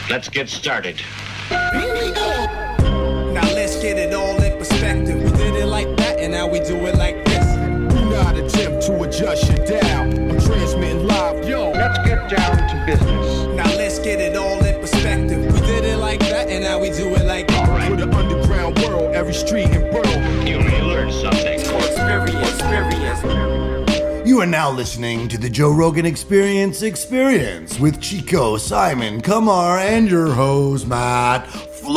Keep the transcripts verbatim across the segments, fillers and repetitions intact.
Let's get started. Now let's get it all in perspective. We did it like that, and now we do it like this. Do not attempt to adjust your dial. I'm transmitting live. Yo, Let's get down to business. Now let's get it all in perspective. We did it like that, and now we do it like this. All right. for the underground world, every street and borough. You may learn something. Experience, experience. You are now listening to the Joe Rogan Experience Experience with Chico, Simon, Kamar, and your host, Matt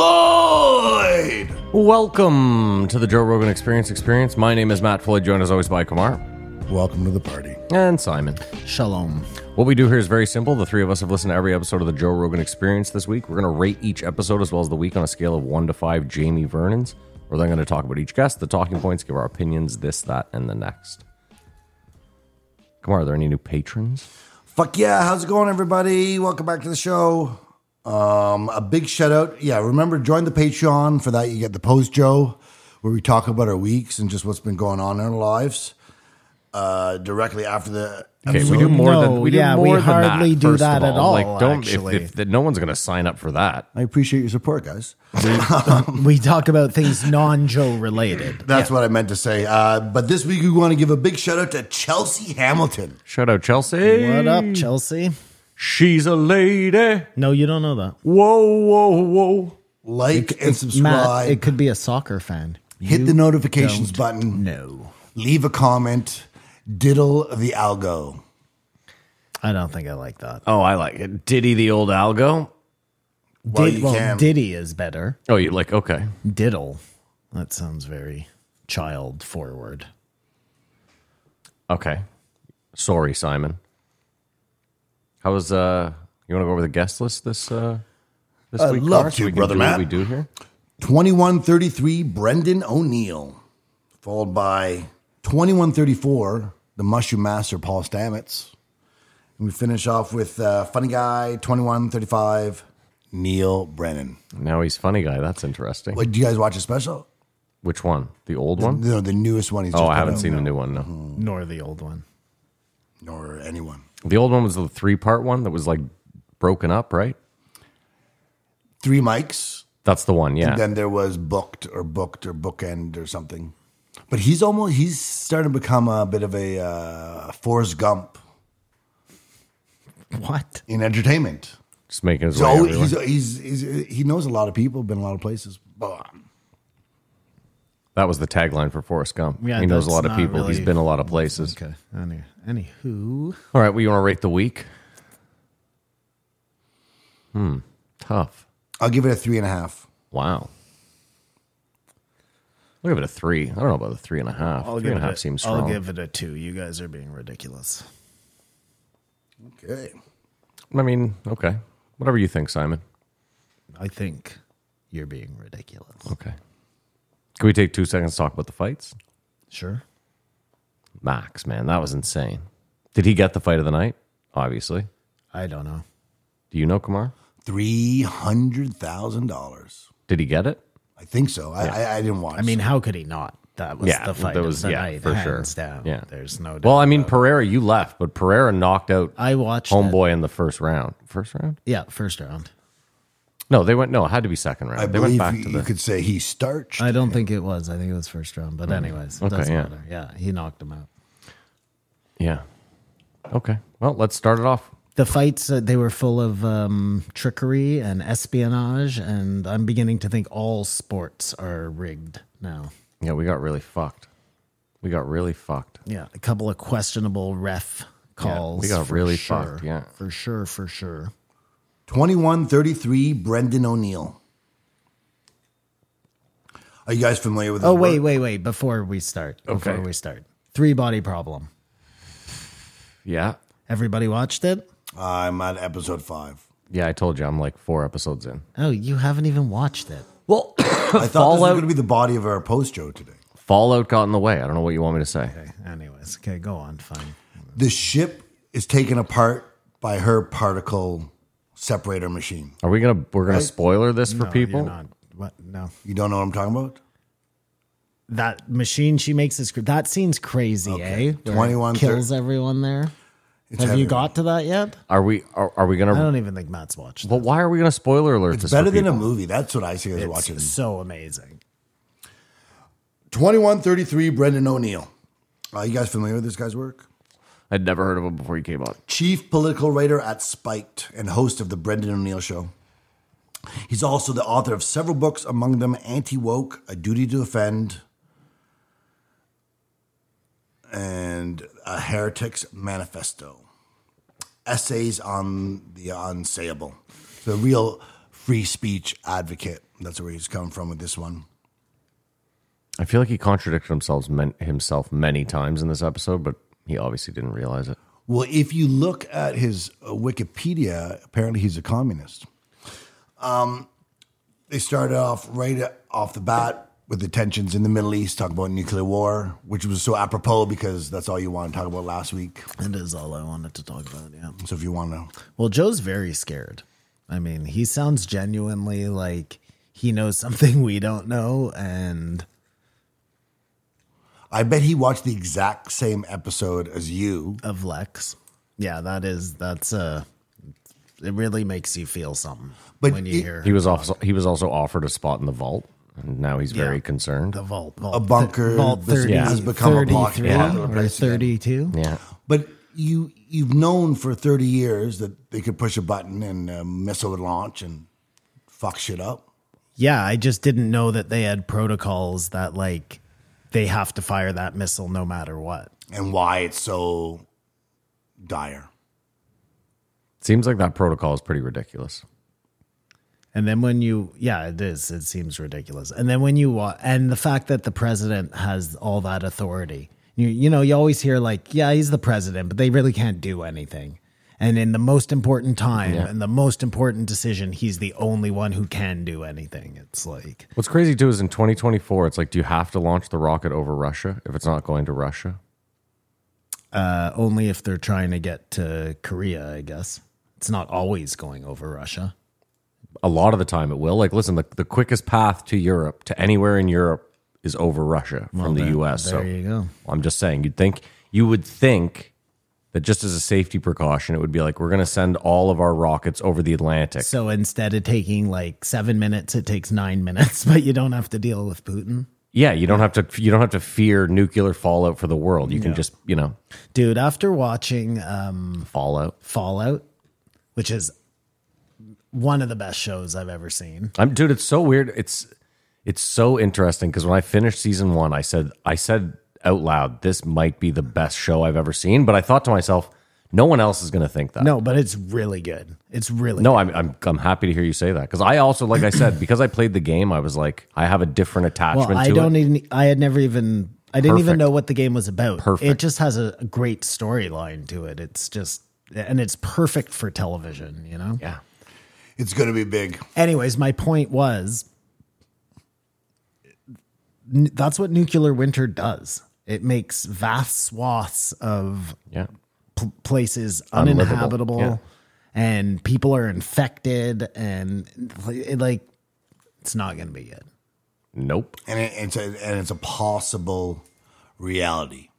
Floyd. Welcome to the Joe Rogan Experience Experience. My name is Matt Floyd, joined as always by Kamar. Welcome to the party. And Simon. Shalom. What we do here is very simple. The three of us have listened to every episode of the Joe Rogan Experience this week. We're going to rate each episode as well as the week on a scale of one to five Jamie Vernon's. We're then going to talk about each guest, the talking points, give our opinions, this, that, and the next. Kamar, are there any new patrons? Fuck yeah, how's it going, everybody? Welcome back to the show. Um, a big shout out. Yeah, remember, join the Patreon. For that, you get the Post Joe, where we talk about our weeks and just what's been going on in our lives. Uh, directly after the Okay, episode. we do more No, than we do yeah, more we than hardly that, do first that of at all. all, Like, don't actually. if, if no one's going to sign up for that. I appreciate your support, guys. We talk about things non-Joe related. That's what I meant to say. Uh, but this week, we want to give a big shout out to Chelsea Hamilton. Shout out Chelsea. What up, Chelsea? She's a lady. No, you don't know that. Whoa, whoa, whoa. Like and Matt, subscribe. it could be a soccer fan. Hit You the notifications don't button. know. Leave a comment. Diddle the algo. I don't think I like that. Oh, I like it. Diddy the old algo. Well, Did, you well, can. Diddy is better. Oh, you like, okay. Diddle. That sounds very child forward. Okay. Sorry, Simon. How was, uh, you want to go over the guest list this, uh, this I'd week? love Cars, to, so we can brother do Matt. What we do here? twenty-one thirty-three, Brendan O'Neill. Followed by twenty-one thirty-four, the Mushroom Master, Paul Stamets. And we finish off with uh, funny guy, twenty-one thirty-five, Neil Brennan. Now he's funny guy. That's interesting. Wait, do you guys watch a special? Which one? The old one? No, the newest one. He's Oh, just I put haven't out. seen the No. new one, no. Nor the old one. Nor anyone. The old one was the three-part one that was, like, broken up, right? Three mics. That's the one, yeah. And then there was booked or booked or bookend or something. But he's almost, he's starting to become a bit of a uh, Forrest Gump What? in entertainment. Just making his So way everywhere. he's, he's, he's, he knows a lot of people, been a lot of places. But That was the tagline for Forrest Gump. Yeah, he knows a that's lot of not people. He's really- been a lot of places. Okay. Any, anywho. All right, well, you want to rate the week? Hmm, tough. I'll give it a three and a half. Wow. I'll give it a three. I don't know about a three and a half. I'll three give and a half it, seems strong. I'll give it a two. You guys are being ridiculous. Okay. I mean, okay. Whatever you think, Simon. I think you're being ridiculous. Okay. Can we take two seconds to talk about the fights? Sure. Max, man, that was insane. Did he get the fight of the night? Obviously. I don't know. Do you know, Kamar? three hundred thousand dollars. Did he get it? I think so. I, I, I didn't watch. I mean, how could he not? That was Yeah, the fight that of was- the yeah, night, for hands sure. down. Yeah. There's no doubt. Well, I mean, about it. Pereira, you left, but Pereira knocked out I watched Homeboy in the first round. First round? it. Yeah, first round. No, they went, no, it had to be second round. I they went believe back you, to you the. could say he starched. I don't think it was. I think it was first round. But anyways, it Okay, doesn't yeah. matter. Yeah, he knocked him out. Yeah. Okay. Well, let's start it off. The fights, uh, they were full of um, trickery and espionage, and I'm beginning to think all sports are rigged now. Yeah, we got really fucked. We got really fucked. Yeah, a couple of questionable ref calls. we got for really sure. fucked, yeah. For sure, for sure. twenty-one thirty-three, Brendan O'Neill. Are you guys familiar with his Oh, wait, work? wait, wait. Before we start. Before Okay. we start. Three Body Problem. Yeah. Everybody watched it? I'm at episode five. Yeah, I told you I'm like four episodes in. Oh, you haven't even watched it. Well, I thought this was Fallout- going to be the body of our post show today. Fallout got in the way. I don't know what you want me to say. Okay, anyways. Okay, go on. Fine. The ship is taken apart by her particle separator machine. Are we gonna we're gonna Right? spoiler this for No, people? You're not. What? No. You don't know what I'm talking about? That machine she makes is cr- that scene's crazy, eh? Where it twenty-one kills everyone there. It's Have heavy. you got to that yet? Are we are, are we I gonna don't even think Matt's watched it. Well, why are we gonna spoiler alert It's this better for than a people? movie. That's what I see as watching. It's so amazing. twenty-one thirty-three, Brendan O'Neill. Uh, you guys familiar with this guy's work? I'd never heard of him before he came on. Chief political writer at Spiked and host of the Brendan O'Neill Show. He's also the author of several books, among them Anti-Woke, A Duty to Offend, and A Heretic's Manifesto. Essays on the unsayable. The real free speech advocate. That's where he's come from with this one. I feel like he contradicted himself men- himself many times in this episode, but he obviously didn't realize it. Well, if you look at his uh, Wikipedia, apparently he's a communist. Um, they started off right off the bat with the tensions in the Middle East, talking about nuclear war, which was so apropos because that's all you wanted to talk about last week. It is all I wanted to talk about, yeah. So if you want to... Well, Joe's very scared. I mean, he sounds genuinely like he knows something we don't know, and... I bet he watched the exact same episode as you. Of Lex. Yeah, that is, that's, uh, it really makes you feel something But when you it- hear He was also he was also offered a spot in the vault, and now he's very Yeah. concerned. the vault. vault A bunker vault this- thirty, has become a block- thirty-three yeah. or thirty-two. Yeah, But you, you've known for thirty years that they could push a button and a missile would launch and fuck shit up. Yeah, I just didn't know that they had protocols that, like, they have to fire that missile no matter what. And why it's so dire. seems like that protocol is pretty ridiculous. And then when you, yeah, it is. It seems ridiculous. And then when you, wa- and the fact that the president has all that authority, you, you know, you always hear like, yeah, he's the president, but they really can't do anything. And in the most important time Yeah. and the most important decision, he's the only one who can do anything. It's like, What's crazy too is in twenty twenty-four, it's like, do you have to launch the rocket over Russia if it's not going to Russia? uh, only if they're trying to get to Korea, I guess. It's not always going over Russia. A lot of the time it will. Like, listen, the, the quickest path to Europe, to anywhere in Europe, is over Russia from the there- U S. there so you go. I'm just saying, you'd think you would think that just as a safety precaution, it would be like, we're going to send all of our rockets over the Atlantic. So instead of taking like seven minutes, it takes nine minutes, but you don't have to deal with Putin. Yeah, you don't have to. You don't have to fear nuclear fallout for the world. You can just, you know, Dude, after watching um, fallout. Fallout, which is one of the best shows I've ever seen. I'm, dude, it's so weird. It's it's so interesting because when I finished season one, I said I said out loud, this might be the best show I've ever seen. But I thought to myself, no one else is going to think that. No, but it's really good. It's really No, good. I'm, I'm I'm happy to hear you say that because I also, like I said, because I played the game, I was like, I have a different attachment Well, I to don't it. even. I had never even. I didn't even Perfect. know what the game was about. Perfect. It just has a, a great storyline to it. It's just, and it's perfect for television. You know. Yeah, It's going to be big. Anyways, my point was, n- that's what nuclear winter does. It makes vast swaths of yeah. p- places Unlivable, uninhabitable, yeah. and people are infected, and it, like it's not going to be good. Nope. And it, it's a, and it's a possible reality.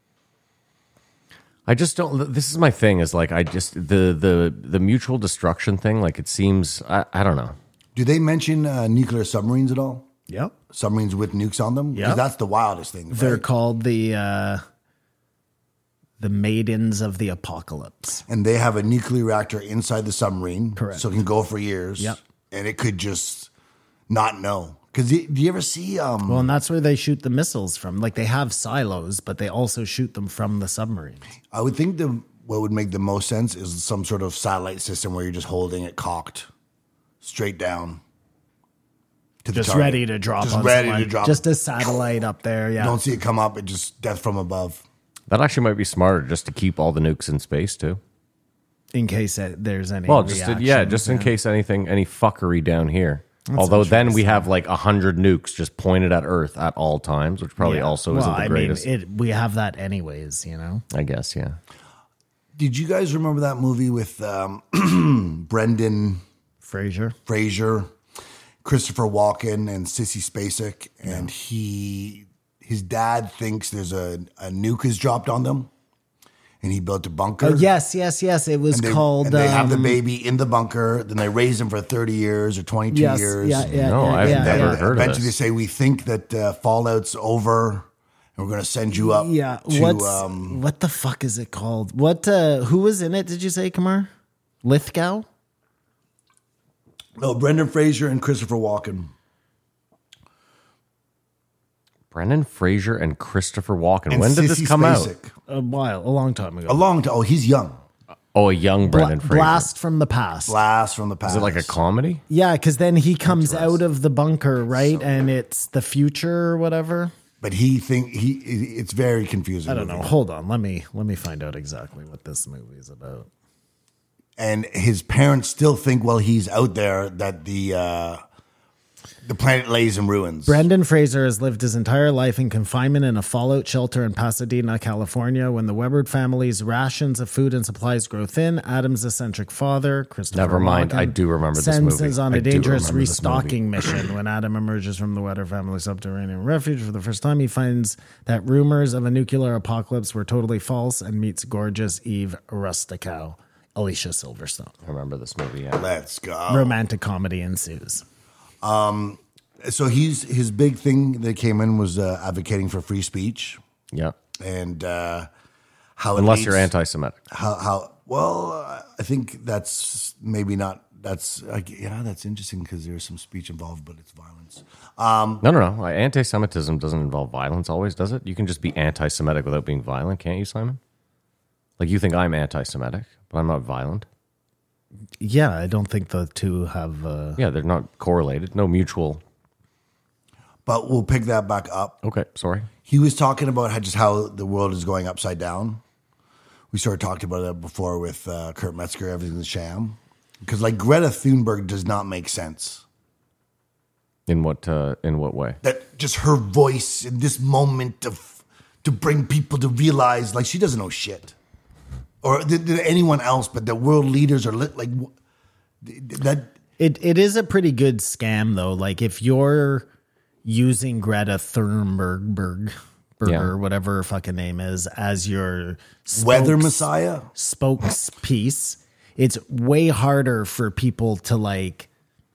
I just don't. This is my thing. Is like I just the the the mutual destruction thing. Like it seems. I, I don't know. Do they mention uh, nuclear submarines at all? Yep, Submarines with nukes on them? 'Cause Yep. that's the wildest thing. they're right? called the uh, the maidens of the apocalypse. And they have a nuclear reactor inside the submarine. Correct. So it can go for years. Yep. And it could just not know. Because do you ever see... Um, Well, and that's where they shoot the missiles from. Like they have silos, but they also shoot them from the submarines. I would think the what would make the most sense is some sort of satellite system where you're just holding it cocked straight down. To the Just target. ready to drop Just on ready someone. to drop. Just a satellite up there, yeah. Don't see it come up. It just death from above. That actually might be smarter, just to keep all the nukes in space too. in case it, there's any Well, just to, yeah, reactions, just in yeah. case anything, any fuckery down here. Although then we have like a hundred nukes just pointed at Earth at all times, which probably Yeah. also well, isn't the I greatest. mean, it, we have that anyways, you know. I guess, yeah. Did you guys remember that movie with um, Brendan Frasier. Fraser, Christopher Walken, and Sissy Spacek? And he, his dad thinks there's a, a nuke has dropped on them. and he built a bunker. Oh, yes, yes, yes. It was And they, called. and they have the um, baby in the bunker. Then they raise him for thirty years or twenty-two yes, years. Yeah, yeah, No, yeah, I've yeah, never yeah. heard of Eventually, this. they say we think that uh, Fallout's over, and we're going to send you up. Yeah, to, what's um, what the fuck is it called? What? Uh, who was in it? Did you say, Kamar? Lithgow? no, Brendan Fraser and Christopher Walken. Brendan Fraser and Christopher Walken. And when did Sissy this come Spacek. A while, a long time ago. A long time. Oh, he's young. out? Oh, a young Bla- Brendan Fraser. Blast from the past. Blast from the past. Is it like a comedy? Yeah, because then he comes out of the bunker, right? And it's the future or whatever. But he think he. It's very confusing. I don't know. Hold on. Let me let me find out exactly what this movie is about. And his parents still think while he's out there that the uh, the planet lays in ruins. Brendan Fraser has lived his entire life in confinement in a fallout shelter in Pasadena, California. When the Weber family's rations of food and supplies grow thin, Adam's eccentric father, Christopher Never mind. Walken, I do remember this sends movie. us on I a do dangerous remember this movie. restocking mission. When Adam emerges from the Weber family's subterranean refuge for the first time, he finds that rumors of a nuclear apocalypse were totally false and meets gorgeous Eve Rusticow, Alicia Silverstone. I remember this movie, yeah. Let's go. Romantic comedy ensues. So he's his big thing that came in was uh, advocating for free speech Yeah. and uh, how it Unless leads- you're anti-Semitic. how how well uh, I think that's maybe not that's uh, yeah that's interesting because there's some speech involved, but it's violence. No, no, no. Anti-Semitism doesn't involve violence always, does it? You can just be anti-Semitic without being violent, can't you, Simon? Like, you think I'm anti-Semitic, but I'm not violent. Yeah, I don't think the two have. Uh, Yeah, they're not correlated. No mutual. But we'll pick that back up. Okay, sorry. He was talking about how just how the world is going upside down. We sort of talked about that before with uh, Kurt Metzger, Everything's a Sham. Because like Greta Thunberg does not make sense. In what uh, in what way? That just her voice in this moment of to bring people to realize like she doesn't know shit. Or th- th- anyone else, but the world leaders are lit, like wh- that. It it is a pretty good scam though. Like if you're using Greta Thunberg, Berg, Berger, Yeah. whatever her fucking name is, as your Weather spokes- Messiah. spokes piece, it's way harder for people to like,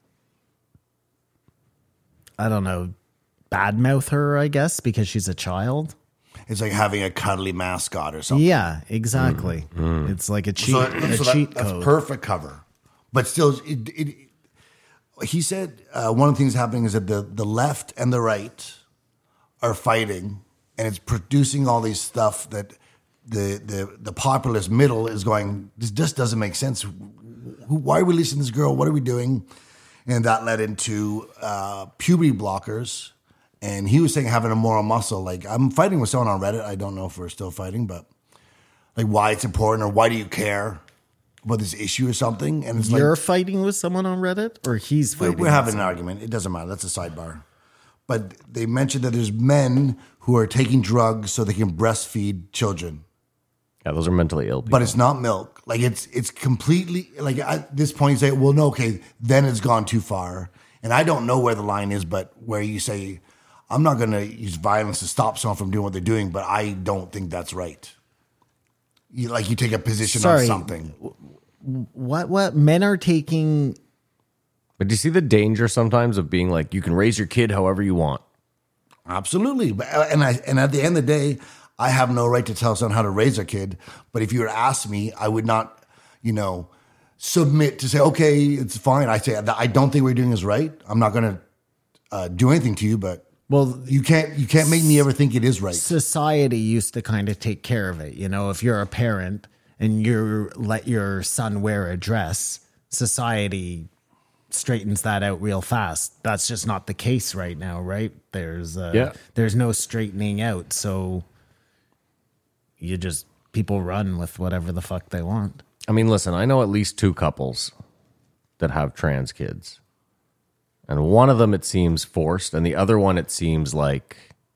I don't know, badmouth her, I guess, because she's a child. It's like having a cuddly mascot or something. Yeah, exactly. It's like a cheat, So, a so that- cheat that's code. perfect cover. But still, it, it, he said uh, one of the things happening is that the, the left and the right are fighting, and it's producing all these stuff that the the the populist middle is going, this just doesn't make sense. Who, why are we listening to this girl? What are we doing? And that led into uh, puberty blockers. And he was saying having a moral muscle. Like, I'm fighting with someone on Reddit. I don't know if we're still fighting, but like why it's important or why do you care about this issue or something? And it's You're like, fighting with someone on Reddit, or he's we're, fighting. we're with having an someone? argument. It doesn't matter. That's a sidebar. But they mentioned that there's men who are taking drugs so they can breastfeed children. Yeah, those are mentally ill people. But it's not milk. Like it's it's completely like at this point you say, well, no, okay, then it's gone too far. And I don't know where the line is, but where you say, I'm not going to use violence to stop someone from doing what they're doing, but I don't think that's right. You, like you take a position Sorry. on something. What? What? Men are taking. But do you see the danger sometimes of being like, you can raise your kid however you want? Absolutely. But, uh, and I and at the end of the day, I have no right to tell someone how to raise their kid. But if you were to ask me, I would not, you know, submit to say, okay, it's fine. I say, I don't think what you're doing is right. I'm not going to uh, do anything to you, but Well, you can't you can't make me ever think it is right. society used to kind of take care of it. You know, if you're a parent and you let your son wear a dress, society straightens that out real fast. That's just not the case right now, right? There's uh, Yeah. there's no straightening out, so you just people run with whatever the fuck they want. I mean, listen, I know at least two couples that have trans kids. And one of them, it seems forced, and the other one, it seems like,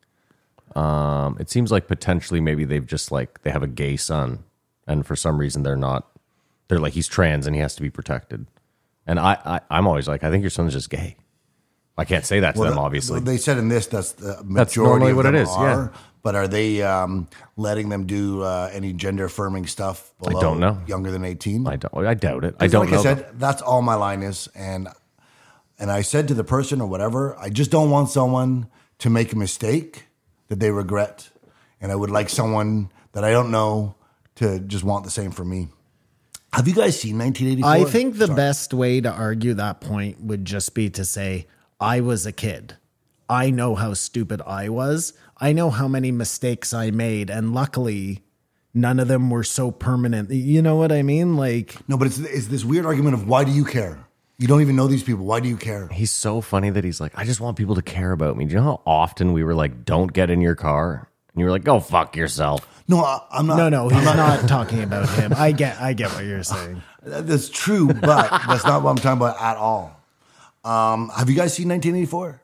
um, it seems like potentially maybe they've just like, they have a gay son, and for some reason they're not, they're like, he's trans and he has to be protected. And I, I I'm always like, I think your son's just gay. I can't say that to Well, them, the- obviously. They said in this that's the majority That's normally of what it them is, are, yeah. But are they um, letting them do uh, any gender affirming stuff below don't know. younger than eighteen? I don't. I doubt it. I 'Cause don't like know. I said, that's all my line is. And and I said to the person or whatever, I just don't want someone to make a mistake that they regret. And I would like someone that I don't know to just want the same for me. Have you guys seen nineteen eighty-four? I think the Sorry. best way to argue that point would just be to say, I was a kid. I know how stupid I was. I know how many mistakes I made. And luckily, none of them were so permanent. You know what I mean? Like, No, but it's, it's this weird argument of why do you care? You don't even know these people. Why do you care? He's so funny that he's like, I just want people to care about me. Do you know how often we were like, don't get in your car? And you were like, go fuck yourself. No, I, I'm not. no, no, he's not talking about him. I get, I get what you're saying. That's true, but that's not what I'm talking about at all. Um, have you guys seen nineteen eighty-four?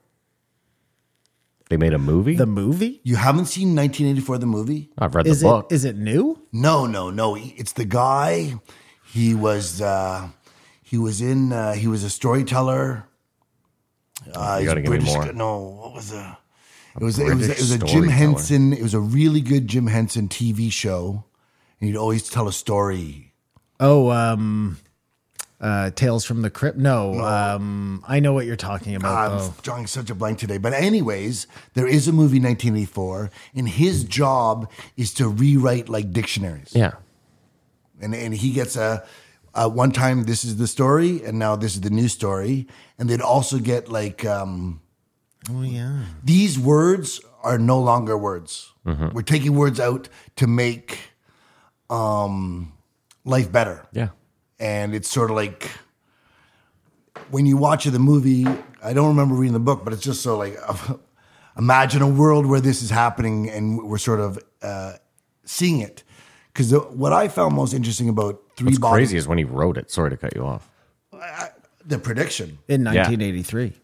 They made a movie? The movie? You haven't seen nineteen eighty-four, the movie? I've read Is the it, book. is it new? No, no, no. It's the guy. He was. Uh, he was in. Uh, he was a storyteller. Uh, You he's gotta give me British- more. No, what was the? It was. It was. British It was a Jim storyteller. Henson. It was a really good Jim Henson T V show, and he'd always tell a story. Oh, um, uh, Tales from the Crypt. No, um, I know what you're talking about. I'm though. drawing such a blank today. But anyways, there is a movie nineteen eighty-four, and his job is to rewrite like dictionaries. yeah. And and he gets a, a one time this is the story, and now this is the new story. And they'd also get like um, Oh, yeah. these words are no longer words. Mm-hmm. We're taking words out to make um, life better. Yeah. And it's sort of like when you watch the movie, I don't remember reading the book, but it's just so like imagine a world where this is happening and we're sort of uh, seeing it. Because what I found most interesting about Three What's Bodies, crazy is when he wrote it. Sorry to cut you off. the prediction. In nineteen eighty-three.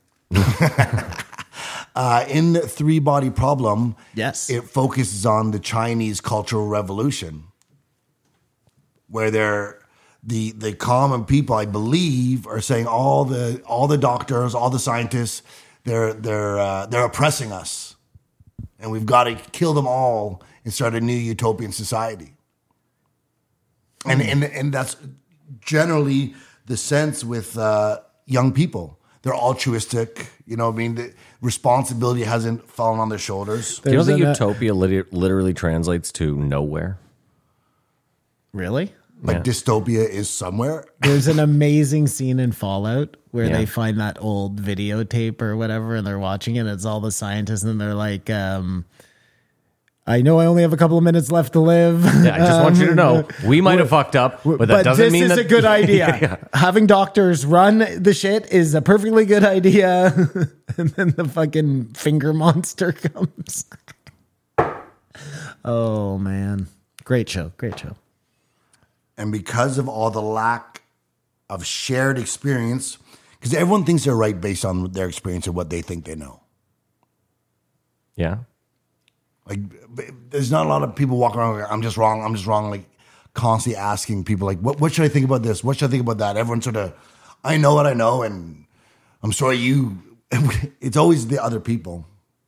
Uh, in Three Body Problem, Yes. it focuses on the Chinese Cultural Revolution, where they're the the common people, I believe, are saying all the all the doctors, all the scientists, they're they're uh, they're oppressing us, and we've got to kill them all and start a new utopian society. And and and that's generally the sense with uh, young people. They're altruistic, you know what I mean? The responsibility hasn't fallen on their shoulders. Do you know There's that an, uh, utopia lit- literally translates to nowhere? Really? Like Yeah. dystopia is somewhere. There's an amazing scene in Fallout where Yeah. they find that old videotape or whatever and they're watching it. It's all the scientists and they're like, um, I know I only have a couple of minutes left to live. Yeah, I just want you to Um, know we might have fucked up, but that but doesn't this mean is that a good idea. Yeah. Having doctors run the shit is a perfectly good idea. And then the fucking finger monster comes. Oh, man. Great show. Great show. And because of all the lack of shared experience, because everyone thinks they're right based on their experience or what they think they know. Yeah. Like, there's not a lot of people walking around like, I'm just wrong, I'm just wrong, like constantly asking people, like, what, what should I think about this? What should I think about that? Everyone sort of, I know what I know, and I'm sorry you, it's always the other people.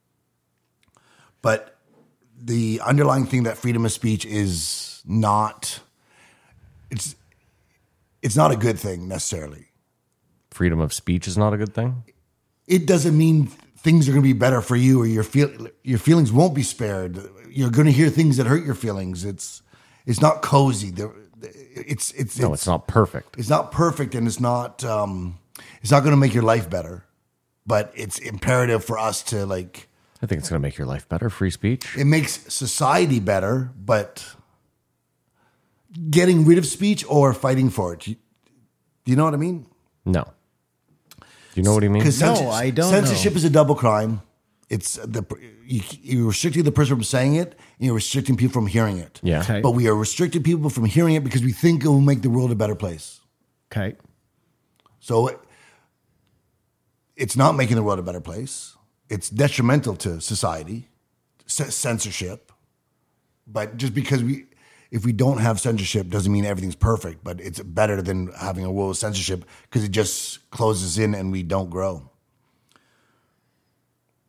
But the underlying thing that freedom of speech is not, it's, it's not a good thing necessarily. Freedom of speech is not a good thing. It doesn't mean things are going to be better for you, or your feel your feelings won't be spared. You're going to hear things that hurt your feelings. It's it's not cozy. There, it's it's No, it's not perfect. It's not perfect, and it's not um, it's not going to make your life better. But it's imperative for us to like. I think it's going to make your life better. Free speech. It makes society better, but getting rid of speech or fighting for it. Do you, do you know what I mean? No. Do you know what he means? Because No, I don't Censorship know. is a double crime. It's the you, you're restricting the person from saying it, and you're restricting people from hearing it. Yeah. Okay. But we are restricting people from hearing it because we think it will make the world a better place. Okay. So it, it's not making the world a better place. It's detrimental to society, c- censorship. But just because we, if we don't have censorship, doesn't mean everything's perfect. But it's better than having a world of censorship because it just closes in and we don't grow.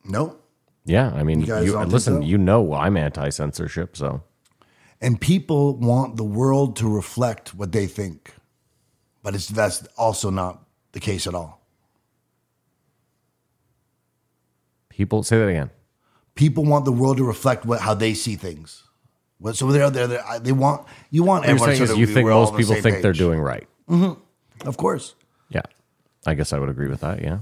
No. Yeah, I mean, You guys you, don't think listen, so? you know I'm anti-censorship, so And people want the world to reflect what they think. But it's that's also not the case at all. people say that again. People want the world to reflect what how they see things. What- So they're there. They're, they want you want What you're everyone saying to is you think we're all most on the people same think they're page. doing right. Of course. Yeah, I guess I would agree with that. Yeah.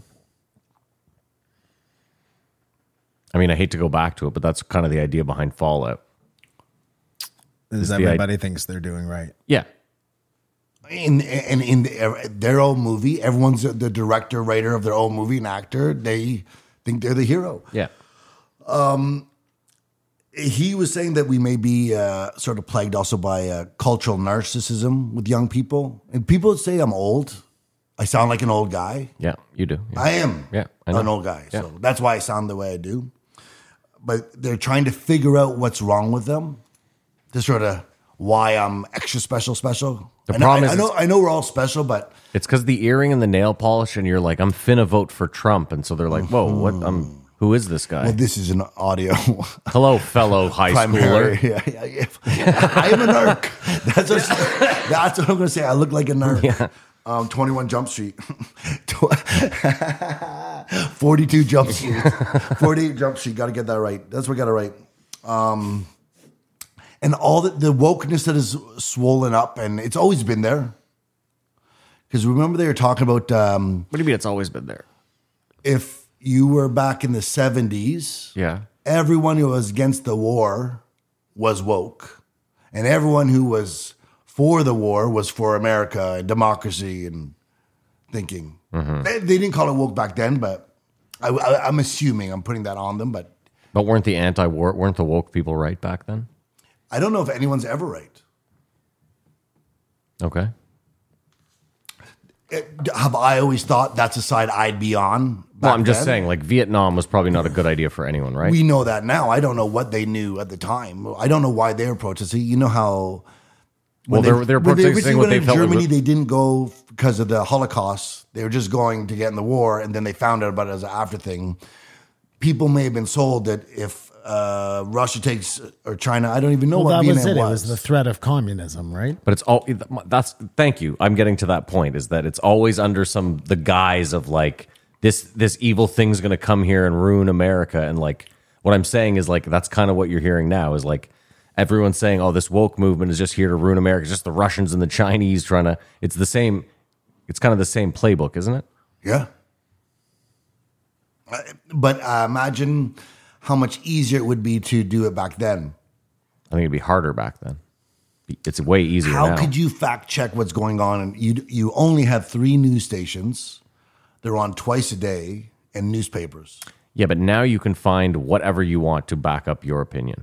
I mean, I hate to go back to it, but that's kind of the idea behind Fallout. Is the everybody thinks they're doing right. Yeah. In in in the, their own movie, everyone's the director, writer of their own movie, and actor. They think they're the hero. Yeah. He was saying that we may be uh, sort of plagued also by uh, cultural narcissism with young people. And people say I'm old. I sound like an old guy. Yeah, you do. Yeah. I am Yeah, I know. an old guy. Yeah. So that's why I sound the way I do. But they're trying to figure out what's wrong with them. To sort of why I'm extra special, special. The I know, problem I, is I know, it's- I know we're all special, but It's because the earring and the nail polish, and you're like, I'm finna vote for Trump. And so they're like, whoa, what? Um, who is this guy? well, this is an audio. Hello, fellow high Primary. schooler. Yeah, yeah, yeah. I am a narc. That's what, that's what I'm going to say. I look like a narc. Yeah. Um, twenty-one Jump Street. forty-two Jump Street. forty-eight Jump Street. Got to get that right. That's what I got to write. Um, and all the, the wokeness that is swollen up, and it's always been there. Because remember they were talking about um, What do you mean it's always been there? if you were back in the seventies, Yeah. everyone who was against the war was woke. And everyone who was for the war was for America and democracy and thinking. They, they didn't call it woke back then, but I, I, I'm assuming I'm putting that on them. But But weren't the anti-war, weren't the woke people right back then? I don't know if anyone's ever right. Okay. It- have I always thought that's a side I'd be on? Well, back I'm just then? saying, like, Vietnam was probably not a good idea for anyone, right? We know that now. I don't know what they knew at the time. I don't know why they were protesting. You know how. Well, when they're- they're when protesting originally what went they into felt Germany, was- they didn't go because of the Holocaust. They were just going to get in the war, and then they found out about it as an after thing. People may have been sold that if uh, Russia takes or China, I don't even know Well, what that Vietnam was it. was. It was the threat of communism, right? But it's all that's thank you. I'm getting to that point is that it's always under some the guise of like this this evil thing's going to come here and ruin America, and like what I'm saying is like that's kind of what you're hearing now is like everyone's saying, oh, this woke movement is just here to ruin America. It's just the Russians and the Chinese trying to. It's the same. It's kind of the same playbook, isn't it? Yeah. Uh, But uh, imagine how much easier it would be to do it back then. I think it'd be harder back then. It's way easier How now. could you fact check what's going on? And you you only have three news stations. They're on twice a day, and newspapers. Yeah, but now you can find whatever you want to back up your opinion.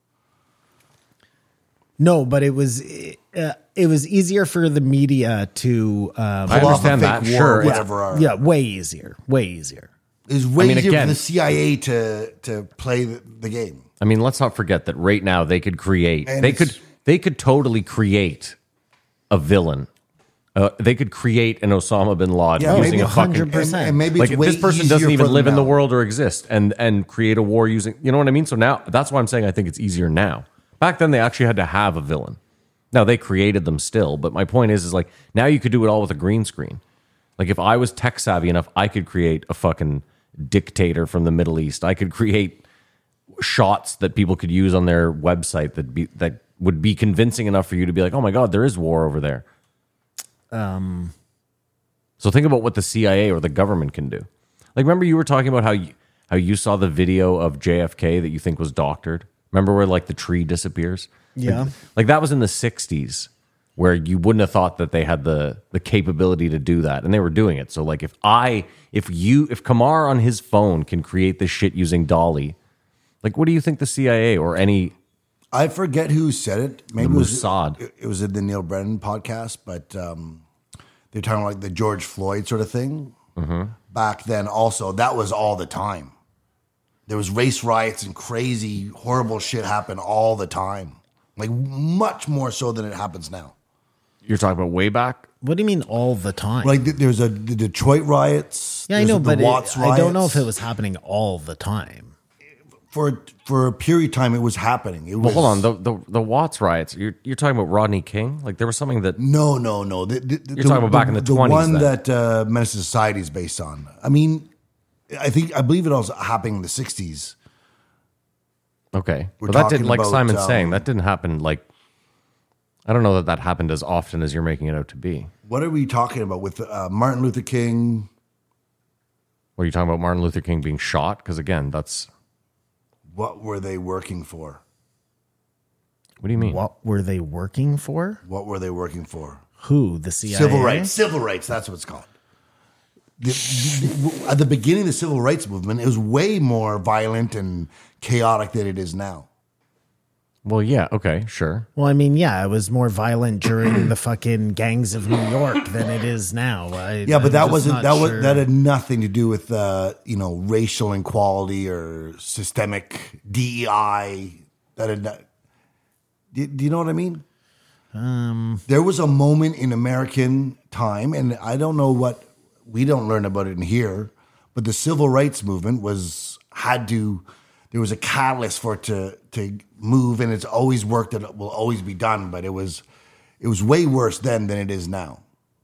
No, but it was uh, it was easier for the media to um, I Pull off a understand fake that, war, sure. whatever. are- yeah, way easier, way easier. It's way I mean, easier again- for the C I A to to play the, the game. I mean, let's not forget that right now they could create. And they it's- could. They could totally create a villain. Uh, they could create an Osama bin Laden Yeah, using maybe a fucking. one hundred percent. And, and maybe Like it's way this person easier doesn't even for them live in the now. world or exist, and and create a war using. You know what I mean? So now that's why I'm saying I think it's easier now. Back then they actually had to have a villain. Now they created them still, but my point is, is like now you could do it all with a green screen. Like if I was tech savvy enough, I could create a fucking dictator from the Middle East. I could create shots that people could use on their website that be that would be convincing enough for you to be like, oh my god, there is war over there. Um. So think about what the C I A or the government can do. Like, remember you were talking about how you, how you saw the video of J F K that you think was doctored. Remember where like the tree disappears? Yeah. Like, like that was in the sixties, where you wouldn't have thought that they had the the capability to do that, and they were doing it. So like, if I, if you, if Kamar on his phone can create this shit using Dolly, like, what do you think the C I A or any I forget who said it. Maybe it was Mossad. It, it was in the Neil Brennan podcast, but um, they're talking like the George Floyd sort of thing. Mm-hmm. Back then, also that was all the time. There was race riots and crazy, horrible shit happen all the time. Like much more so than it happens now. you're talking about way back? What do you mean all the time? Like th- there's a the Detroit riots. Yeah, I There's know, the but it, Watts I don't know if riots. it was happening all the time. For for a period of time, it was happening. It was, But hold on, the, the the Watts riots. You're you're talking about Rodney King? Like there was something that No, no, no. The, the, You're talking about back in the twenties, one then. that uh, Menace to Society is based on. I mean, I think I believe it was happening in the sixties. okay, We're but that talking didn't like about, Simon's um, saying that didn't happen. Like I don't know that that happened as often as you're making it out to be. What are we talking about with uh, Martin Luther King? What are you talking about? Martin Luther King being shot? Because again, that's What were they working for? what do you mean? What were they working for? What were they working for? Who? The C I A? Civil rights. Civil rights. That's what it's called. The, the, at the beginning of the civil rights movement, it was way more violent and chaotic than it is now. Well, yeah, okay, sure. Well, I mean, yeah, it was more violent during the fucking gangs of New York than it is now. I, Yeah, but I'm that just wasn't not that sure. was that had nothing to do with uh, you know racial inequality or systemic D E I. That had not, do, do you know what I mean? Um, there was a moment in American time, and I don't know what we don't learn about it in here, but the civil rights movement was had to. There was a catalyst for it to to move, and it's always worked. And it will always be done, but it was it was way worse then than it is now.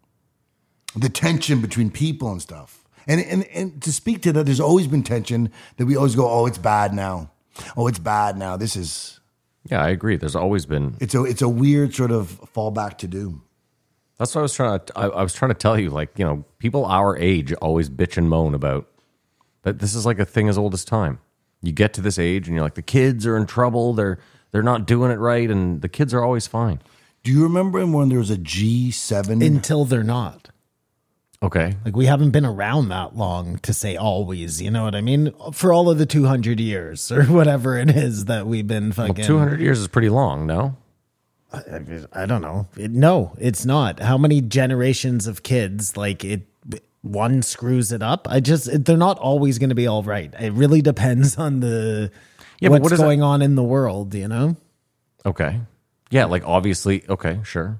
The tension between people and stuff. And, and and to speak to that, there's always been tension that we always go, oh, it's bad now. Oh, it's bad now. This is, Yeah, I agree. There's always been. it's a it's a weird sort of fallback to do. That's what I was trying to. I, I was trying to tell you. Like you know, people our age always bitch and moan about that. This is like a thing as old as time. You get to this age and you're like, the kids are in trouble. They're they're not doing it right, and the kids are always fine. Do you remember when there was a G seven? Until they're not. Okay. Like, we haven't been around that long to say always, you know what I mean? For all of the two hundred years or whatever it is that we've been fucking. Well, two hundred years is pretty long, no? I, I don't know. It, no, it's not. How many generations of kids, like, it, one screws it up? I just, it, they're not always going to be all right. It really depends on the, Yeah, but what's what is going it- on in the world, you know? Okay. Yeah, like obviously, okay, sure.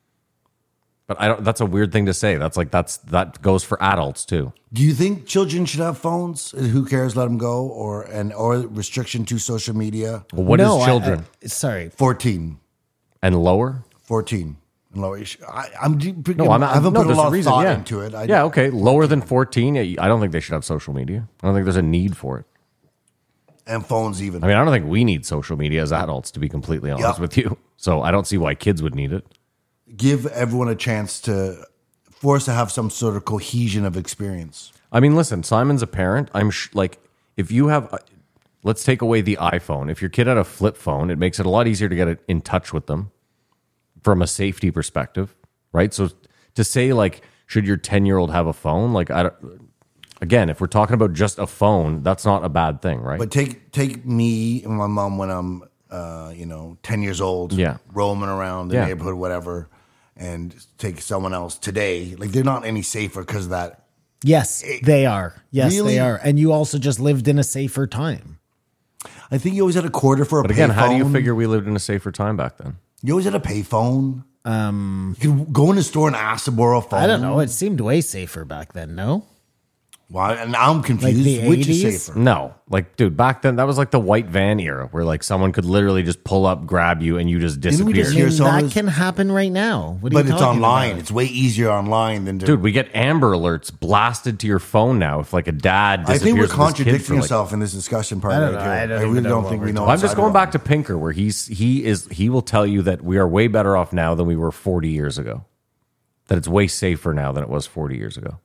But I don't that's a weird thing to say. That's like that's that goes for adults too. Do you think children should have phones? Who cares? Let them go, or and or restriction to social media. Well, what is No, I- children I- sorry. Fourteen. and lower? Fourteen. And lower. I, I'm deep, No, I'm I haven't no, put a there's lot reason, of thought yeah. into it. I, yeah, okay, lower than fourteen. yeah, I don't think they should have social media. I don't think there's a need for it. And phones even. I mean, I don't think we need social media as adults, to be completely honest Yeah. with you. So I don't see why kids would need it. Give everyone a chance to for us to have some sort of cohesion of experience. I mean, listen, Simon's a parent. I'm sh- like, if you have, uh, let's take away the iPhone. If your kid had a flip phone, it makes it a lot easier to get it in touch with them from a safety perspective, right? So to say like, should your ten year old have a phone? Like, I don't, again, if we're talking about just a phone, that's not a bad thing, right? But take take me and my mom when I'm, uh, you know, ten years old, Yeah. roaming around the Yeah. neighborhood, whatever, and take someone else today. Like they're not any safer because of that. Yes, they are. Yes, Really? they are. And you also just lived in a safer time. I think you always had a quarter for a But again, payphone. how do you figure we lived in a safer time back then? You always had a payphone. Um, you could go in the store and ask to borrow a phone. I don't know. It seemed way safer back then, no? Why? And now I'm confused. the Which is eighties? safer? No, like, dude, back then that was like the white van era, where like someone could literally just pull up, grab you, and you just Didn't we disappear. just I hear mean, someone that was- can happen right now. What are But you it's talking online. about? It's way easier online than to. Dude, we get Amber Alerts blasted to your phone now if like a dad I disappears. think we're with his kid contradicting for, like- yourself in this discussion part. I don't right know. here. I don't really even know don't what think we're we know. talking I'm just side going of back it. to Pinker, where he's he is he will tell you that we are way better off now than we were forty years ago. That it's way safer now than it was forty years ago.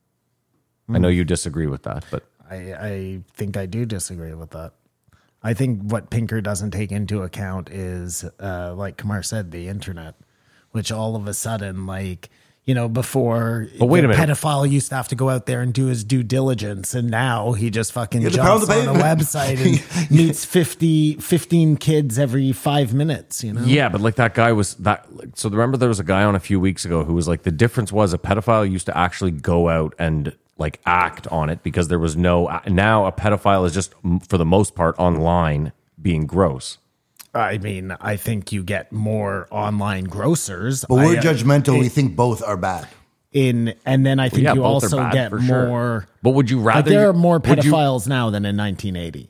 I know you disagree with that, but I, I think I do disagree with that. I think what Pinker doesn't take into account is, uh, like Kamar said, the internet, which all of a sudden, like, you know, before But wait the a minute. pedophile used to have to go out there and do his due diligence, and now he just fucking Yeah, the jumps pound on the a pavement. website and meets fifty, fifteen kids every five minutes, you know? yeah, but like that guy was that. Like, so remember, there was a guy on a few weeks ago who was like, the difference was a pedophile used to actually go out and like act on it because there was no. Now a pedophile is just mm, for the most part online being gross. I mean, I think you get more online grocers. But we're I, uh, judgmental. it- we think both are bad. in, and then I think yeah, you both are also bad get for sure. more. But would you rather? Like there are more would you- pedophiles now than in nineteen eighty.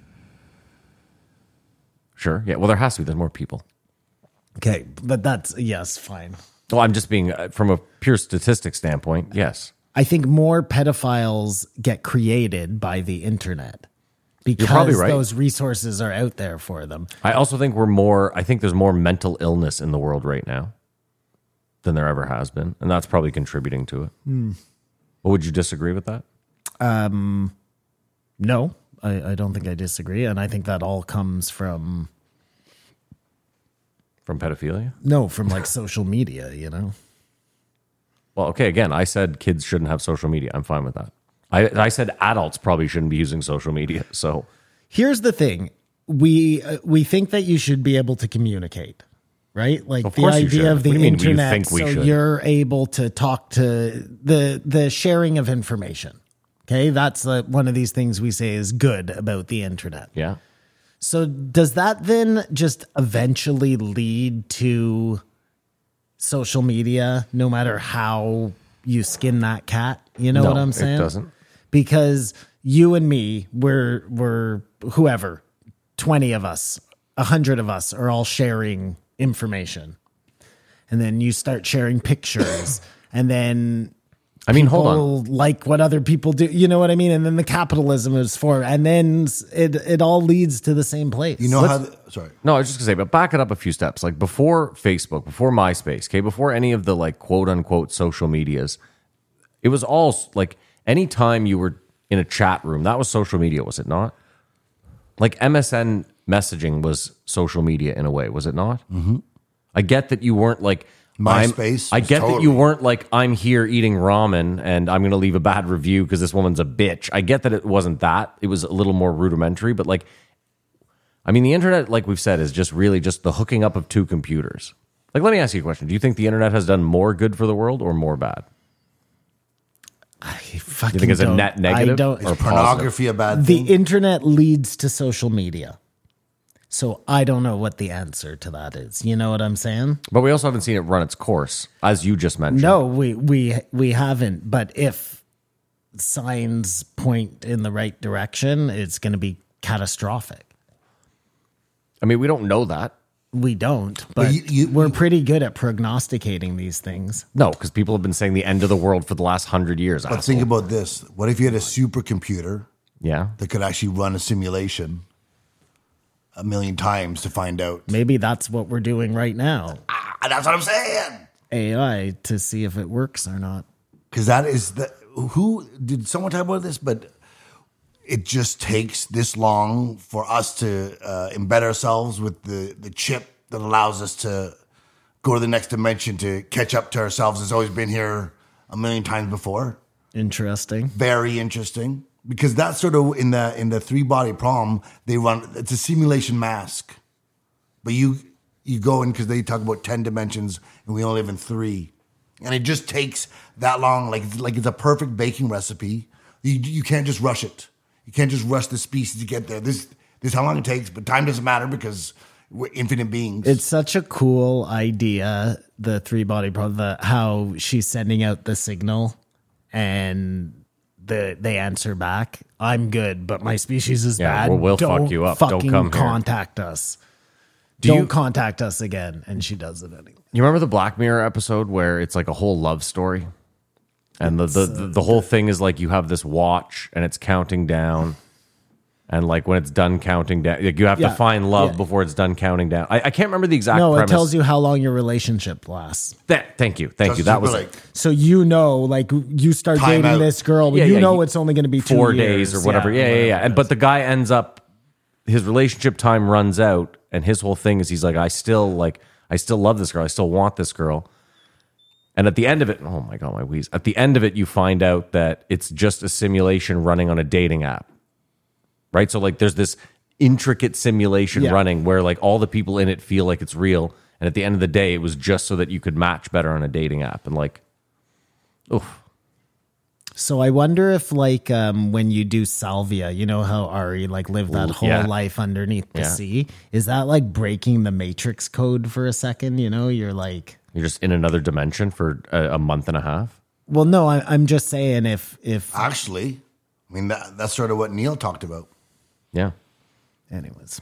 Sure. Yeah. Well, there has to be. There's more people. Okay, but that's yes, fine. Well, I'm just being uh, from a pure statistic standpoint. Yes. I think more pedophiles get created by the internet because probably right. those resources are out there for them. I also think we're more. I think there's more mental illness in the world right now than there ever has been, and that's probably contributing to it. Mm. Well, would you disagree with that? Um, no, I, I don't think I disagree, and I think that all comes from From pedophilia? no, from like social media. You know, Well, okay. Again, I said kids shouldn't have social media. I'm fine with that. I, I said adults probably shouldn't be using social media. So here's the thing: we uh, we think that you should be able to communicate, right? Like Of the course you should. idea of the What do you mean you internet, think we so should? you're able to talk to the the sharing of information. Okay, that's uh, one of these things we say is good about the internet. yeah, So does that then just eventually lead to social media, no matter how you skin that cat? You know No, what I'm it saying? doesn't. Because you and me, we're we're whoever, twenty of us, a hundred of us are all sharing information. And then you start sharing pictures and then I mean, hold on. people like what other people do. You know what I mean? And then the capitalism is formed, and then it it all leads to the same place. You know how? The, sorry. No, I was just gonna say, but back it up a few steps. Like before Facebook, before MySpace, okay, before any of the like quote unquote social medias, it was all like anytime you were in a chat room, that was social media, was it not? Like M S N messaging was social media in a way, was it not? Mm-hmm. I get that you weren't like I'm- MySpace I was get that totally- you weren't like I'm here eating ramen and I'm going to leave a bad review because this woman's a bitch. I get that it wasn't that. It was a little more rudimentary, but like, I mean, the internet, like we've said, is just really just the hooking up of two computers. Like, let me ask you a question. Do you think the internet has done more good for the world or more bad? I fucking You think it's a don't- net negative? I don't. or Is pornography a bad The thing? internet leads to social media. So I don't know what the answer to that is. You know what I'm saying? But we also haven't seen it run its course, as you just mentioned. No, we we we haven't. But if signs point in the right direction, it's going to be catastrophic. I mean, we don't know that. We don't, but you- you- we're pretty good at prognosticating these things. No, because people have been saying the end of the world for the last hundred years. But asshole. think about this: what if you had a supercomputer yeah. that could actually run a simulation a million times to find out? Maybe that's what we're doing right now. Ah, that's what I'm saying. A I to see if it works or not. Because that is the who did someone talk about this? But it just takes this long for us to uh, embed ourselves with the the chip that allows us to go to the next dimension to catch up to ourselves. It's always been here a million times before. Interesting. Very interesting, because that's sort of in the in the three body problem. They run it's a simulation mask, but you you go in because they talk about ten dimensions and we only live in three, and it just takes that long. Like it's, like it's a perfect baking recipe. You you can't just rush it. You can't just rush the species to get there. This this is how long it takes, but time doesn't matter because we're infinite beings. It's such a cool idea, the three body problem, the, how she's sending out the signal and the they answer back, I'm good, but my species is Yeah, bad. well, we'll Don't fuck you up. Don't fucking come here." contact us. Do Don't you- contact us again. And she does it anyway. You remember the Black Mirror episode where it's like a whole love story? And the, the, the, the whole thing is like you have this watch and it's counting down. And like when it's done counting down, like you have Yeah, to find love yeah. before it's done counting down. I, I can't remember the exact No, premise. it tells you how long your relationship lasts. That, thank you. Thank you. That was like it. So you know, like you start Time dating out. this girl, but Yeah, you yeah, know you- it's only going to be two four years. days or whatever. Yeah, yeah, yeah. whatever And it but is. the guy ends up, his relationship time runs out, and his whole thing is he's like, I still like, I still love this girl. I still want this girl. And at the end of it, oh my god, my wheeze. At the end of it, you find out that it's just a simulation running on a dating app, right? So like, there's this intricate simulation Yeah. running where like all the people in it feel like it's real, and at the end of the day, it was just so that you could match better on a dating app. And like, oof. So I wonder if, like, um, when you do salvia, you know how Ari like lived that Ooh, whole yeah. life underneath the Yeah. sea. Is that like breaking the Matrix code for a second? You know, you're like, You're just in another dimension for a, a month and a half. Well, no, I, I'm just saying if if Actually, I mean, that, that's sort of what Neil talked about. Yeah. anyways,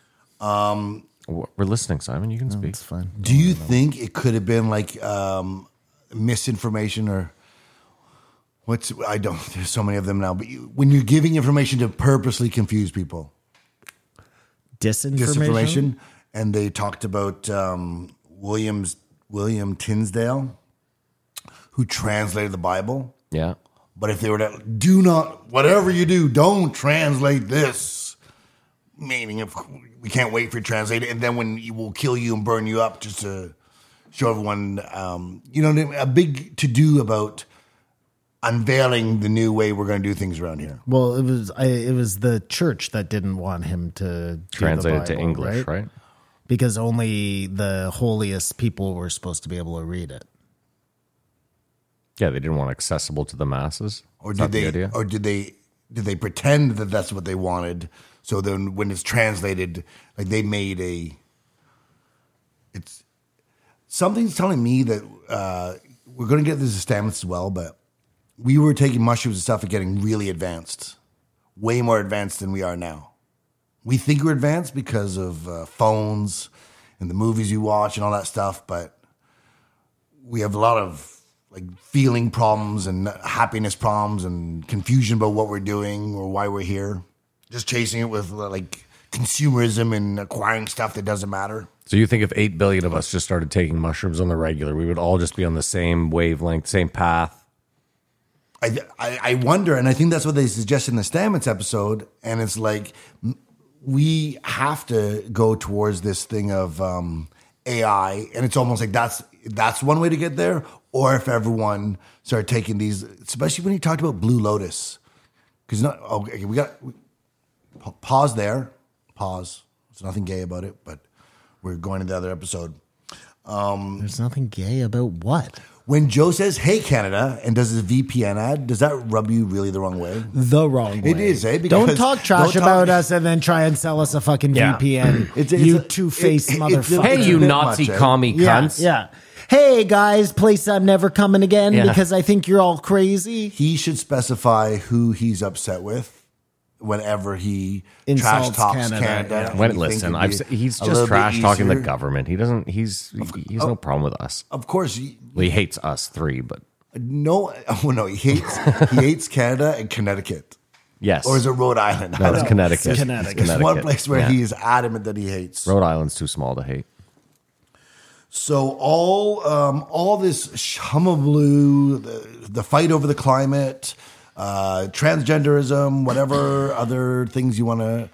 W- We're listening, Simon. You can speak. it's fine. Do you think it could have been like um, misinformation or what's, I don't, there's so many of them now, but you, when you're giving information to purposely confuse people, Disinformation. disinformation, and they talked about um, Williams, William Tinsdale, who translated the Bible. Yeah. But if they were to do not, whatever you do, don't translate this. Meaning, if we can't wait for you to translate it, and then when you will kill you and burn you up just to show everyone, um, you know, a big to do about unveiling the new way we're going to do things around here. Well, it was I, it was the church that didn't want him to do Translate the it to Bible, English, right? Because only the holiest people were supposed to be able to read it. Yeah, they didn't want it accessible to the masses. Or Is did that the they? idea? Or did they? Did they pretend that that's what they wanted? So then, when it's translated, like they made a. It's something's telling me that uh, we're going to get this established as well, but we were taking mushrooms and stuff and getting really advanced, way more advanced than we are now. We think we're advanced because of uh, phones and the movies you watch and all that stuff, but we have a lot of like feeling problems and happiness problems and confusion about what we're doing or why we're here. Just chasing it with like consumerism and acquiring stuff that doesn't matter. So you think if eight billion of us just started taking mushrooms on the regular, we would all just be on the same wavelength, same path? I, I, I wonder, and I think that's what they suggested in the Stamets episode. And it's like, m- we have to go towards this thing of um, A I. And it's almost like that's that's one way to get there. Or if everyone started taking these, especially when you talked about Blue Lotus. Because not, okay, we got, we, pa- pause there. Pause. There's nothing gay about it, but we're going to the other episode. There's nothing gay about what? When Joe says, "Hey Canada," and does his V P N ad, does that rub you really the wrong way? The wrong way. It is, eh? Don't Because- talk trash don't talk- about us and then try and sell us a fucking Yeah. V P N. It's- it's you a- two-faced it- it- it's a- motherfucker. Hey, It's you bit Nazi much, eh? commie yeah, cunts. yeah. Hey guys, place I'm never coming again Yeah. because I think you're all crazy. He should specify who he's upset with whenever he Insults trash talks Canada, Canada. yeah. and When, you think listen, it'd I've, be s- he's a just little bit trash talking the easier. government. He doesn't. He's he, he has no problem with us. Of course, he, Well, he hates us three, but no, oh no, he hates he hates Canada and Connecticut, yes. or is it Rhode Island? No, it's Connecticut. It's Connecticut. It's Connecticut. one place where Yeah. he is adamant that he hates. Rhode Island's too small to hate. So all um, all this hummablue, the, the fight over the climate, uh, transgenderism, whatever other things you want to,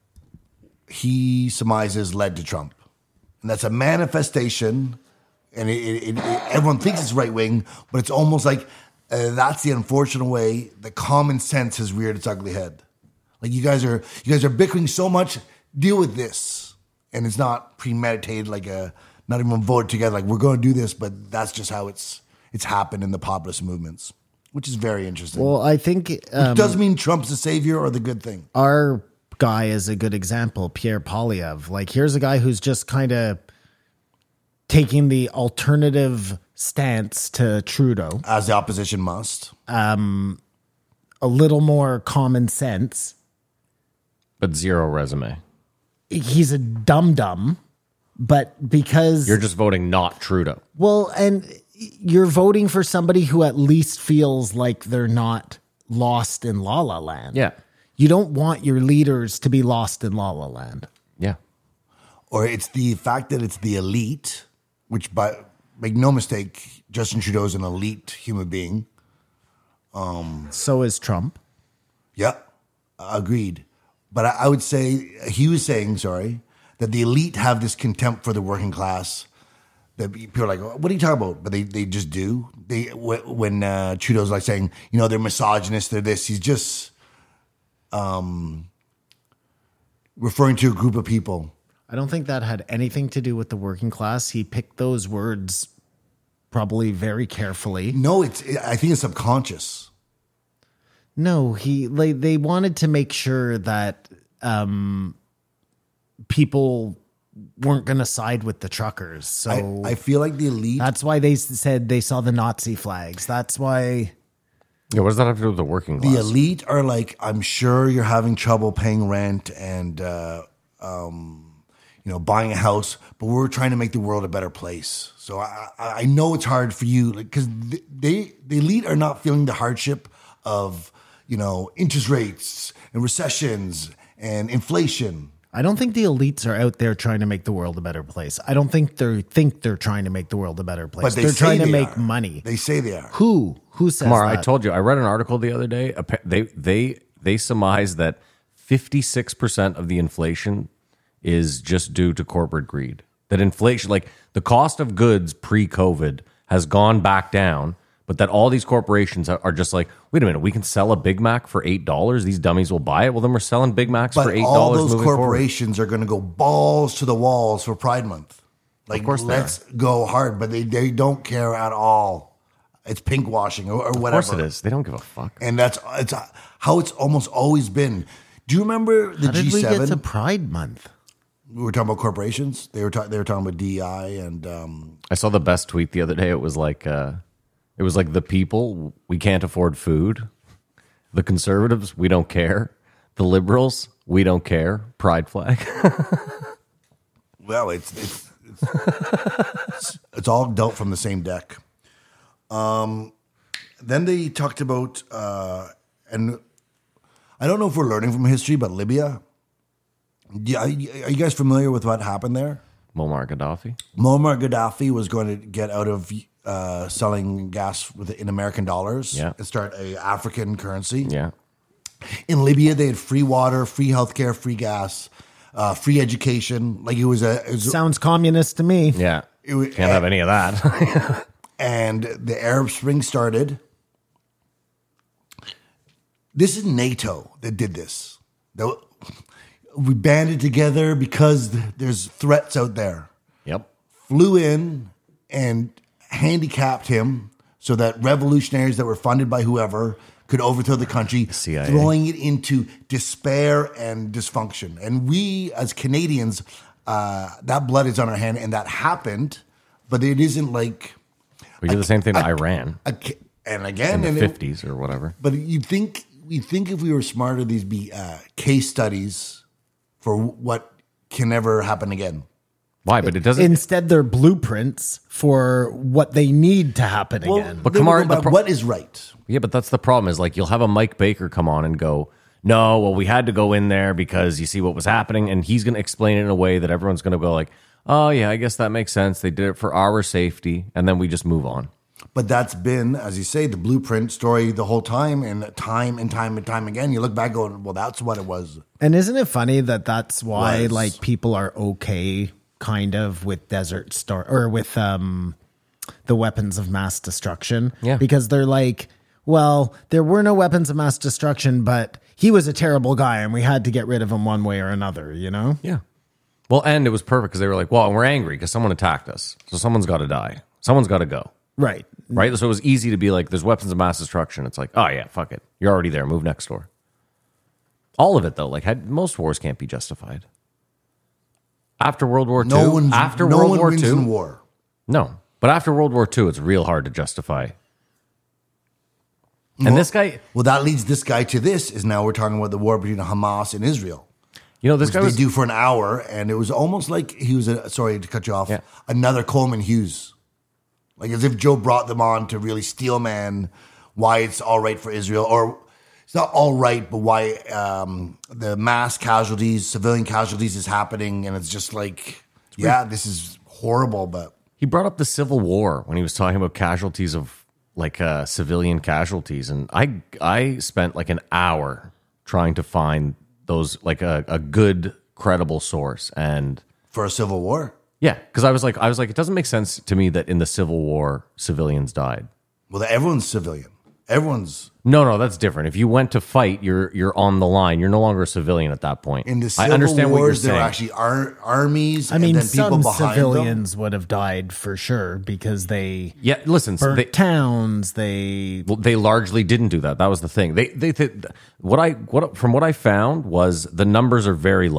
he surmises led to Trump, and that's a manifestation. And it, it, it, everyone thinks it's right wing, but it's almost like uh, that's the unfortunate way that common sense has reared its ugly head. Like you guys are you guys are bickering so much. Deal with this, and it's not premeditated like a. Not even voted together, like we're going to do this, but that's just how it's it's happened in the populist movements, which is very interesting. Well, I think um, it doesn't mean Trump's the savior or the good thing. our guy is a good example, Pierre Poilievre. Like, here's a guy who's just kind of taking the alternative stance to Trudeau, As the opposition must. a little more common sense. But zero resume. He's a dum-dum, but because... You're just voting not Trudeau. Well, and you're voting for somebody who at least feels like they're not lost in La La Land. Yeah. You don't want your leaders to be lost in La La Land. Yeah. Or it's the fact that it's the elite, which, by make no mistake, Justin Trudeau is an elite human being. So is Trump. Yep, agreed. But I, I would say, he was saying, sorry, that the elite have this contempt for the working class. That people are like, what are you talking about? But they, they just do. They when uh, Trudeau's like saying, you know, they're misogynist, they're this. He's just um, referring to a group of people. I don't think that had anything to do with the working class. He picked those words probably very carefully. No, it's. I think it's subconscious. No, he like they wanted to make sure that um, people weren't going to side with the truckers. So I, I feel like the elite. that's why they s- said they saw the Nazi flags. That's why. Yeah, what does that have to do with the working class? The elite are like, I'm sure you're having trouble paying rent and, uh, um, you know, buying a house, but we're trying to make the world a better place. So I, I I know it's hard for you because like, they, the elite are not feeling the hardship of, you know, interest rates and recessions and inflation. I don't think the elites are out there trying to make the world a better place. I don't think they think they're trying to make the world a better place. But they they're say trying to they make are. money. They say they are. Who? Who says Kamar, that? I told you, I read an article the other day. appa- They they they surmise that fifty-six percent of the inflation is just due to corporate greed. That inflation, like the cost of goods pre-COVID has gone back down, but that all these corporations are are just like, wait a minute, we can sell a Big Mac for eight dollars. These dummies will buy it. Well, then we're selling Big Macs But for eight all dollars those moving forward. corporations are going to go balls to the walls for Pride Month. Like, course they let's go hard, but they, they don't care at all. It's pink washing or, or Of whatever. course it is. They don't give a fuck. And that's it's uh, how it's almost always been. Do you remember the How did G we seven? get to Pride Month? We were talking about corporations. They were ta- they were talking about D E I and um, I saw the best tweet the other day. It was like, uh, it was like the people, we can't afford food. The conservatives, we don't care. The liberals, we don't care. Pride flag. well, it's it's it's, it's it's all dealt from the same deck. Um, then they talked about uh, and I don't know if we're learning from history, but Libya. Yeah, are you guys familiar with what happened there? Muammar Gaddafi. Muammar Gaddafi was going to get out of uh, selling gas with in American dollars Yeah. and start a African currency. Yeah. In Libya, they had free water, free healthcare, free gas, uh, free education. Like it was a, it was, Sounds communist to me. Yeah. It was- Can't have any of that. and the Arab Spring started. This is NATO that did this. That- We banded together because there's threats out there. Yep. Flew in and handicapped him so that revolutionaries that were funded by whoever could overthrow the country, C I A. throwing it into despair and dysfunction. And we, as Canadians, uh, that blood is on our hand, and that happened, but it isn't like We did the same thing to Iran a, ca- and again, in the and it- fifties or whatever. but you think you think if we were smarter, these be uh, case studies for what can never happen again. Why? But it doesn't. Instead, they're blueprints for what they need to happen again. But then we Kamar, go the back, pro- what is right? Yeah, but that's the problem is like you'll have a Mike Baker come on and go, no, well, we had to go in there because you see what was happening. And he's going to explain it in a way that everyone's going to go like, oh, yeah, I guess that makes sense. They did it for our safety. And then we just move on. But that's been, as you say, the blueprint story the whole time, and time and time and time again. You look back, going, well, that's what it was. And isn't it funny that that's why Was. like people are okay kind of with Desert Star or with um the weapons of mass destruction? Yeah. Because they're like, well, there were no weapons of mass destruction, but he was a terrible guy and we had to get rid of him one way or another, you know? Yeah. Well, and it was perfect because they were like, well, we're angry because someone attacked us. So someone's got to die. Someone's got to go. Right. Right? So it was easy to be like, there's weapons of mass destruction. It's like, oh, yeah, fuck it. You're already there. Move next door. All of it, though, like had, most wars can't be justified. After World War Two, No one's after no World one War wins Two, in war. no. But after World War Two, it's real hard to justify. And this guy, Well, that leads this guy to this. Is now we're talking about the war between Hamas and Israel. you know, this Which guy they was do for an hour, and it was almost like he was a, sorry to cut you off. Yeah. Another Coleman Hughes, like as if Joe brought them on to really steel man why it's all right for Israel, or it's not all right, but why um, the mass casualties, civilian casualties, is happening, and it's just like, yeah, this is horrible, but he brought up the Civil War when he was talking about casualties of like uh, civilian casualties, and I I spent like an hour trying to find those like a, a good credible source, and for a civil war. yeah, because I was like I was like it doesn't make sense to me that in the Civil War civilians died. Well, everyone's civilian. Everyone's No, no, that's different. If you went to fight, you're you're on the line. You're no longer a civilian at that point. in the I civil understand wars. what you're There were saying. actually ar- armies. I mean, and then people some behind civilians would have died for sure because they yeah, listen, so burnt they, towns. They Well, they largely didn't do that. That was the thing. They, they, they, what I, what from what I found was the numbers are very low.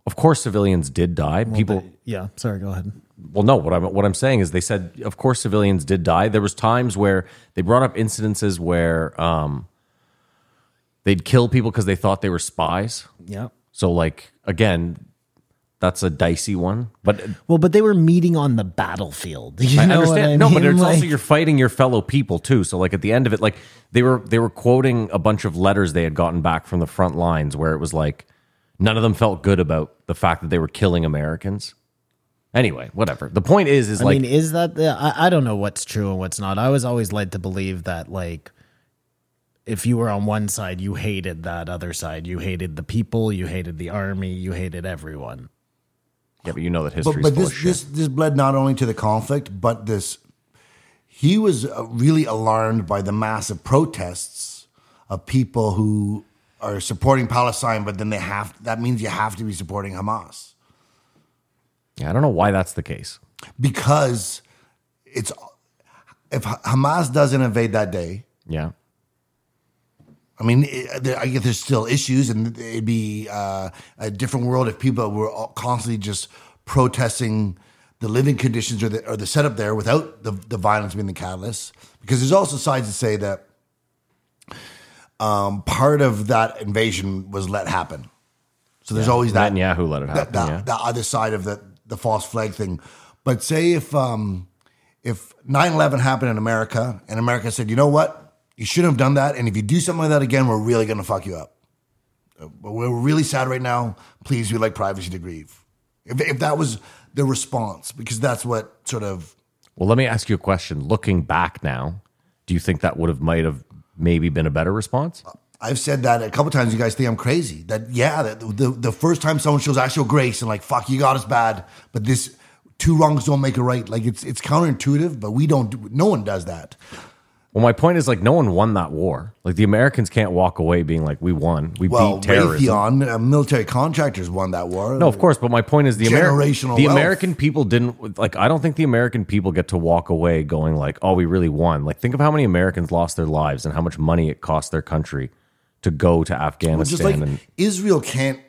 of course civilians did die. People, Yeah, sorry, go ahead. well, no, what I'm what I'm saying is they said, of course, civilians did die. There was times where they brought up incidences where um, they'd kill people because they thought they were spies. Yeah. So, like, again, that's a dicey one. But Well, but they were meeting on the battlefield. You I know understand. what I no, mean? but it's Like- also you're fighting your fellow people too. So, like, at the end of it, like they were they were quoting a bunch of letters they had gotten back from the front lines where it was like none of them felt good about the fact that they were killing Americans. Anyway, whatever. The point is, is I like mean, is that the, I, I don't know what's true and what's not. I was always led to believe that, like, if you were on one side, you hated that other side. You hated the people, you hated the army, you hated everyone. yeah, but you know that But, history's but full this, of shit. this this bled not only to the conflict, but this. He was uh, really alarmed by the massive protests of people who are supporting Palestine, but then they have that means you have to be supporting Hamas Yeah, I don't know why that's the case. because it's if Hamas doesn't invade that day. Yeah. I mean, it, there, I guess there's still issues, and it'd be uh, a different world if people were all constantly just protesting the living conditions or the, or the setup there without the, the violence being the catalyst. Because there's also sides that say that um, part of that invasion was let happen. So there's always that Netanyahu let it happen. that, that, yeah. the other side of the, the false flag thing. But say if um, if nine eleven happened in America and America said, you know what? You shouldn't have done that. And if you do something like that again, we're really going to fuck you up. But we're really sad right now. Please, we'd like privacy to grieve. If, if that was the response, because that's what sort of... Well, let me ask you a question. Looking back now, do you think that would have might have maybe been a better response? I've said that a couple times. You guys think I'm crazy. That, yeah, that the, the first time someone shows actual grace and like, fuck, you got us bad. But this, two wrongs don't make a right. Like, it's it's counterintuitive, but we don't, do, no one does that. Well, my point is, like, no one won that war. Like, the Americans can't walk away being like, we won. We Well, beat terrorism. Raytheon, uh, military contractors won that war. No, of course, but my point is the, Ameri- Generational the wealth. American people didn't, like, I don't think the American people get to walk away going like, oh, we really won. Like, think of how many Americans lost their lives and how much money it cost their country to go to Well, Afghanistan. just like and Israel can't,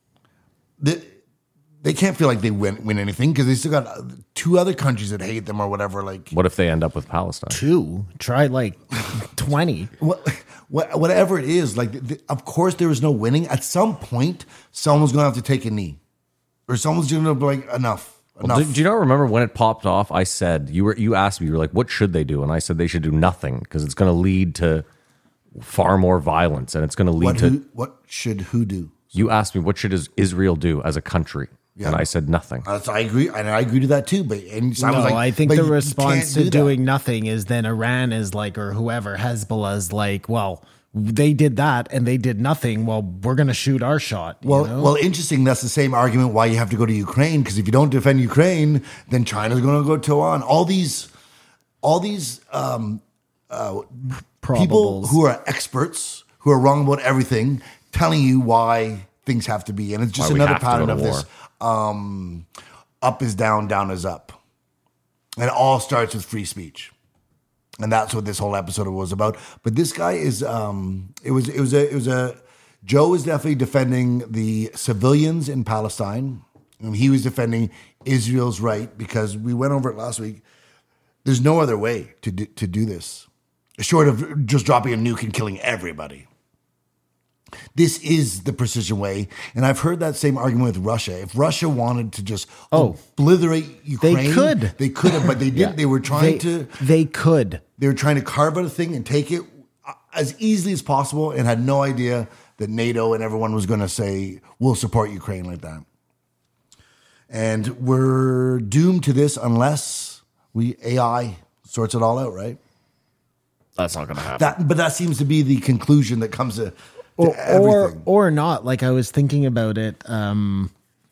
they, they can't feel like they win win anything because they still got two other countries that hate them or whatever. Like, what if they end up with Palestine? Two, try like twenty. what, what, whatever it is, like, th- of course there is no winning. At some point, someone's going to have to take a knee, or someone's going to be like, enough, enough. Do, do you not remember when it popped off? I said, you were you asked me, you were like, what should they do? And I said they should do nothing because it's going to lead to far more violence and it's going to lead what, to. who, what should who do? You asked me, what should is- Israel do as a country? Yeah. And I said nothing. That's, I agree, and I agree to that too. But and No, Simon's like, I think but the you- you response can't to do that. doing nothing is then Iran is like, or whoever, Hezbollah's like, well, they did that and they did nothing. Well, we're going to shoot our shot. you Well, know? well, interesting. That's the same argument why you have to go to Ukraine, because if you don't defend Ukraine, then China's going to go to Iran. All these, all these um, uh, people Probables. who are experts, who are wrong about everything, telling you why things have to be, and it's just Why we another have to go pattern to of war. this: um, up is down, down is up, and it all starts with free speech. And that's what this whole episode was about. But this guy is, um, it was, it was a, it was a, Joe is definitely defending the civilians in Palestine, and he was defending Israel's right, because we went over it last week. There's no other way to do, to do this, short of just dropping a nuke and killing everybody. This is the precision way, and I've heard that same argument with Russia. If Russia wanted to just Oh. obliterate Ukraine, could. they could have, but they didn't. They were trying they, to. They could. They were trying to carve out a thing and take it as easily as possible, and had no idea that NATO and everyone was going to say, we'll support Ukraine like that. And we're doomed to this unless we A I sorts it all out, right? That's not going to happen. That, but that seems to be the conclusion that comes to, to Or, or everything. or not. Like, I was thinking about it. Um,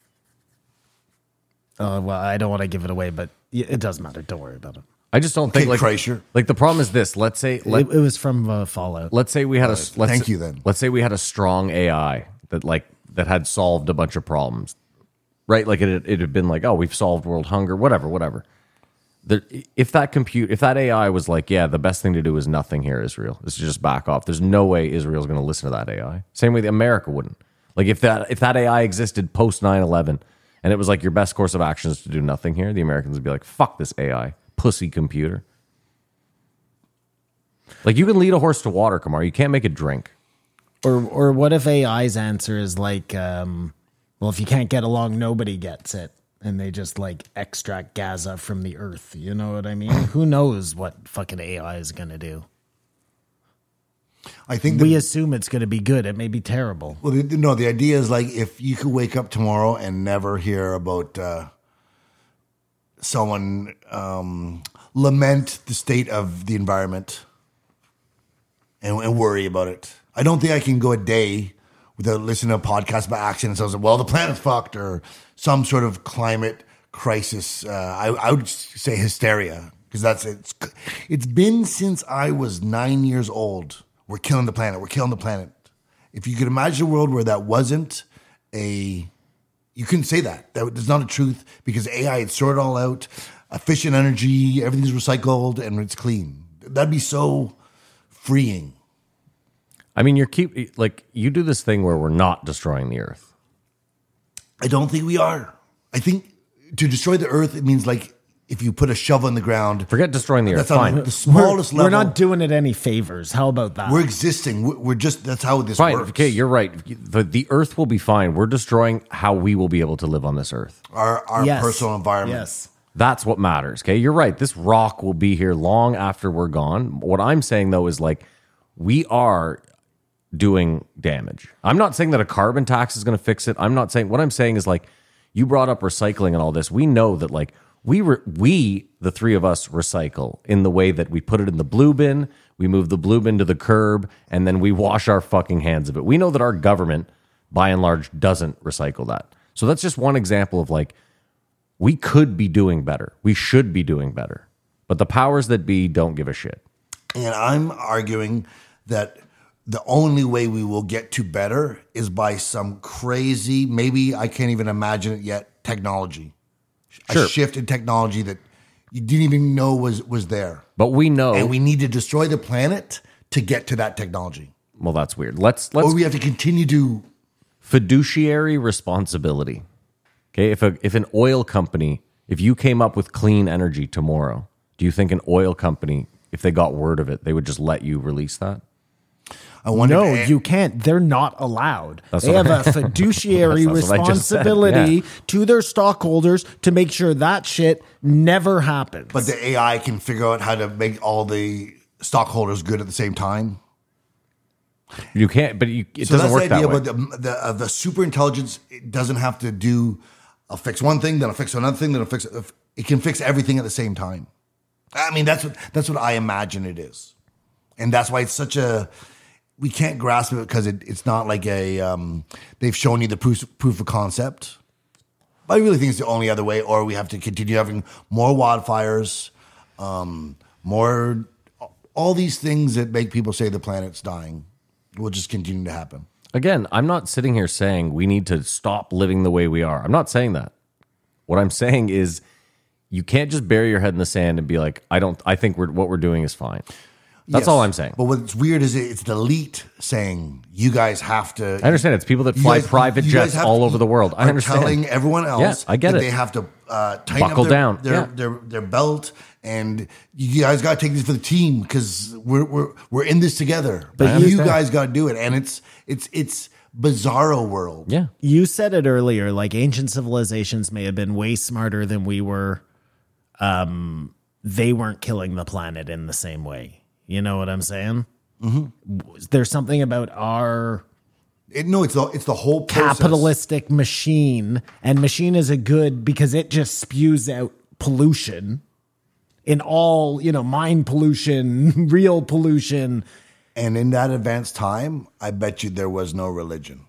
uh, well, I don't want to give it away, but y- it doesn't matter. Don't worry about it. I just don't think Kid like Kreischer. like the problem is this. Let's say let, it, it was from uh, Fallout. let's say we had a let's, thank you then. Let's say we had a strong A I that like that had solved a bunch of problems, right? Like it it had been like, oh, we've solved world hunger, whatever, whatever. The, if that compute, if that A I was like, yeah, the best thing to do is nothing here, Israel, is to just back off. There's no way Israel's going to listen to that A I. Same way the America wouldn't. Like if that if that A I existed post nine eleven and it was like your best course of action is to do nothing here, the Americans would be like, fuck this A I, pussy computer. Like you can lead a horse to water, Kamar. You can't make it drink. Or or what if A I's answer is like, um, well, if you can't get along, nobody gets it. And they just like extract Gaza from the earth. You know what I mean? Who knows what fucking A I is going to do? I think We the, assume it's going to be good. It may be terrible. well, the, no, the idea is like if you could wake up tomorrow and never hear about uh, someone um, lament the state of the environment and, and worry about it. I don't think I can go a day without listening to a podcast about accidents. I was like, well, the planet's fucked or some sort of climate crisis. Uh, I, I would say hysteria because that's it's. It's been since I was nine years old. We're killing the planet. We're killing the planet. If you could imagine a world where that wasn't a, you couldn't say that. That is not a truth because A I had sorted it all out, efficient energy, everything's recycled and it's clean. That'd be so freeing. I mean, you're keep like you do this thing where we're not destroying the earth. I don't think we are. I think to destroy the earth, it means like if you put a shovel in the ground. Forget destroying the earth. That's on Fine. the, the smallest we're, level. We're not doing it any favors. How about that? We're existing. We're, we're just, that's how this Fine. works. Okay, you're right. The, the earth will be fine. We're destroying how we will be able to live on this earth. Our, our Yes. personal environment. Yes. That's what matters. Okay, you're right. This rock will be here long after we're gone. What I'm saying though is like we are doing damage. I'm not saying that a carbon tax is going to fix it. I'm not saying what I'm saying is like you brought up recycling and all this. We know that like we re, we the three of us recycle in the way that we put it in the blue bin, we move the blue bin to the curb, and then we wash our fucking hands of it. We know that our government by and large doesn't recycle that. So that's just one example of like we could be doing better. We should be doing better. But the powers that be don't give a shit. And I'm arguing that the only way we will get to better is by some crazy, maybe I can't even imagine it yet, technology. Sure. A shift in technology that you didn't even know was, was there. But we know And we need to destroy the planet to get to that technology. well that's weird. Let's let's Or we have to continue to, fiduciary responsibility. Okay, if a if an oil company, if you came up with clean energy tomorrow, do you think an oil company, if they got word of it, they would just let you release that? I wonder No, if- you can't. They're not allowed. That's They what have I- a fiduciary That's what I just said, responsibility yeah. to their stockholders to make sure that shit never happens. But the A I can figure out how to make all the stockholders good at the same time. You can't, but you, it So doesn't that's work the idea. that way. But the, the, uh, the super intelligence it doesn't have to do, I'll fix one thing, then I'll fix another thing, then I'll fix it. It can fix everything at the same time. I mean, that's what, that's what I imagine it is. And that's why it's such a, we can't grasp it because it, it's not like a, um, they've shown you the proof, proof of concept. But I really think it's the only other way, or we have to continue having more wildfires, um, more, all these things that make people say the planet's dying will just continue to happen. Again, I'm not sitting here saying we need to stop living the way we are. I'm not saying that. What I'm saying is you can't just bury your head in the sand and be like, I don't, I think we're, what we're doing is fine. That's Yes. all I'm saying. But what's weird is it's the elite saying you guys have to. I understand it's people that you fly guys- private you guys jets have all to- over the world. I are understand. telling everyone else Yeah, I get that it. they have to uh, tighten Buckle up their, down. Their, Yeah. their, their belt, and you guys got to take this for the team because we're we're we're in this together. I But you understand. guys got to do it, and it's it's it's bizarro world. Yeah. You said it earlier, like ancient civilizations may have been way smarter than we were. Um, they weren't killing the planet in the same way. You know what I'm saying? Mm-hmm. There's something about our It, no, it's the it's the whole process. capitalistic machine, and machine is a good because it just spews out pollution in all, you know, mind pollution, real pollution. And in that advanced time, I bet you there was no religion.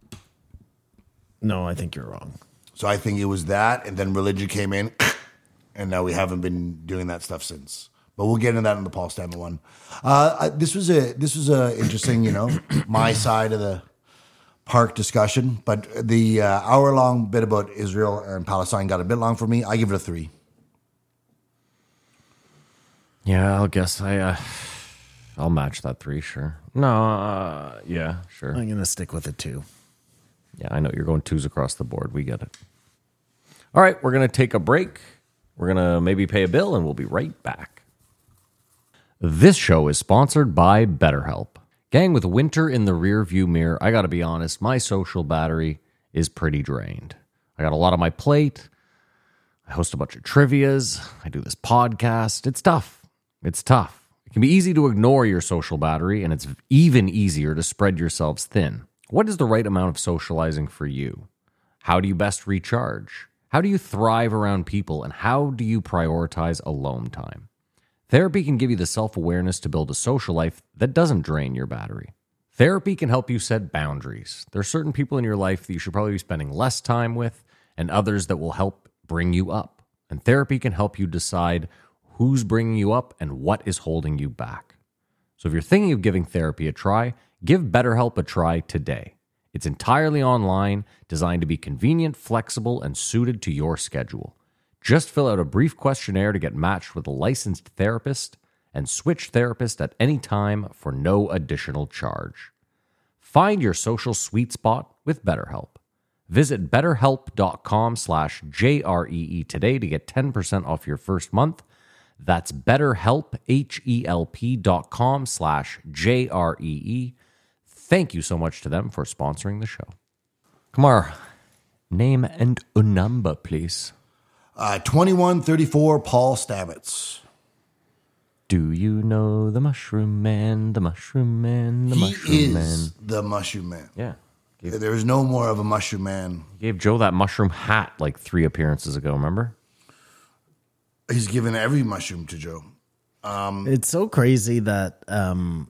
No, I think you're wrong. So I think it was that, and then religion came in, and now we haven't been doing that stuff since. But we'll get into that in the Paul Stanley one. Uh, I, this was a this was a interesting, you know, my side of the park discussion. But the uh, hour long bit about Israel and Palestine got a bit long for me. I give it a three. Yeah, I'll guess I, uh, I'll match that three, sure. No, uh, yeah, sure. I'm going to stick with it too. Yeah, I know you're going twos across the board. We get it. All right, we're going to take a break. We're going to maybe pay a bill, and we'll be right back. This show is sponsored by BetterHelp. Gang, with winter in the rearview mirror, I got to be honest, my social battery is pretty drained. I got a lot on my plate. I host a bunch of trivias. I do this podcast. It's tough. It's tough. It can be easy to ignore your social battery, and it's even easier to spread yourselves thin. What is the right amount of socializing for you? How do you best recharge? How do you thrive around people, and how do you prioritize alone time? Therapy can give you the self-awareness to build a social life that doesn't drain your battery. Therapy can help you set boundaries. There are certain people in your life that you should probably be spending less time with, and others that will help bring you up. And therapy can help you decide who's bringing you up and what is holding you back. So if you're thinking of giving therapy a try, give BetterHelp a try today. It's entirely online, designed to be convenient, flexible, and suited to your schedule. Just fill out a brief questionnaire to get matched with a licensed therapist and switch therapist at any time for no additional charge. Find your social sweet spot with BetterHelp. Visit betterhelp.com slash JREE today to get ten percent off your first month. That's betterhelp, H-E-L-P dot com slash J-R-E-E. Thank you so much to them for sponsoring the show. Kamar, name and a number, please. Uh, twenty-one thirty-four, Paul Stamets. Do you know the Mushroom Man, the Mushroom Man, the He Mushroom is Man? the Mushroom Man. Yeah. Gave, There is no more of a Mushroom Man. gave Joe that mushroom hat like three appearances ago, remember? He's given every mushroom to Joe. It's so crazy that, um,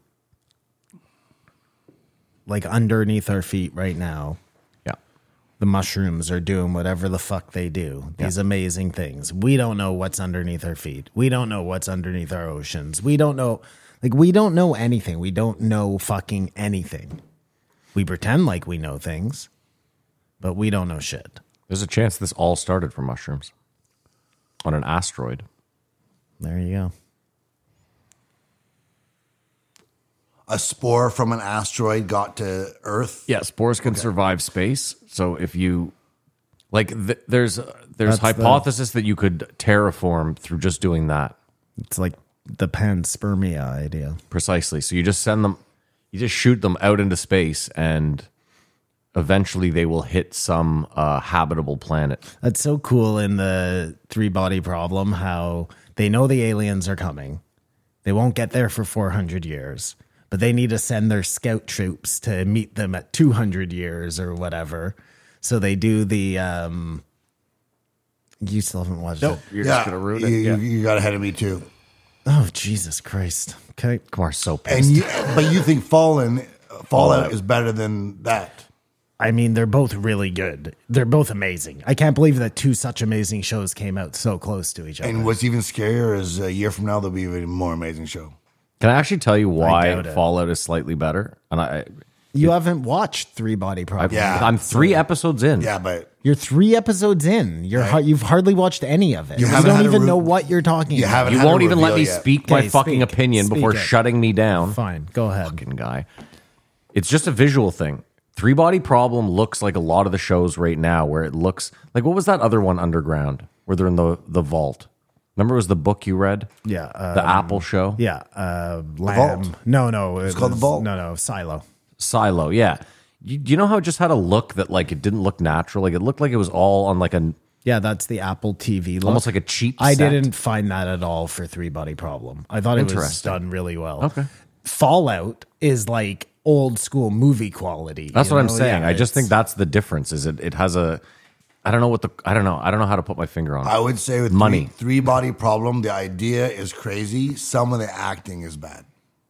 like, underneath our feet right now, Yeah. the mushrooms are doing whatever the fuck they do. These amazing things. We don't know what's underneath our feet. We don't know what's underneath our oceans. We don't know, like, we don't know anything. We don't know fucking anything. We pretend like we know things, but we don't know shit. There's a chance this all started from mushrooms on an asteroid. There you go. A spore from an asteroid got to Earth. Yeah, spores can survive space. So if you like, th- there's uh, there's That's the- hypothesis that you could terraform through just doing that. It's like the panspermia idea. Precisely. So you just send them, you just shoot them out into space, and eventually they will hit some uh, habitable planet. That's so cool in the three body problem, how they know the aliens are coming. They won't get there for four hundred years, but they need to send their scout troops to meet them at two hundred years or whatever. So they do the, um, you still haven't watched it. You're Yeah, just gonna ruin you, it. you, Yeah. you got ahead of me too. Oh, Jesus Christ. Okay. Kamar's so And pissed. you, but you think Fallen Fallout is better than that? I mean, they're both really good. They're both amazing. I can't believe that two such amazing shows came out so close to each other. And what's even scarier is a year from now there'll be an even more amazing show. Can I actually tell you why doubt it. Fallout is slightly better? And I, You haven't watched Three Body Problem. Yeah. I'm three episodes in. Yeah, but You're three episodes in. You're har- you've hardly watched any of it. You You, haven't don't had a even re- know what you're talking you about. haven't You had a won't even let reveal me yet. speak my Okay, fucking speak. opinion Speak before it. shutting me down. Fine, go ahead. Fucking guy. It's just a visual thing. Three Body Problem looks like a lot of the shows right now, where it looks like, what was that other one, Underground, where they're in the the vault? Remember, it was the book you read? Yeah, uh, The Apple show? Yeah, uh, Lamb. Vault. No, no, it It's called The was- Vault. No, no, Silo. Silo, yeah. You, you know how it just had a look that, like, it didn't look natural? Like, it looked like it was all on, like, a Yeah, that's the Apple T V look. almost like a cheap I set. didn't find that at all for Three Body Problem. I thought it was Interesting. done really well. Okay. Fallout is like old school movie quality. That's you what I'm know? saying. Yeah, I just it's- think that's the difference. Is it? It has a. I don't know what the. I don't know. I don't know how to put my finger on it. I would say with Money. three, three body problem, the idea is crazy. Some of the acting is bad.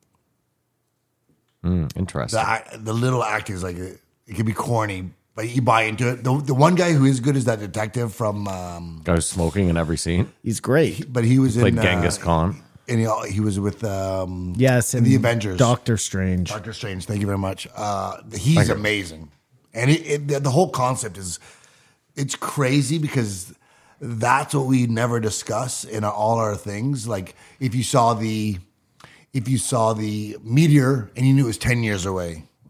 Interesting. The ac- the little acting is like it, it can be corny, but you buy into it. The the one guy who is good is that detective from, um, Guy was smoking in every scene. he's great. but he was Played in Genghis uh, Khan. and he, he was with um, Yes, in and the Avengers. Doctor Strange. Doctor Strange. Thank you very much. Uh, he's amazing, and it, it, the, the whole concept is it's crazy because that's what we never discuss in all our things. Like if you saw the if you saw the meteor and you knew it was ten years away,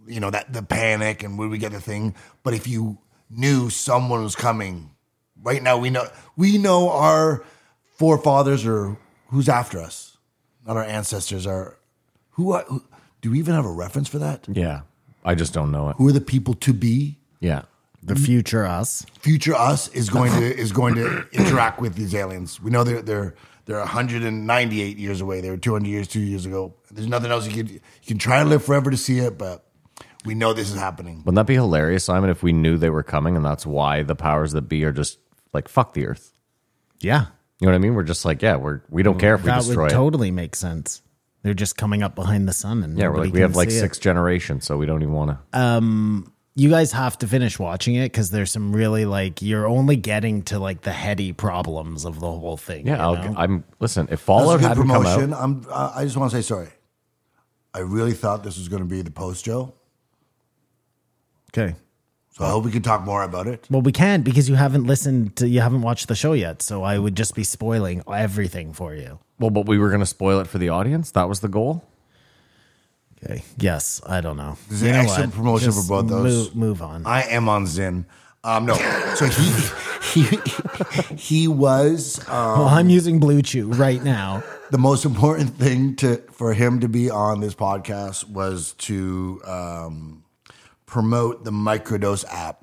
you know, that the panic and would we get the thing. But if you knew someone was coming, right now we know we know our forefathers or who's after us, not our ancestors. Are who, are, who do we even have a reference for that? Yeah. I just don't know it. Who are the people to be? Yeah. The future us. Future us is going to is going to interact with these aliens. We know they're they're they're one hundred ninety-eight years away. They were two hundred years, two years ago. There's nothing else you can you can try to live forever to see it, but we know this is happening. Wouldn't that be hilarious, Simon, if we knew they were coming and that's why the powers that be are just like, fuck the Earth? Yeah. You know what I mean? We're just like, yeah, we're we don't care if we That destroy would it. totally make sense. They're just coming up behind the sun. And Yeah, we're nobody like, we can have like see six it. generations, so we don't even want to. Um, you guys have to finish watching it because there's some really like, you're only getting to like the heady problems of the whole thing. Yeah, you I'll, know? I'm, listen, if That's Fallout a good hadn't come promotion. out. I'm. Uh, I just want to say sorry. I really thought this was going to be the post, Joe. Okay. So I hope we can talk more about it. Well, we can't because you haven't listened to, you haven't watched the show yet. So I would just be spoiling everything for you. Well, but we were going to spoil it for the audience. That was the goal. Okay. Yes. I don't know. This is You an know excellent what? promotion Just for both those. Move, move on. I am on Zin. Um, no, so he he he was um, well, I'm using Blue Chew right now. the most important thing to for him to be on this podcast was to um, promote the Microdose app.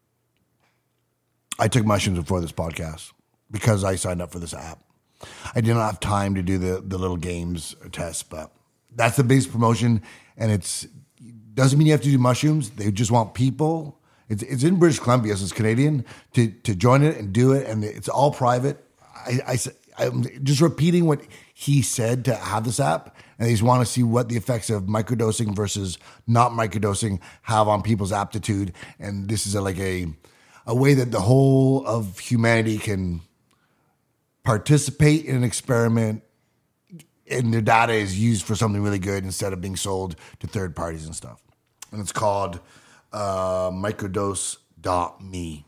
I took mushrooms before this podcast because I signed up for this app. I did not have time to do the, the little games or tests, but that's the biggest promotion. And it's doesn't mean you have to do mushrooms. They just want people. It's it's in British Columbia, so it's Canadian to to join it and do it, and it's all private. I, I I'm just repeating what he said to have this app, and they just want to see what the effects of microdosing versus not microdosing have on people's aptitude. And this is a, like a a way that the whole of humanity can participate in an experiment, and their data is used for something really good instead of being sold to third parties and stuff. And it's called uh, microdose dot me.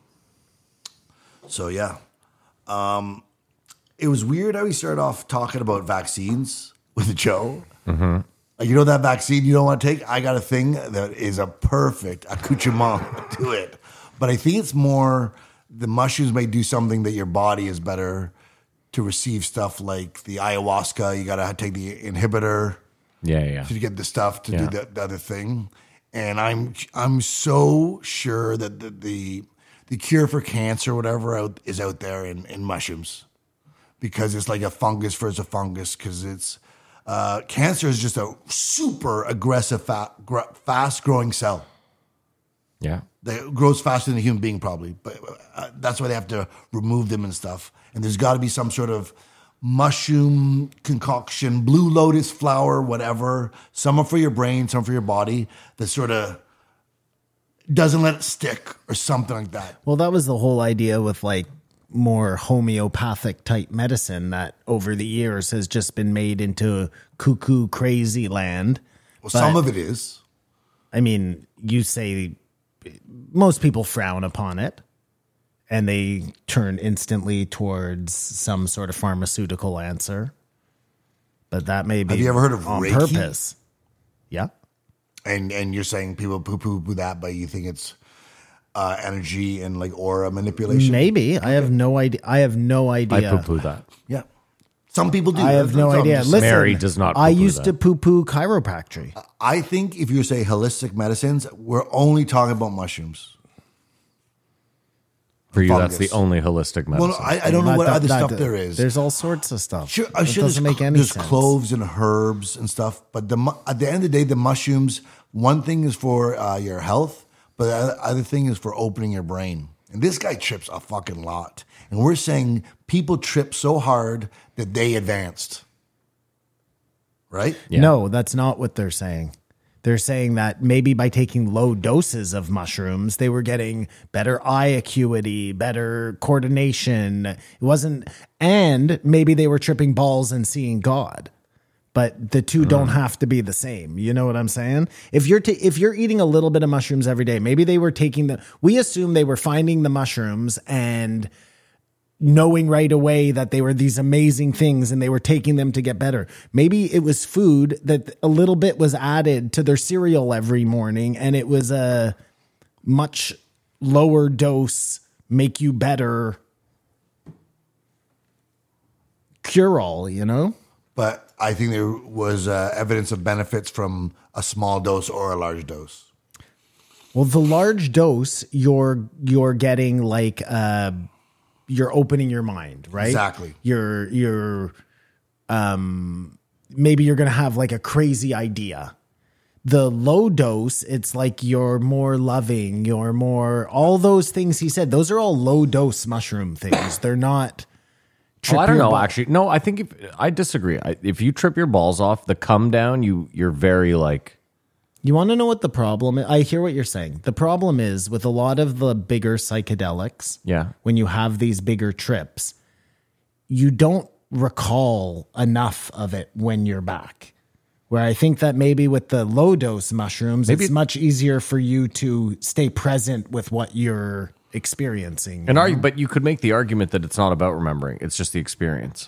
So, yeah. Um, it was weird how we started off talking about vaccines with Joe. Mm-hmm. Like, you know that vaccine you don't want to take? I got a thing that is a perfect accoutrement to it. But I think it's more the mushrooms may do something that your body is better to receive stuff like the ayahuasca. You got to take the inhibitor Yeah, yeah. to get the stuff to Yeah. do the, the other thing. And I'm I'm so sure that the the, the cure for cancer, or whatever, out, is out there in, in mushrooms, because it's like a fungus versus a fungus. Because it's uh, cancer is just a super aggressive, fa- gr- fast growing cell. Yeah. That grows faster than a human being, probably. But uh, that's why they have to remove them and stuff. And there's got to be some sort of mushroom concoction, blue lotus flower, whatever. Some are for your brain, some for your body. That sort of doesn't let it stick or something like that. Well, that was the whole idea with like more homeopathic type medicine that over the years has just been made into cuckoo crazy land. Well, But- some of it is. I mean, you say most people frown upon it and they turn instantly towards some sort of pharmaceutical answer. But that may be Have you ever heard of on Reiki? purpose. Yeah. And and you're saying people poo poo poo that, but you think it's uh, energy and like aura manipulation? Maybe. I have no idea. I have no I idea. poo-poo that. Yeah. Some people do. I have That's no what I'm idea. just Listen, Mary does not I poo-poo used that. to poo poo chiropractic. I think if you say holistic medicines, we're only talking about mushrooms. For you, that's the Fungus. only holistic medicine. Well, I, I don't know That- what that- other that- stuff there is. There's all sorts of stuff. Sure, I'm It sure doesn't there's, make any there's sense. cloves and herbs and stuff, but the mu- at the end of the day, the mushrooms, one thing is for uh, your health, but the other- other thing is for opening your brain. And this guy trips a fucking lot. And we're saying people trip so hard that they advanced. Right? Yeah. No, that's not what they're saying. They're saying that maybe by taking low doses of mushrooms, they were getting better eye acuity, better coordination. It wasn't, and maybe they were tripping balls and seeing God. But the two don't have to be the same. You know what I'm saying? If you're ta- if you're eating a little bit of mushrooms every day, maybe they were taking the. We assume they were finding the mushrooms and knowing right away that they were these amazing things and they were taking them to get better. Maybe it was food that a little bit was added to their cereal every morning, and it was a much lower dose, make you better cure-all, you know? But I think there was uh, evidence of benefits from a small dose or a large dose. Well, the large dose, you're you're getting like uh, you're opening your mind, right? Exactly. You're you're um maybe you're gonna have like a crazy idea. The low dose, it's like you're more loving, you're more all those things he said. Those are all low dose mushroom things. They're not. Oh, I don't your know. ball- Actually, no. I think if I disagree. I, if you trip your balls off, the come down, you you're very like. You want to know what the problem is? I hear what you're saying. The problem is with a lot of the bigger psychedelics, Yeah. when you have these bigger trips, you don't recall enough of it when you're back. Where I think that maybe with the low dose mushrooms, Maybe- it's much easier for you to stay present with what you're experiencing. And are you, but you could make the argument that it's not about remembering; it's just the experience,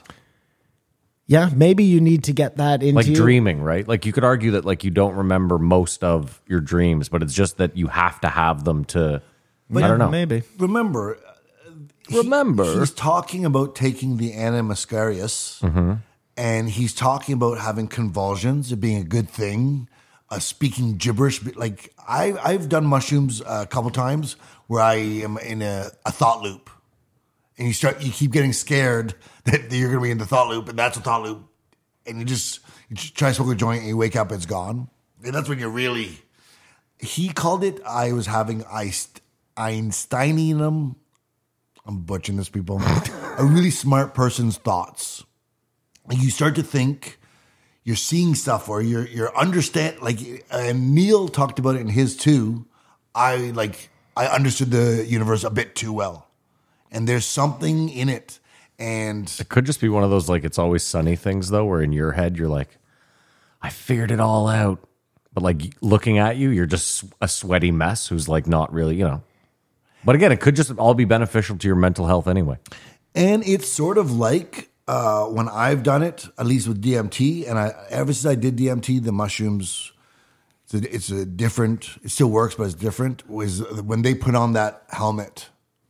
Yeah, maybe you need to get that into like dreaming, right? Like you could argue that like you don't remember most of your dreams, but it's just that you have to have them to. I don't know. Maybe. Remember, he- Remember. he's talking about taking the Animascarius, and he's talking about having convulsions, it being a good thing, uh, speaking gibberish. Like I, I've done mushrooms a couple times where I am in a, a thought loop, and you start, you keep getting scared that you're going to be in the thought loop, and that's a thought loop, and you just, you just try to smoke a joint, and you wake up, it's gone, and that's when you're really. He called it. I was having Einst- Einsteinium. I'm butchering this, people. A really smart person's thoughts. You start to think you're seeing stuff, or you're you're understand. Like, and Neil talked about it in his too. I like I understood the universe a bit too well, and there's something in it. And It could just be one of those like it's always sunny things though, where in your head you're like, I figured it all out, but like looking at you, you're just a sweaty mess who's like not really, you know. But again, it could just all be beneficial to your mental health anyway. And it's sort of like uh, when I've done it, at least with D M T, and I ever since I did D M T, the mushrooms, it's a, it's a different, it still works, but it's different, was when they put on that helmet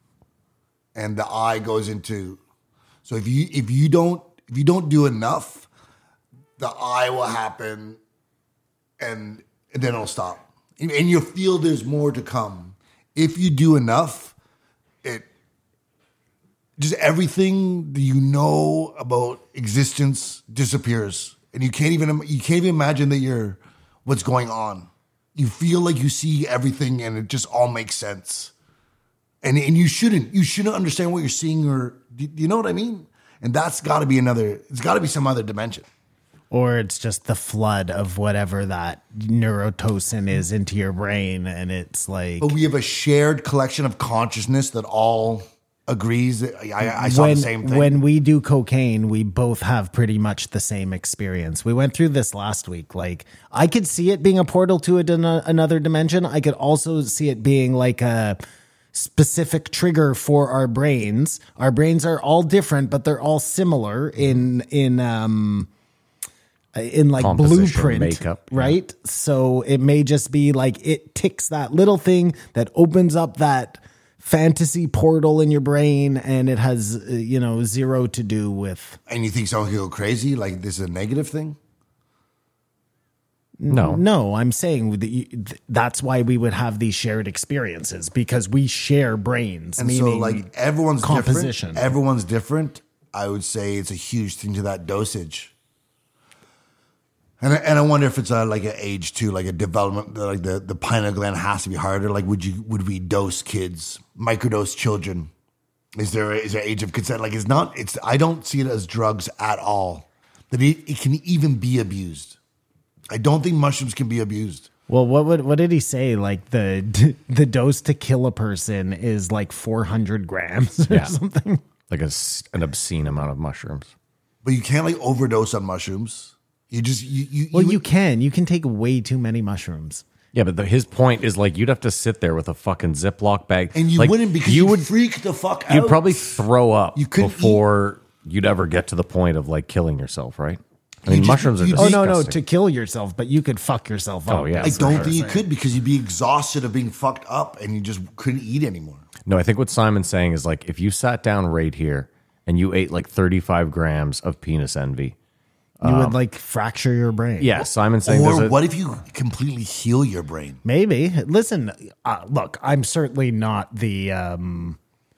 and the eye goes into, so if you if you don't if you don't do enough, the eye will happen and, and then it'll stop. And, and you'll feel there's more to come. If you do enough, it just everything that you know about existence disappears, and you can't even you can't even imagine that you're what's going on. You feel like you see everything, and it just all makes sense. And and you shouldn't you shouldn't understand what you're seeing, or do, do you know what I mean? And that's got to be another. It's got to be some other dimension. Or it's just the flood of whatever that neurotoxin is into your brain, and it's like But we have a shared collection of consciousness that all agrees. That I, I saw when, the same thing. when we do cocaine, we both have pretty much the same experience. We went through this last week. Like I could see it being a portal to a, another dimension. I could also see it being like a specific trigger for our brains. Our brains are all different, but they're all similar in in um in like Composition, blueprint, makeup, yeah. right? So it may just be like it ticks that little thing that opens up that fantasy portal in your brain, and it has, uh, you know, zero to do with. And you think someone could go crazy? Like this is a negative thing? No. No, I'm saying that you, th- that's why we would have these shared experiences, because we share brains. And so, meaning like, everyone's composition. different. Everyone's different. I would say it's a huge thing to that dosage. And I, and I wonder if it's a, like an age too, like a development, like the, the pineal gland has to be harder. Like, would you would we dose kids, microdose children? Is there is there age of consent? Like, it's not. It's I don't see it as drugs at all. That it, it can even be abused. I don't think mushrooms can be abused. Well, what would what did he say? Like the the dose to kill a person is like four hundred grams or Yeah. something. Like a s an obscene amount of mushrooms. But you can't like overdose on mushrooms. You just you you Well, you, you can you can take way too many mushrooms. Yeah, but the, his point is like you'd have to sit there with a fucking Ziploc bag, And you like, wouldn't because you you would would freak the fuck out. you'd probably throw up You couldn't before you'd ever get to the point of like killing yourself, right? I mean, just- mushrooms are you- disgusting. Oh no, no, to kill yourself, but you could fuck yourself up. Oh, yeah. I for don't sure. think you could because you'd be exhausted of being fucked up and you just couldn't eat anymore. No, I think what Simon's saying is like if you sat down right here and you ate like thirty-five grams of penis envy. You would like fracture your brain. Yeah, Simon's saying Or there's a, what if you completely heal your brain? Maybe. Listen, uh, look, I'm certainly not the um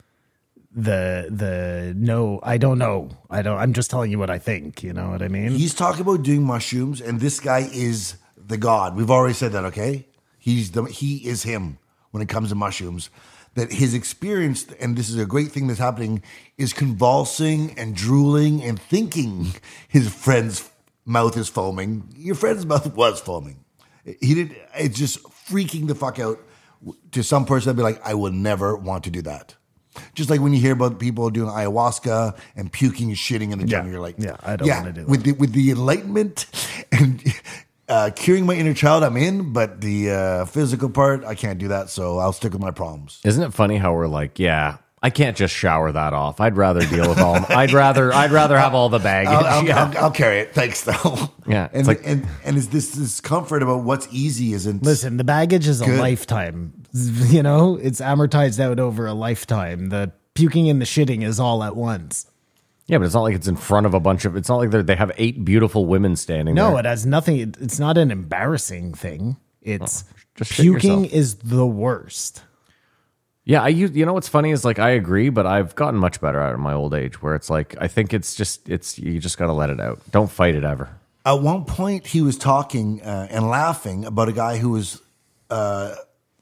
the the no, I don't know. I don't I'm just telling you what I think, you know what I mean? He's talking about doing mushrooms, and this guy is the god. We've already said that, okay? He's the he is him when it comes to mushrooms. That his experience, and this is a great thing that's happening, is convulsing and drooling and thinking his friend's mouth is foaming. Your friend's mouth was foaming. He did. It's just freaking the fuck out to some person. That'd be like, I will never want to do that. Just like when you hear about people doing ayahuasca and puking and shitting in the jungle, you're like, yeah, I don't wanna do that. With the with the enlightenment and uh, curing my inner child, I'm in, but the uh, physical part, I can't do that. So I'll stick with my problems. Isn't it funny how we're like, yeah, I can't just shower that off. I'd rather deal with all. I'd rather. I'd rather have all the baggage. I'll, I'll, yeah. I'll, I'll carry it. Thanks, though. Yeah, it's and like- and and is this discomfort about what's easy isn't? Listen, the baggage is a Good. lifetime. You know, it's amortized out over a lifetime. The puking and the shitting is all at once. Yeah, but it's not like it's in front of a bunch of. It's not like they they have eight beautiful women standing No, there. it has nothing. it- It's not an embarrassing thing. It's just shit puking yourself. is the worst. Yeah, I use. You know what's funny is like I agree, but I've gotten much better at it in my old age. Where it's like I think it's just it's you just got to let it out. Don't fight it ever. At one point, he was talking uh, and laughing about a guy who was uh,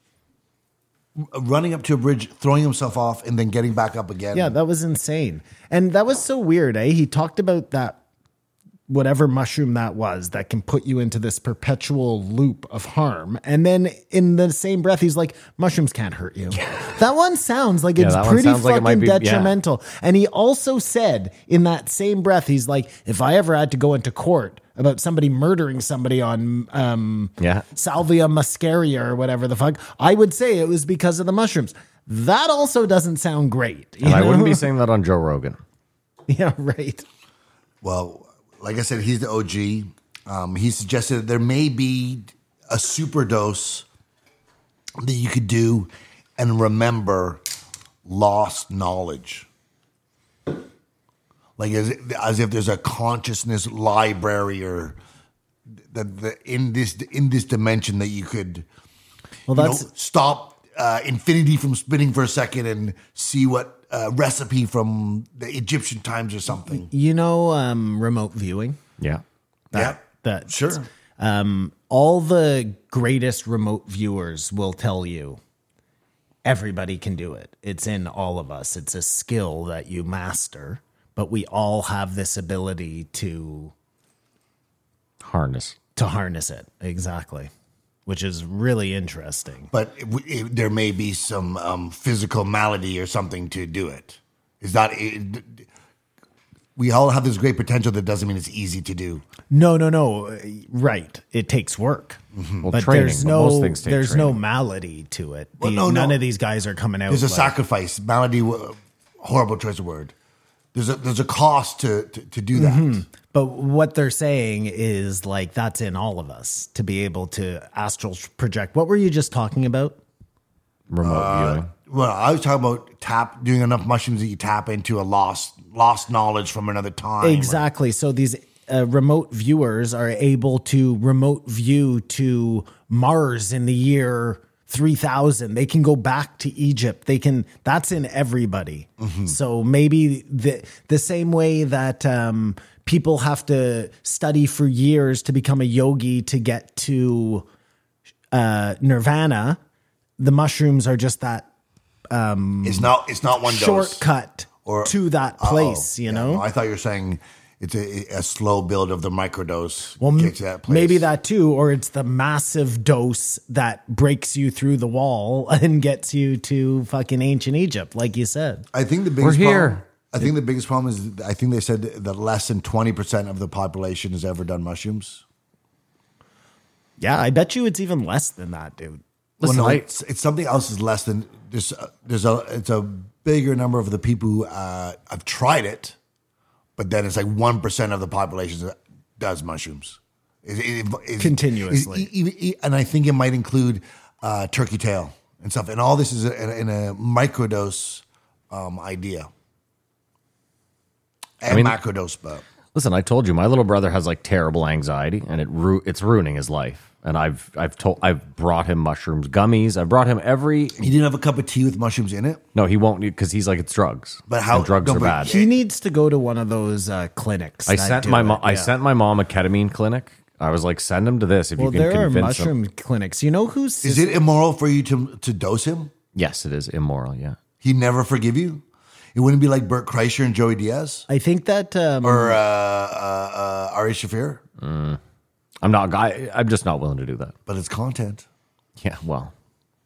running up to a bridge, throwing himself off, and then getting back up again. Yeah, that was insane. And that was so weird, eh? He talked about that, whatever mushroom that was, that can put you into this perpetual loop of harm. And then in the same breath, he's like, mushrooms can't hurt you. That one sounds like Yeah, it's that one pretty sounds like it fucking might be- yeah. detrimental. And he also said in that same breath, he's like, if I ever had to go into court about somebody murdering somebody on um, Yeah. Salvia muscaria or whatever the fuck, I would say it was because of the mushrooms. That also doesn't sound great. you And I wouldn't know? be saying that on Joe Rogan. Yeah, right. Well, like I said, he's the O G. Um, he suggested that there may be a super dose that you could do and remember lost knowledge. Like as, as if there's a consciousness library or that the, in this in this dimension that you could Well, you know, that's stop uh, infinity from spinning for a second and see what uh, recipe from the Egyptian times or something. you know um, remote viewing. Yeah. Yeah, That sure. Um, all the greatest remote viewers will tell you everybody can do it. It's in all of us. It's a skill that you master, but we all have this ability to Harness. to harness it. Exactly. Which is really interesting. But it, it, there may be some um, physical malady or something to do it. Is that it, we all have this great potential that doesn't mean it's easy to do. No, no, no. Right. It takes work. Well, But training. there's but no most things take there's no training. malady to it. Well, The- no, none no. of these guys are coming out. There's a like- sacrifice. Malady, w- horrible choice of word. There's a there's a cost to to, to do that. But what they're saying is like that's in all of us to be able to astral project. What were you just talking about? remote Uh, viewing. Well, I was talking about tap doing enough mushrooms that you tap into a lost lost knowledge from another time. Exactly. So these uh, remote viewers are able to remote view to Mars in the year three thousand. They can go back to Egypt. They can, that's in everybody. So maybe the, the same way that um, people have to study for years to become a yogi to get to uh, nirvana, the mushrooms are just that It's not it's not one dose. shortcut Or- to that Uh-oh. place, you Yeah, know? no, I thought you were saying it's a, a slow build of the microdose. Well, gets you that place. maybe that too, or it's the massive dose that breaks you through the wall and gets you to fucking ancient Egypt, like you said. I think the biggest We're problem, here. I think the biggest problem is I think they said that less than twenty percent of the population has ever done mushrooms. Yeah, I bet you it's even less than that, dude. Well, Listen, no, I- it's, it's something else is less than there's uh, there's a it's a bigger number of the people who uh, have tried it, but then it's like one percent of the population that does mushrooms. It, it, it's- Continuously. it's- e- e- and I think it might include uh, turkey tail and stuff. And all this is in, in a microdose um, idea and I mean- macrodose, but. Listen, I told you my little brother has like terrible anxiety, and it ru- it's ruining his life. And I've I've told I've brought him mushrooms, gummies. I brought him every. You didn't have a cup of tea with mushrooms in it? No, he won't because he's like it's drugs. But how- And drugs no, are but bad. He needs to go to one of those uh, clinics. I that sent do my it, mom. I yeah. sent my mom a ketamine clinic. I was like, send him to this if Well, you can there are convince mushroom him. clinics. You know who's Is it immoral for you to to dose him? Yes, it is immoral. Yeah. He'd never forgive you? It wouldn't be like Bert Kreischer and Joey Diaz? I think that um, Or uh, uh, uh, Ari Shafir? I'm not. I, I'm just not willing to do that. But it's content. Yeah. Well,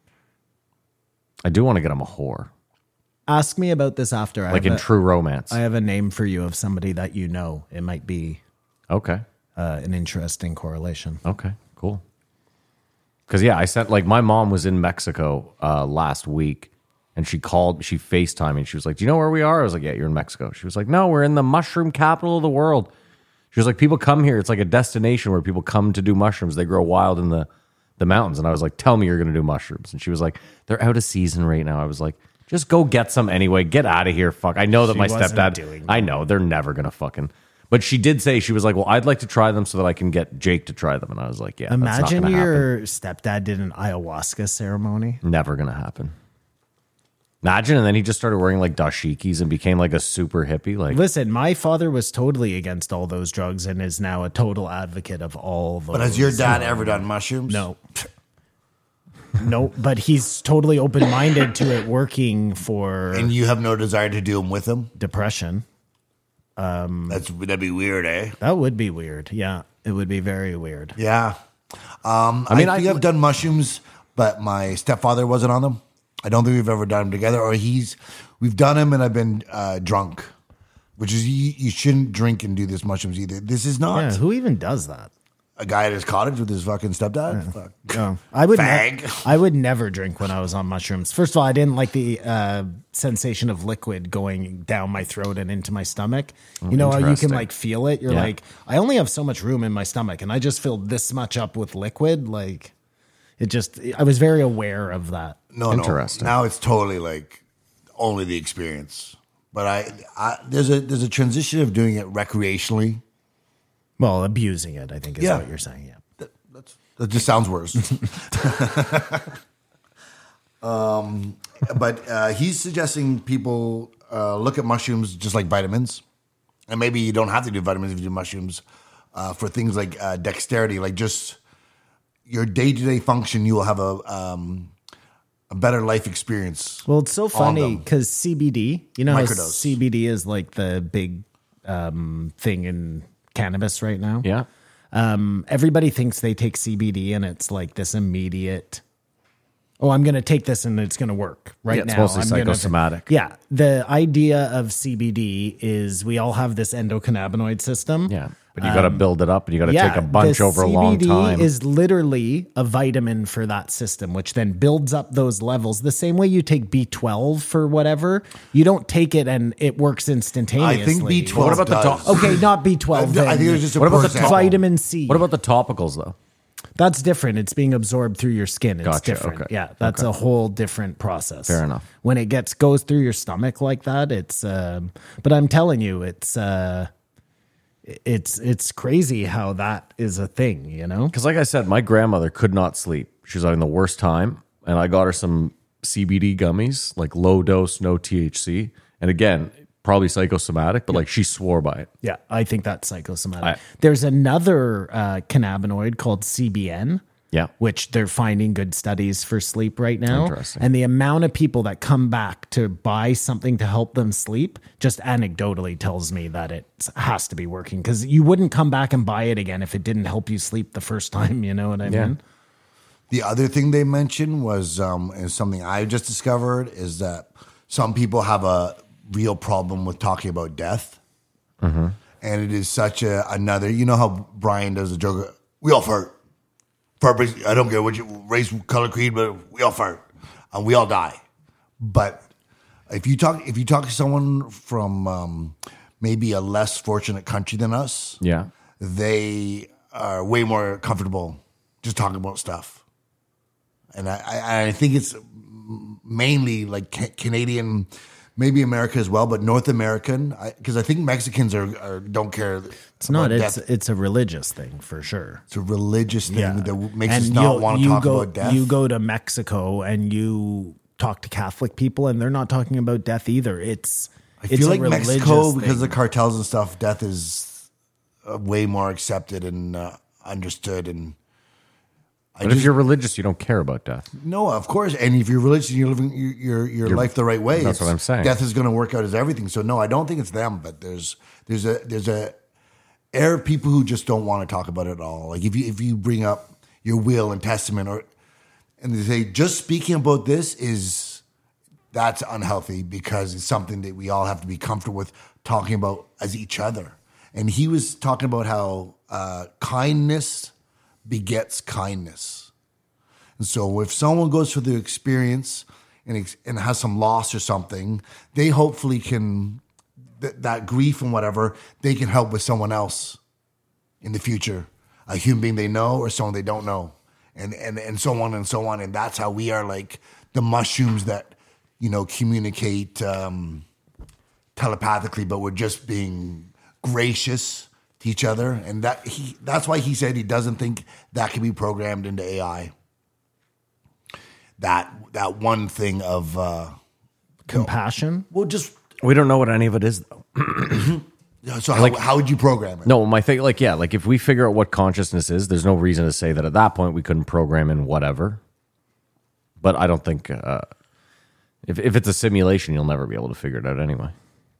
I do want to get him a whore, ask me about this after. I like have in a- True Romance. I have a name for you of somebody that you know. It might be okay. uh, an interesting correlation. Okay, cool. Because yeah, I sent like my mom was in Mexico uh, last week, and she called, she FaceTimed me, and she was like, "Do you know where we are?" I was like, "Yeah, you're in Mexico." She was like, "No, we're in the mushroom capital of the world." She was like, "People come here. It's like a destination where people come to do mushrooms. They grow wild in the the mountains." And I was like, "Tell me you're going to do mushrooms." And she was like, "They're out of season right now." I was like, "Just go get some anyway. Get out of here. Fuck. I know that She my wasn't stepdad. doing I know they're never going to fucking." But she did say, she was like, "Well, I'd like to try them so that I can get Jake to try them." And I was like, "Yeah, that's not Imagine gonna your happen. stepdad did an ayahuasca ceremony. Never gonna happen." Imagine, and then he just started wearing like dashikis and became like a super hippie. Like, Listen, my father was totally against all those drugs and is now a total advocate of all those. But has your dad ever done mushrooms? No. No, but he's totally open-minded to it working for And you have no desire to do them with him? depression. That's That'd be weird, eh? That would be weird. Yeah, it would be very weird. Yeah. Um, I mean, mean, I think I- I've done mushrooms, but my stepfather wasn't on them. I don't think we've ever done them together, or he's we've done them and I've been uh, drunk, which is you, you shouldn't drink and do this mushrooms either. This is not Yeah, who even does that? a guy at his cottage with his fucking stepdad. Fuck. No, I would. Fag. Ne- I would never drink when I was on mushrooms. First of all, I didn't like the uh, sensation of liquid going down my throat and into my stomach. You know how you can interesting. like feel it. You're Yeah. like, I only have so much room in my stomach, and I just filled this much up with liquid. Like, it just. I was very aware of that. No, Interesting. no. Now it's totally like only the experience. But I, I there's a there's a transition of doing it recreationally. Well, abusing it, I think, is Yeah. what you're saying. Yeah. That just sounds worse. um, but uh, he's suggesting people uh, look at mushrooms just like vitamins, and maybe you don't have to do vitamins if you do mushrooms uh, for things like uh, dexterity, like just your day to day function. You will have a um, a better life experience. Well, it's so on funny them. because C B D, you know, how Microdose. C B D is like the big um, thing in cannabis right now. yeah, Um, everybody thinks they take C B D and it's like this immediate. Oh, I'm going to take this and it's going to work right Yeah, it's now. mostly I'm gonna- psychosomatic. yeah, the idea of C B D is we all have this endocannabinoid system. yeah. But you got to build it up, and you got to Um, Yeah, take a bunch the over a long C B D time. is literally a vitamin for that system, which then builds up those levels. The same way you take B twelve for whatever, you don't take it and it works instantaneously. I think B twelve. What about the does. top- Okay, not B twelve. I, I think then. it was just a What about the example. vitamin C. What about the topicals though? That's different. It's being absorbed through your skin. It's Gotcha, different. okay, Yeah, that's a whole different process. Fair enough. When it gets goes through your stomach like that, it's. Um, but I'm telling you, it's. Uh, it's it's crazy how that is a thing. You know. Because like I said, my grandmother could not sleep. She was having the worst time, and I got her some C B D gummies, like low dose, no T H C. And again, probably psychosomatic, but like she swore by it. Yeah, I think that's psychosomatic. I- There's another uh, cannabinoid called C B N. Yeah. Which they're finding good studies for sleep right now. Interesting. And the amount of people that come back to buy something to help them sleep just anecdotally tells me that it has to be working because you wouldn't come back and buy it again if it didn't help you sleep the first time. You know what I Yeah. mean? The other thing they mentioned was, um, and something I just discovered, is that some people have a real problem with talking about death. And it is such a another, you know how Brian does the joke, we all fart. Purpose, I don't care what you race, color, creed, but we all fart and we all die. But if you talk, if you talk to someone from um, maybe a less fortunate country than us, Yeah. they are way more comfortable just talking about stuff. And I, I, I think it's mainly like ca- Canadian, maybe America as well, but North American, because I, I think Mexicans are, are don't care. It's not. about It's death. it's a religious thing for sure. It's a religious thing Yeah. that makes And us not you'll- want to you talk go, about death. You go to Mexico and you talk to Catholic people, and they're not talking about death either. It's I it's feel a like religious Mexico, because of the thing. cartels and stuff, death is uh, way more accepted and uh, understood. And I But if you're religious, you don't care about death. no, of course. And if you're religious and you're living your your, your life the right way, that's it's- what I'm saying. Death is going to work out as everything. So no, I don't think it's them. But there's there's a there's a air of people who just don't want to talk about it at all. Like if you if you bring up your will and testament, or and they say just speaking about this is that's unhealthy because it's something that we all have to be comfortable with talking about as each other. And he was talking about how uh, kindness begets kindness. And so if someone goes through the experience and, ex- and has some loss or something, they hopefully can, th- that grief and whatever, they can help with someone else in the future, a human being they know or someone they don't know, and, and, and so on and so on. And that's how we are like the mushrooms that, you know, communicate um, telepathically, but we're just being gracious to each other. And that he, that's why he said he doesn't think that can be programmed into A I. That that one thing of uh, compassion. well, just We don't know what any of it is, though. so how, how would you program it? No, my thing, like, yeah, like if we figure out what consciousness is, there's no reason to say that at that point we couldn't program in whatever. But I don't think uh, if if it's a simulation, you'll never be able to figure it out anyway.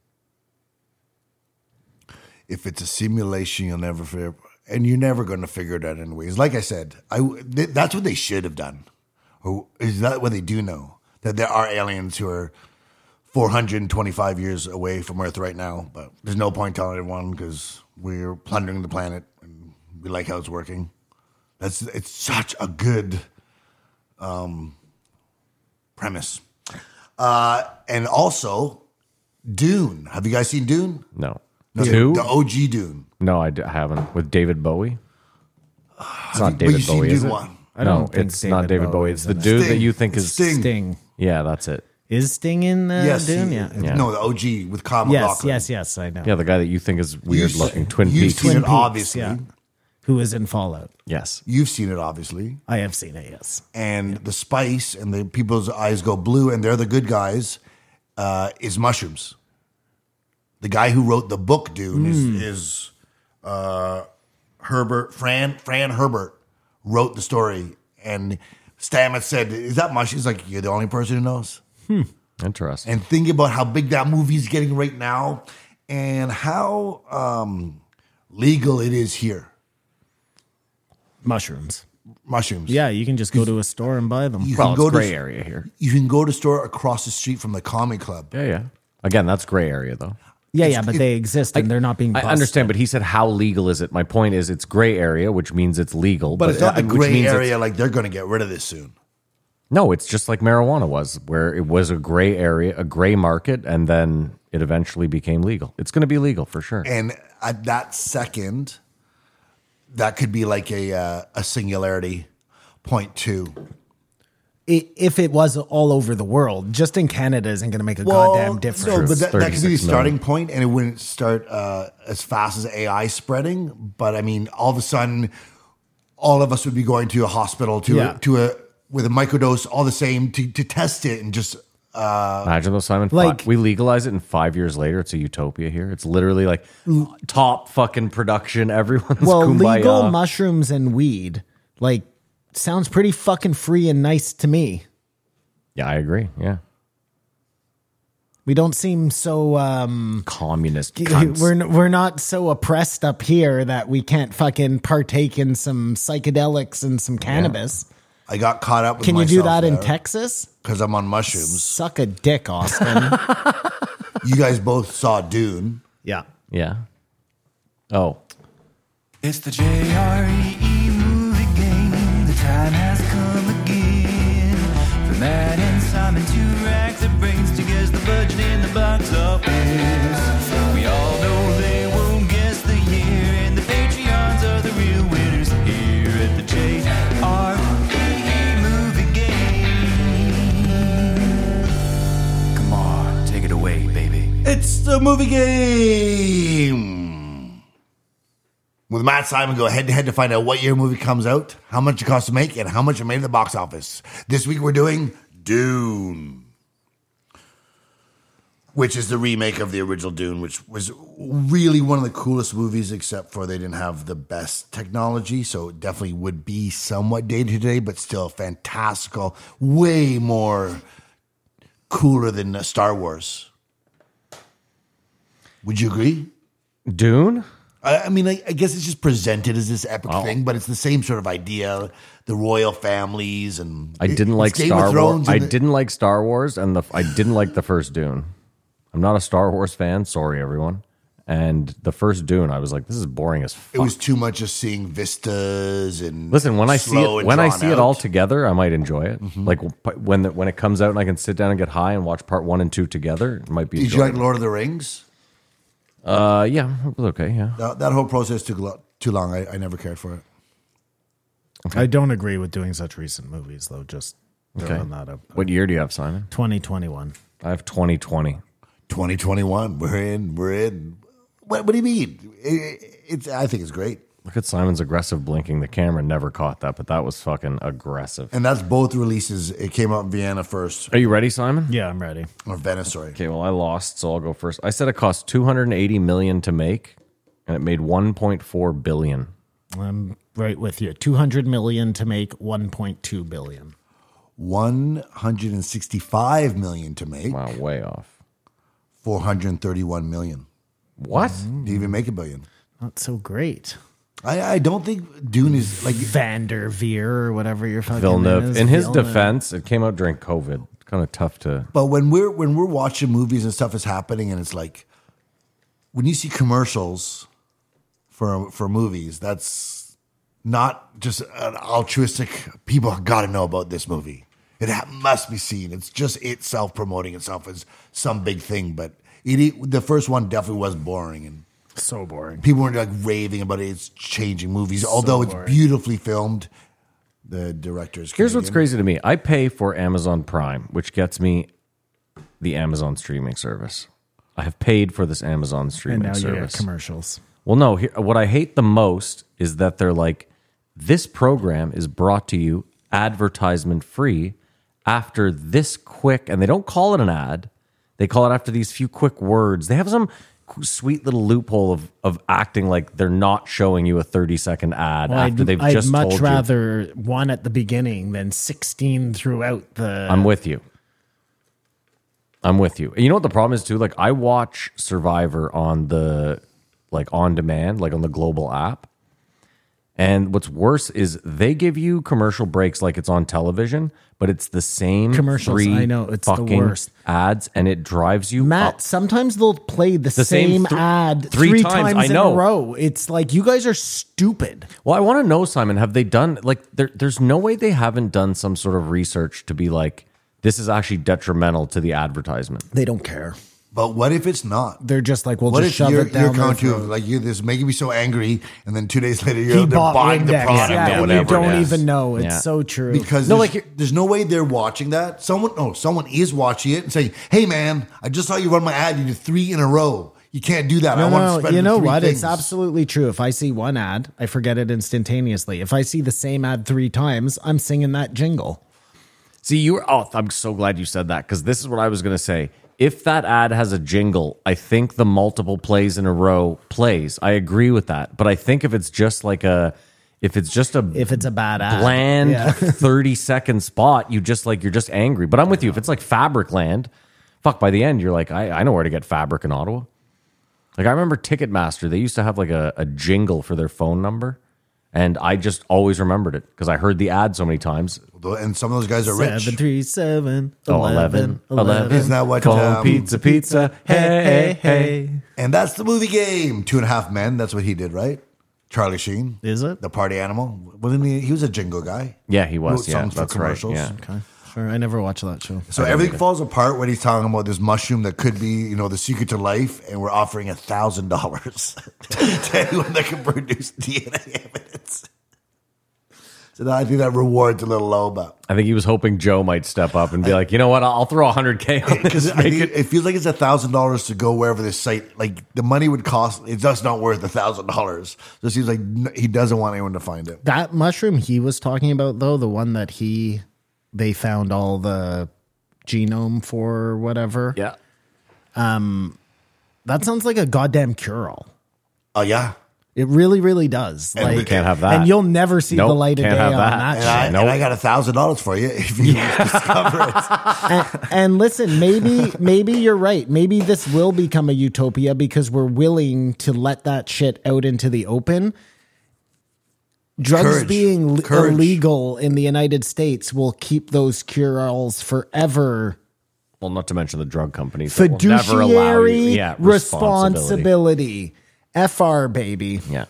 If it's a simulation, you'll never figure, and you're never going to figure it out anyways. Like I said, I th- that's what they should have done. Or is that what they do know? That there are aliens who are four hundred twenty-five years away from Earth right now, but there's no point telling everyone because we're plundering the planet and we like how it's working. That's it's such a good um, premise. Uh, and also, Dune. Have you guys seen Dune? No. No, Two? The O G Dune. No, I d- haven't. With David Bowie? It's not But David you've seen Bowie, is Dune it? one. I no, don't think it's not David David Bowie Bowie. is It's the in it. dude that Sting. you think is Sting. Sting. Yeah, that's it. Is Sting in uh, Yes, Dune? he- Yeah. Yeah. No, the O G with Kyle Yes, MacLachlan. yes, yes. I know. Yeah, the guy that you think is weird You've- looking. Twin you've Peaks. seen Twin it, Peaks, obviously. yeah. Who is in Fallout? Yes. You've seen it, obviously. I have seen it. Yes. And the spice and the people's eyes go blue and they're the good guys uh, is mushrooms. The guy who wrote the book Dune is, is uh, Herbert, Fran, Fran Herbert wrote the story. And Stamets said, is that mushrooms? He's like, you're the only person who knows. Interesting. And think about how big that movie's getting right now and how um, legal it is here. Mushrooms. Mushrooms. Yeah, you can just go to a store and buy them. You Well, can it's go gray to area here. you can go to store across the street from the Comedy Club. Yeah, yeah. Again, that's gray area, though. Yeah, yeah, but they exist and they're not being. I busted. understand, but he said, how legal is it? My point is, it's gray area, which means it's legal. But it's not the uh, which gray means it's- area like they're going to get rid of this soon. No, it's just like marijuana was, where it was a gray area, a gray market, and then it eventually became legal. It's going to be legal for sure. And at that second, that could be like a uh, a singularity point two. I- if it was all over the world, just in Canada isn't going to make a goddamn difference. No, but that, that could be the thirty-six starting point, and it wouldn't start uh, as fast as A I spreading. But I mean, all of a sudden, all of us would be going to a hospital to Yeah. a, to a with a microdose, all the same, to to test it and just. Uh, Imagine though, Simon. Like- Like we legalize it, and five years later, it's a utopia here. It's literally like top fucking production. Everyone's well, kumbaya. legal mushrooms and weed, like, sounds pretty fucking free and nice to me. Yeah, I agree. Yeah, We don't seem so. um communist. Cunts. We're n- we're not so oppressed up here that we can't fucking partake in some psychedelics and some cannabis. I got caught up with Can you do myself that in there Texas? because I'm on mushrooms. Suck a dick, Austin. You guys both saw Dune. Yeah. Yeah. Oh, It's the J R E E movie game. The time has come again for Matt and Simon to rack their brains to guess the budget in the box office. We all know they won't guess the year, and the Patreons are the real winners here at the J R E Movie Game. Come on, take it away, baby. It's the movie game. With Matt Simon, go head to head to find out what year a movie comes out, how much it costs to make, and how much it made at the box office. This week we're doing Dune, which is the remake of the original Dune, which was really one of the coolest movies, except for they didn't have the best technology, so it definitely would be somewhat dated today, but still fantastical, way more cooler than uh, Star Wars. Would you agree? Dune? I, I mean, I, I guess it's just presented as this epic Oh. thing, but it's the same sort of idea. The royal families and I didn't it- like it's Game Star of Wars. Thrones I and the- didn't like Star Wars, and the I didn't like the first Dune. I'm not a Star Wars fan. Sorry, everyone. And the first Dune, I was like, this is boring as fuck. It was too much just seeing vistas and Listen, when I see slow it, and when I drawn see it out. all together, I might enjoy it. Like when the, when it comes out and I can sit down and get high and watch part one and two together, it might be. Did you like enjoyable. Lord of the Rings? Uh, yeah, it was okay. Yeah, That, that whole process took a lot, too long. I, I never cared for it. I don't agree with doing such recent movies, though. Just okay. throwing that up. What year do you have, Simon? twenty twenty-one. I have twenty twenty. twenty twenty-one, we're in. We're in. What, what do you mean? It, it's. I think it's great, Look at Simon's aggressive blinking. The camera never caught that, but that was fucking aggressive. and that's both releases. It came out in Vienna first, Are you ready, Simon? Yeah, I'm ready. or Venice. Sorry. Okay, well, I lost, so I'll go first. I said it cost two hundred eighty million dollars to make, and it made one point four billion dollars. I'm right with you. two hundred million to make one point two billion. One hundred and sixty-five million to make. Wow, way off. Four hundred thirty-one million. What? Didn't even make a billion. Not so great. I, I don't think Dune is like. Vander Veer or whatever your fucking Villeneuve. name is. In his Villeneuve. defense, it came out during COVID. Kind of tough to. But when we're when we're watching movies and stuff is happening, and it's like when you see commercials for for movies, that's not just an altruistic. People got to know about this movie. It ha- must be seen. It's just it self promoting itself as some big thing. But it, the first one definitely was boring, and So boring. people were like raving about it. It's changing movies, although it's boring. beautifully filmed. The director's Here's what's Canadian. crazy to me. I pay for Amazon Prime, which gets me the Amazon streaming service. I have paid for this Amazon And streaming now you get service. commercials. Well, no, here, what I hate the most is that they're like, this program is brought to you advertisement free after this quick, and they don't call it an ad. They call it after these few quick words. They have some sweet little loophole of, of acting like they're not showing you a thirty second ad Well, after I'd, they've I'd just much told rather one at the beginning than sixteen throughout the. you. I'm with you. I'm with you. And you know what the problem is too? Like I watch Survivor on the like on demand, like on the global app. And what's worse is they give you commercial breaks like it's on television, but it's the same Commercials, three I know, it's the fucking worst. ads, and it drives you Matt, up. sometimes they'll play the, The same same, th- ad three three, times, times, I in know. a row. It's like you guys are stupid. Well, I want to know, Simon, have they done like there, there's no way they haven't done some sort of research to be like this is actually detrimental to the advertisement. They don't care. But what if it's not? They're just like, we'll What just if shove you're, it down you're their coming to throat. like you this is making me so angry, and then two days later you're He they're bought buying the Windex. product Yeah, or and whatever you don't it is. even know. It's Yeah. so true. because No, there's, like- there's no way they're watching that. Someone no, someone is watching it and saying, "Hey man, I just saw you run my ad. You did three in a row. You can't do that. I No, want to no, spread you the know three what? things." It's absolutely true. If I see one ad, I forget it instantaneously. If I see the same ad three times, I'm singing that jingle. See, you were, oh, I'm so glad you said that because this is what I was going to say. If that ad has a jingle, I think the multiple plays in a row plays. I agree with that. But I think if it's just like a, if it's just a, If it's a bad ad. bland Yeah. thirty second spot, you just like, you're just angry. But I'm with you. If it's like Fabricland, fuck, by the end, you're like, I, I know where to get fabric in Ottawa. Like I remember Ticketmaster, they used to have like a, a jingle for their phone number. And I just always remembered it because I heard the ad so many times. And some of those guys are rich. Seven three seven Oh, eleven, eleven. Isn't that what, Call um, pizza, pizza. Hey, hey, hey. And that's the movie game. Two and a Half Men. That's what he did, right? Charlie Sheen. Is it? The party animal? Wasn't he? He was a jingle guy. Yeah, he was. Wrote Yeah, songs for that's right. commercials. Yeah. Okay. Sure. I never watched that show. So everything falls apart when he's talking about this mushroom that could be, you know, the secret to life, and we're offering a thousand dollars to anyone that can produce D N A evidence. So that, I think that reward's a little low, but I think he was hoping Joe might step up and be like, you know what, I'll throw one hundred K on because this. I Make think it. it feels like it's a thousand dollars to go wherever this site. Like the money would cost. It's just not worth a thousand dollars. So it seems like n- he doesn't want anyone to find it. That mushroom he was talking about, though, the one that he they found all the genome for or whatever. Yeah. That sounds like a goddamn cure-all. Oh yeah. It really, really does. And like, we can't have that. And you'll never see Nope, the light of can't day have on that. that, And shit. I, Nope. and I got a thousand dollars for you if you discover it. and, and listen, maybe maybe you're right. Maybe this will become a utopia because we're willing to let that shit out into the open. Drugs Courage. being l- Courage. illegal in the United States will keep those cure-alls forever. Well, not to mention the drug companies that will never allow Fiduciary you. Yeah, responsibility. responsibility. F R, baby. Yeah.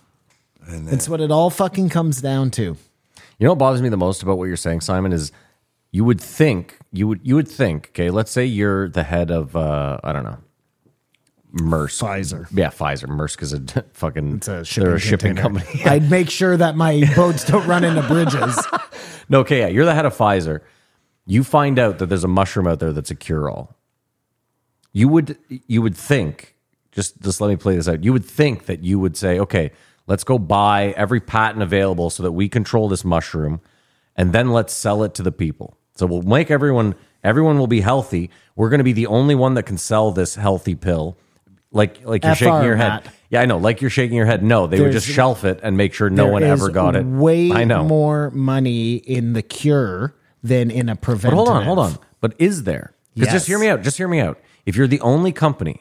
And It's what it all fucking comes down to. You know what bothers me the most about what you're saying, Simon, is you would think you would you would think, okay, let's say you're the head of uh, I don't know, Maersk. Pfizer. Yeah, Pfizer. Maersk is a d- fucking It's a shipping, they're a shipping container. company. I'd make sure that my boats don't run into bridges. No, okay, yeah, you're the head of Pfizer. You find out that there's a mushroom out there that's a cure-all. You would you would think, just just let me play this out. You would think that you would say, okay, let's go buy every patent available so that we control this mushroom, and then let's sell it to the people. So we'll make everyone everyone will be healthy. We're going to be the only one that can sell this healthy pill. Like like you're F R, shaking your head. Matt. Yeah, I know. Like you're shaking your head. No, they would There's- just shelf it and make sure no There one is ever got it. Way I know. more money in the cure than in a But preventative. hold on, hold on. But is there? Because just Yes. hear me out. Just hear me out. If you're the only company,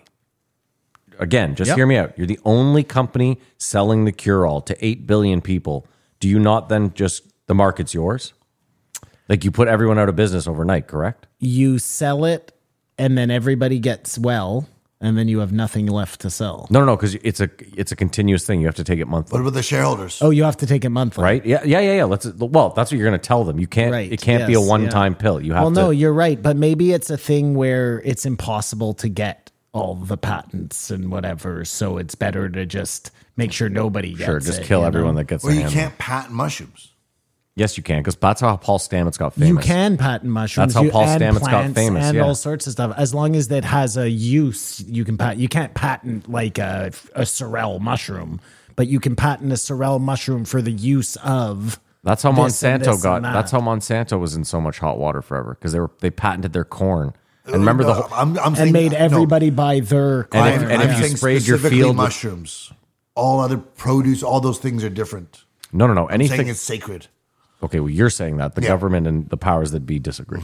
again, just Yep. hear me out. You're the only company selling the cure-all to eight billion people. Do you not then just, the market's yours? Like you put everyone out of business overnight, correct? You sell it, and then everybody gets well, and then you have nothing left to sell. No, no, no, because it's a it's a continuous thing. You have to take it monthly, what about the shareholders? Oh, you have to take it monthly, right? Yeah, yeah, yeah, yeah. Let's. Well, that's what you're going to tell them. You can't. Right, It can't be a yes, one-time yeah. pill. You have Well, to. no, you're right, but maybe it's a thing where it's impossible to get all the patents and whatever, so it's better to just make sure nobody gets sure, just it, kill you everyone know? that gets. Or the you hand. can't patent mushrooms. Yes, you can, because that's how Paul Stamets got You famous. can patent mushrooms. That's how you- Paul and Stamets got plants famous, and yeah. all sorts of stuff. As long as it has a use, you can patent. You can't patent like a, a sorrel mushroom, but you can patent a sorrel mushroom for the use of. That's how this and Monsanto this got. and that. That's how Monsanto was in so much hot water forever because they were they patented their corn. And remember the No, whole. I'm, I'm and saying- made no, everybody buy their. And corn. if- I'm, and I'm if you saying sprayed your specifically field with- mushrooms, all other produce, all those things are different. No, no, no. I'm saying Anything. it's sacred. Okay, well, you're saying that the Yeah. government and the powers that be disagree.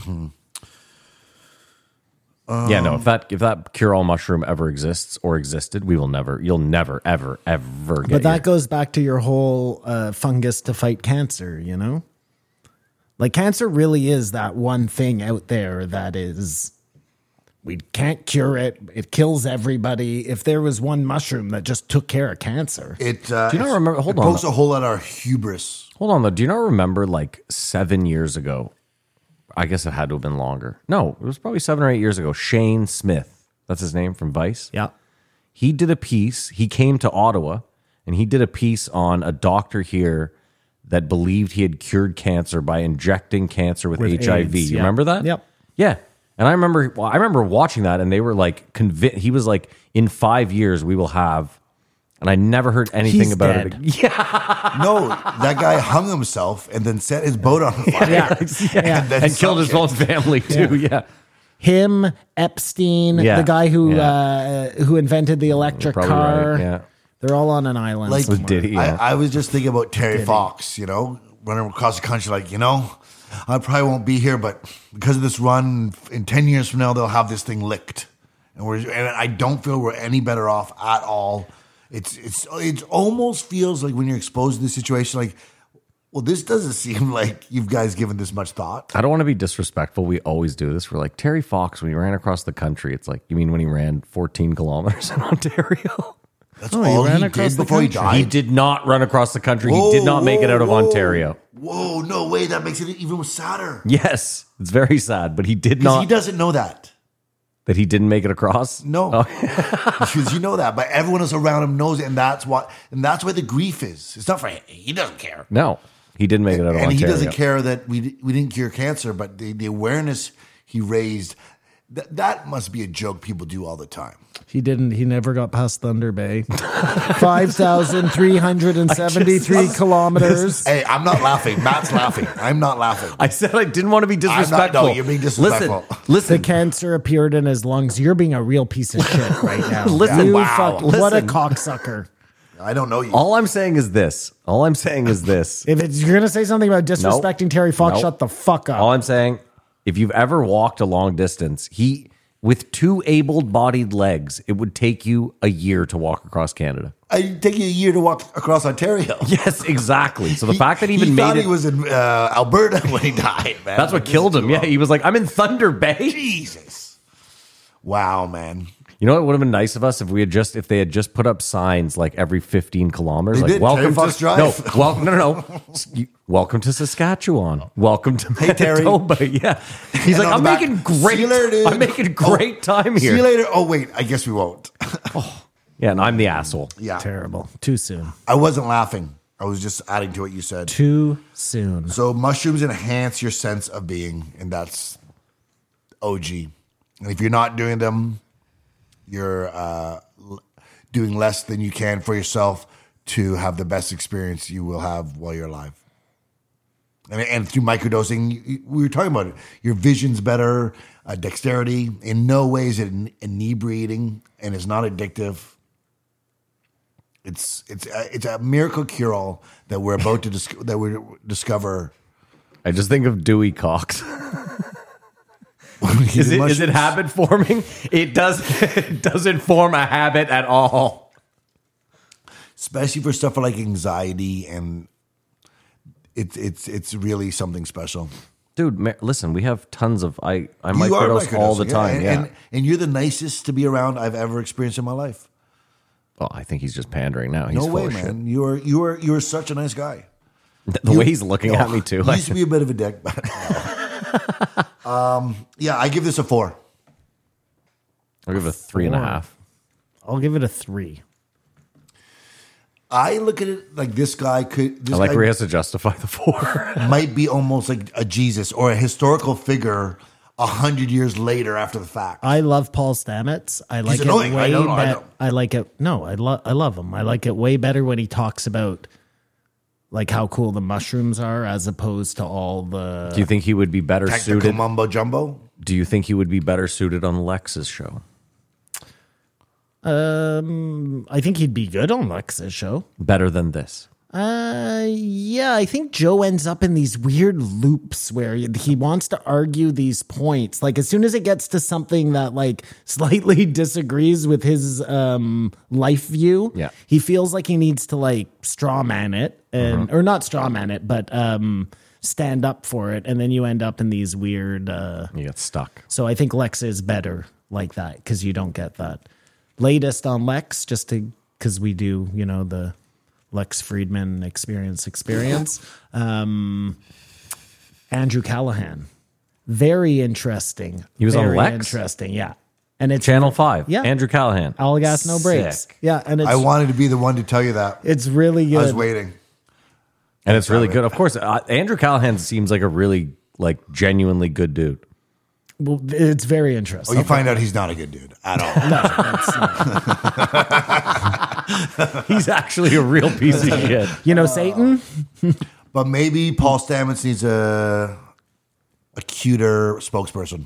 yeah, no. If that if that cure all mushroom ever exists or existed, we will never. You'll never, ever, ever get. But that your- goes back to your whole uh, fungus to fight cancer, you know? Like, cancer really is that one thing out there that is, we can't cure it. It kills everybody. If there was one mushroom that just took care of cancer. It. Uh, Do you not remember- hold it on. pokes a hole at our hubris. Hold on though. Do you not remember like seven years ago? I guess it had to have been longer. No, it was probably seven or eight years ago. Shane Smith, that's his name from Vice. Yeah. He did a piece. He came to Ottawa and he did a piece on a doctor here that believed he had cured cancer by injecting cancer with, With H I V. AIDS, You yeah. remember that? Yep. Yeah. And I remember, well, I remember watching that, and they were like convinced. He was like, "In five years, we will have." And I never heard anything He's about dead. it. Yeah, No, that guy hung himself and then set his boat on fire. Yeah. yeah. then and killed his sunk own family too. Yeah. Him, Epstein, Yeah. the guy who Yeah. uh, who invented the electric Probably car. right, yeah. They're all on an island. Like, somewhere. Diddy, yeah. I, I was just thinking about Terry Fox, you know, running across the country, like, you know, I probably won't be here, but because of this run, in ten years from now, they'll have this thing licked. And we're and I don't feel we're any better off at all. It's it's it almost feels like when you're exposed to this situation, like, well, this doesn't seem like you guys given this much thought. I don't want to be disrespectful. We always do this. We're like Terry Fox when he ran across the country. It's like, you mean when he ran fourteen kilometers in Ontario? That's Oh, he all ran he across did the before he country. He died. did not run across the country. he Whoa, did not make it whoa, out of whoa. Ontario. Whoa, no way. That makes it even sadder. Yes, it's very sad, but he did Because not. he doesn't know that. that he didn't make it across. No, Oh. because you know that, but everyone else around him knows it, and that's what, and that's why the grief is. It's not for him. He doesn't care, No, he didn't make it out of and Ontario. he doesn't care that we we didn't cure cancer, but the, the awareness he raised, th- that must be a joke people do all the time. He didn't. He never got past Thunder Bay. Five thousand three hundred and seventy-three kilometers. Hey, I'm not laughing. Matt's laughing. I'm not laughing. I said I didn't want to be not- disrespectful. no, you're being disrespectful. Listen, listen. The cancer appeared in his lungs. You're being a real piece of shit right now. Listen, You wow. fuck- what a Listen. cocksucker. I don't know you. All I'm saying is this. All I'm saying is this. If it's, you're gonna say something about disrespecting Terry Fox, Nope. shut the fuck up. All I'm saying, if you've ever walked a long distance, he with two able-bodied legs, it would take you a year to walk across Canada. It'd take you a year to walk across Ontario. Yes, exactly. So the fact that he even he made thought it, he was in uh, Alberta when he died, man. that's what killed him. Yeah, he was like, I'm in Thunder Bay. Jesus. Wow, man. You know what would have been nice of us if we had just if they had just put up signs like every fifteen kilometers, They like did. welcome Terry Fox to Drive. no, well, no, no, no, You- welcome to Saskatchewan, welcome to Hey, Terry. Manitoba. Yeah, he's And like, on I'm the back, making "See great, you later, dude." I'm making great Oh, time See here. you later. Oh, wait. I guess we won't. Yeah, and I'm the asshole. Yeah. Terrible. Too soon. I wasn't laughing. I was just adding to what you said. Too soon. So mushrooms enhance your sense of being, and that's O G. And if you're not doing them, you're uh, l- doing less than you can for yourself to have the best experience you will have while you're alive. And, and through microdosing, you- you- we were talking about it. Your vision's better, uh, dexterity. In no way is it in- inebriating, and it's not addictive. It's it's a, it's a miracle cure all that we're about to dis- that we discover. I just think of Dewey Cox. Is it, is it habit forming? It does. It doesn't form a habit at all. Especially for stuff like anxiety, and it's it's it's really something special. Dude, ma- listen, we have tons of I I You are microdose all the microdosing, yeah, time. and, Yeah. and and you're the nicest to be around I've ever experienced in my life. Oh, I think he's just pandering now. He's No full way, of man. You are you are you are such a nice guy. shit. The way he's looking No, at me too. You used to be a bit of a dick, but no. um, yeah, I give this a four. I'll give it a three and a Four. half. I'll give it a three. I look at it like this guy could. This I like guy where he has to justify the four. might be almost like a Jesus or a historical figure a hundred years later after the fact. I love Paul Stamets. I like it annoying. I way know, I bet- know. I like it. No, I love. I love him. I like it way better when he talks about like how cool the mushrooms are, as opposed to all the. Do you think he would be better Technical suited? mumbo jumbo. Do you think he would be better suited on Lex's show? Um, I think he'd be good on Lex's show. Better than this? Uh, yeah, I think Joe ends up in these weird loops where he wants to argue these points. Like as soon as it gets to something that like slightly disagrees with his um life view, Yeah. he feels like he needs to like straw man it and or not straw man it, but um stand up for it, and then you end up in these weird. uh You get stuck. So I think Lex is better like that because you don't get that. Latest on Lex, just to because we do, you know, the Lex Friedman experience experience. um, Andrew Callahan, very interesting. He was on very Lex? Interesting, yeah. And it's Channel five. Yeah. Andrew Callahan. all gas, no brakes. Sick. Yeah, and it's I wanted to be the one to tell you that. it's really good. I was waiting. And it's really good. Of course, uh, Andrew Callahan seems like a really like genuinely good dude. Well, it's very Oh, interesting. you find out he's not a good dude at all. He's actually a real piece of shit. You know, Satan. But maybe Paul Stamets needs a a cuter spokesperson.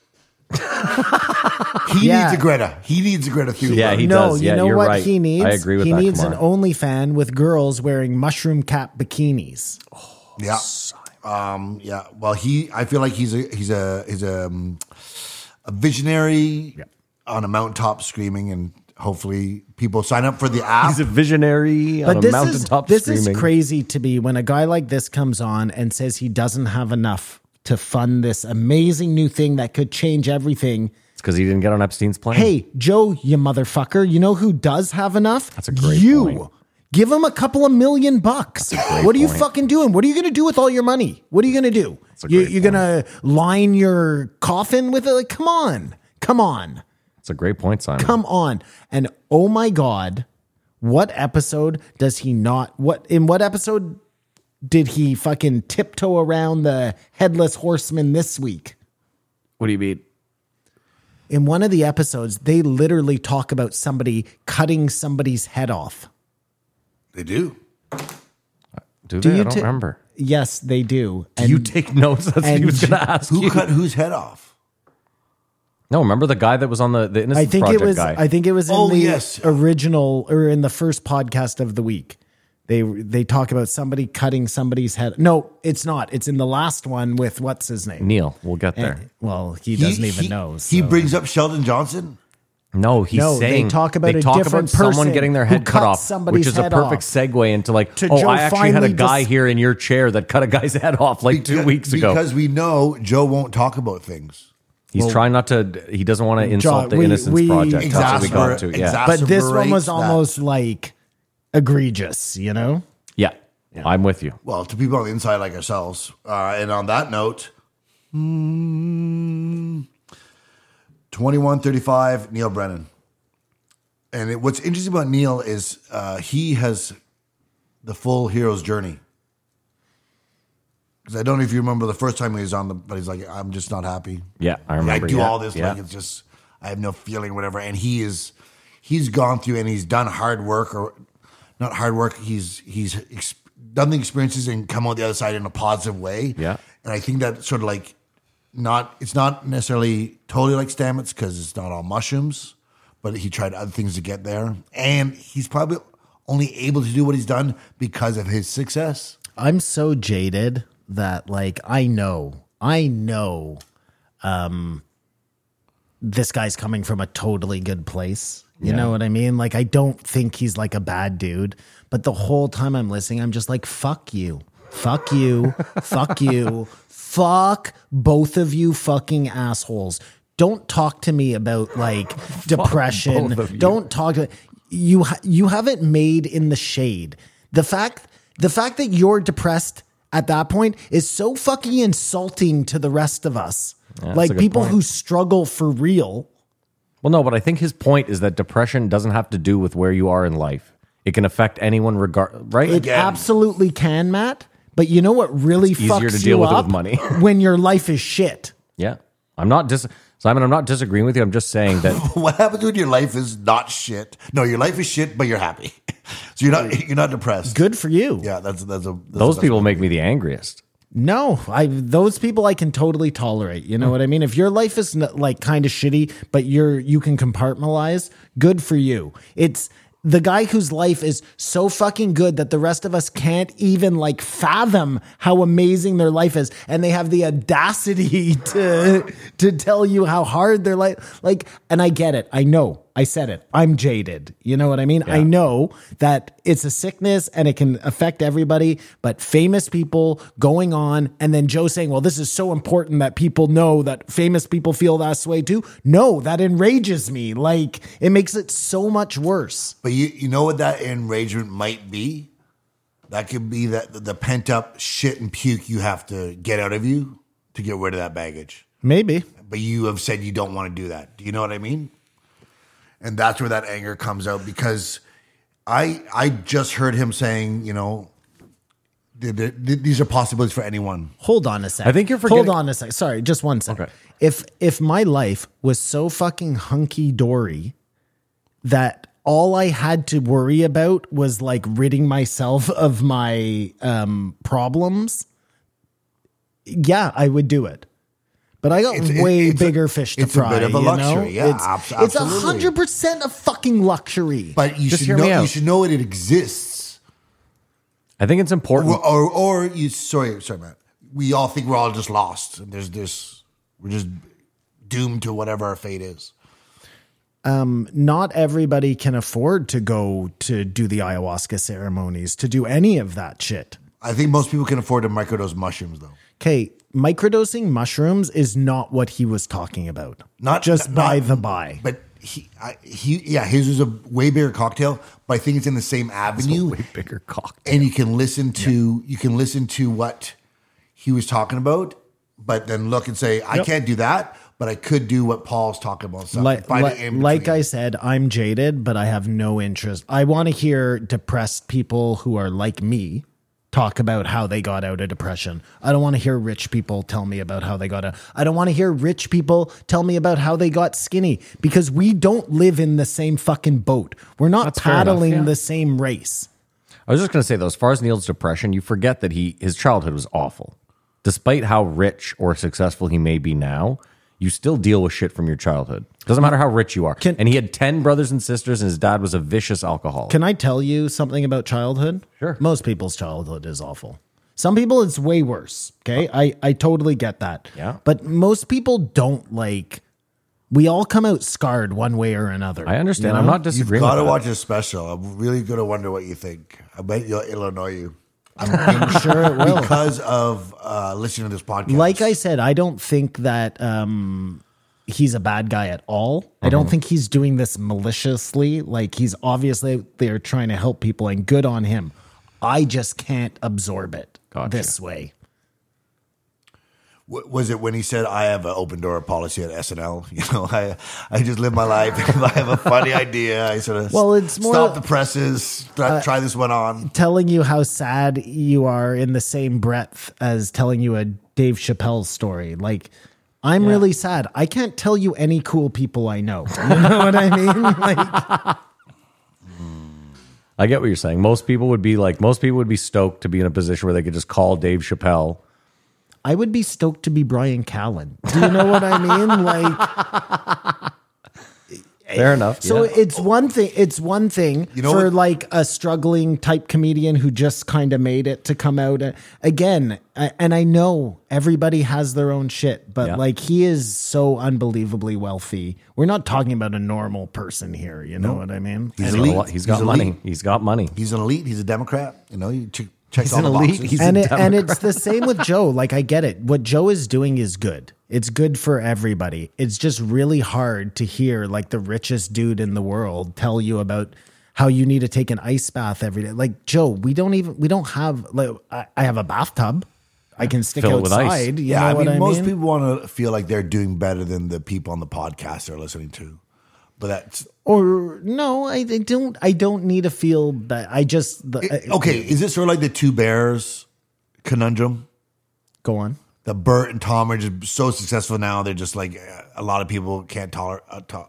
he Yeah. needs a Greta. He needs a Greta Thunberg. Yeah, he no, does. you Yeah, know you're what right. he needs? I agree with he that, needs Kumar. an OnlyFan with girls wearing mushroom cap bikinis. yeah. Um, yeah. Well, he. I feel like he's a he's a he's a um, a visionary on a mountaintop screaming, and hopefully people sign up for the app. He's a visionary on But a this is mountaintop this screaming. is crazy to me when a guy like this comes on and says he doesn't have enough to fund this amazing new thing that could change everything. It's because he didn't get on Epstein's plane. Hey, Joe, you motherfucker. You know who does have enough? That's a great you. point. Give him a couple of million bucks. great What are you point. fucking doing? What are you going to do with all your money? What are you going to do? That's a You, great you're going to line your coffin with it? Like, come on. Come on. It's a great point, Simon. Come on. And oh my God, what episode does he not, what, in what episode did he fucking tiptoe around the headless horseman this week? What do you mean? In one of the episodes, they literally talk about somebody cutting somebody's head off. They do. Do, Do they? you I don't ta- remember. Yes, they do. Do you take notes? That's what he and was going to ask Who you. cut whose head off? No, remember the guy that was on the, the Innocence I think Project it was. guy? I think it was in Oh, the yes. original or in the first podcast of the week. They they talk about somebody cutting somebody's head. No, it's not. It's in the last one with what's his name. Neil. We'll get there. And- well, he doesn't even he, know. He so. brings up Sheldon Johnson. No, he's No, they saying talk about they a talk different about someone person getting their who head cut cut off, somebody's which is a head perfect off. segue into like, To oh, Joe I actually had a finally guy dis- here in your chair that cut a guy's head off like two Because- weeks ago. Because we know Joe won't talk about things. He's trying not to. He doesn't want to insult the we- Innocence we- Project. That's what we got to. Exasperate- Yeah, But this one was exacerbates that. almost like egregious, you know? yeah, I'm with you. Well, to people on the inside like ourselves. Uh, and on that note, mm, twenty-one thirty-five, Neil Brennan. And it, what's interesting about Neil is uh, he has the full hero's journey. Because I don't know if you remember the first time he was on the, but he's like, I'm just not happy. Yeah, I I remember. do yeah, all this yeah. like it's just I have no feeling, whatever. And he is, he's gone through and he's done hard work or not hard work. He's he's ex- done the experiences and come out the other side in a positive way. Yeah. And I think that sort of like not it's not necessarily totally like Stamets because it's not all mushrooms, but he tried other things to get there, and he's probably only able to do what he's done because of his success. I'm so jaded that like I know, I know um this guy's coming from a totally good place. You Yeah. know what I mean? Like I don't think he's like a bad dude, but the whole time I'm listening, I'm just like, fuck you. Fuck you. Fuck you. Fuck both of you fucking assholes. Don't talk to me about like depression. both of you. Don't talk to you. ha- You have it made in the shade. The fact, the fact that you're depressed at that point is so fucking insulting to the rest of us. that's a like good people point. who struggle for real. Well, no, but I think his point is that depression doesn't have to do with where you are in life. It can affect anyone, regard right? It Again. absolutely can, Matt. But you know what really It's easier fucks to deal you with it up with money. when your life is shit. Yeah, I'm not dis Simon. I'm not disagreeing with you. I'm just saying that What happens when your life is not shit? No, your life is shit, but you're happy. So you're not you're not depressed. Good for you. Yeah, that's that's a that's those the best people way. make me the angriest. No, I those people I can totally tolerate. You know Hmm. what I mean? If your life is n- like kind of shitty, but you're you can compartmentalize, good for you. It's the guy whose life is so fucking good that the rest of us can't even like fathom how amazing their life is, and they have the audacity to to tell you how hard their life like. And I get it. I know. I said it. I'm jaded. You know what I mean? I know that it's a sickness and it can affect everybody, but famous people going on and then Joe saying, well, this is so important that people know that famous people feel that way too. No, that enrages me. Like it makes it so much worse. But you you know what that enragement might be? That could be that the, the pent up shit and puke you have to get out of you to get rid of that baggage. Maybe. But you have said you don't want to do that. Do you know what I mean? And that's where that anger comes out because I I just heard him saying, you know, th- th- th- these are possibilities for anyone. Hold on a second. I think you're Hold forgetting- on a second. Sorry, just one second. Okay. If if my life was so fucking hunky dory that all I had to worry about was like ridding myself of my um, problems, yeah, I would do it. But I got It's- it- way it's a- bigger fish to it's a fry. bit of a you know? luxury, yeah, it's, abs- it's a absolutely. hundred percent a fucking luxury. But you Just should hear know me out. you should know it, it exists. I think it's important. Or, or or you sorry, sorry, Matt. We all think we're all just lost. And there's this we're just doomed to whatever our fate is. Not everybody can afford to go to do the ayahuasca ceremonies, to do any of that shit. I think most people can afford to microdose mushrooms though. Okay, microdosing mushrooms is not what he was talking about. Not just not- by the by. But he, I, he, yeah, his was a way bigger cocktail, but I think it's in the same It's a avenue, way bigger cocktail. and you can listen to you can listen to what he was talking about, but then look and say, I Yep. can't do that, but I could do what Paul's talking about. So Like, find like, it in like between. I said, I'm jaded, but I have no interest. I want to hear depressed people who are like me talk about how they got out of depression. I don't want to hear rich people tell me about how they got out. I don't want to hear rich people tell me about how they got skinny, because we don't live in the same fucking boat. We're not That's fair enough, paddling yeah. the same race. I was just going to say, though, as far as Neil's depression, you forget that he his childhood was awful. Despite how rich or successful he may be now, you still deal with shit from your childhood. Doesn't matter how rich you are. Can- and he had ten brothers and sisters, and his dad was a vicious alcoholic. Can I tell you something about childhood? Sure. Most people's childhood is awful. Some people, it's way worse. Okay. I, I totally get that. Yeah. But most people don't like, we all come out scarred one way or another. I understand. you I'm know? not You've disagreeing got to with that. watch this special. I'm really going to wonder what you think. I bet you'll, it'll annoy you. I'm sure it will. Because of uh, listening to this podcast. Like I said, I don't think that um, he's a bad guy at all. I don't think he's doing this maliciously. Like, he's obviously they're trying to help people, and good on him. I just can't absorb it Gotcha. this way. W- was it when he said, I have an open door policy at S N L? You know, I I just live my life. If I have a funny idea, I sort of Well, it's more- stop the presses, try, try this one on. Telling you how sad you are in the same breath as telling you a Dave Chappelle story. Like, I'm really sad. I can't tell you any cool people I know. You know what I mean? Like, I get what you're saying. Most people would be like, most people would be stoked to be in a position where they could just call Dave Chappelle. I would be stoked to be Brian Callen. Do you know what I mean? Like, Fair enough. so yeah. it's one thing. It's one thing You know for what- like a struggling type comedian who just kind of made it to come out uh, again. uh, And I know everybody has their own shit, but Yeah. like, he is so unbelievably wealthy. We're not talking about a normal person here. You know what I mean? He's He's elite. got, he's got He's money. elite. He's got money. He's an elite. He's a Democrat. You know, you ch- checks He's all an the elite. boxes. He's and a it, and it's the same with Joe. Like, I get it. What Joe is doing is good. It's good for everybody. It's just really hard to hear like the richest dude in the world tell you about how you need to take an ice bath every day. Like, Joe, we don't even we don't have like I, I have a bathtub. I can stick Fill it with ice. outside. You yeah, know I what mean, I most mean? people want to feel like they're doing better than the people on the podcast they're listening to. But that's Or no, I, I don't. I don't need to feel that. I just the, it- okay. Is it sort of like the two bears conundrum? Go on. That Bert and Tom are just so successful now. They're just like uh, a lot of people can't tolerate. Uh, to-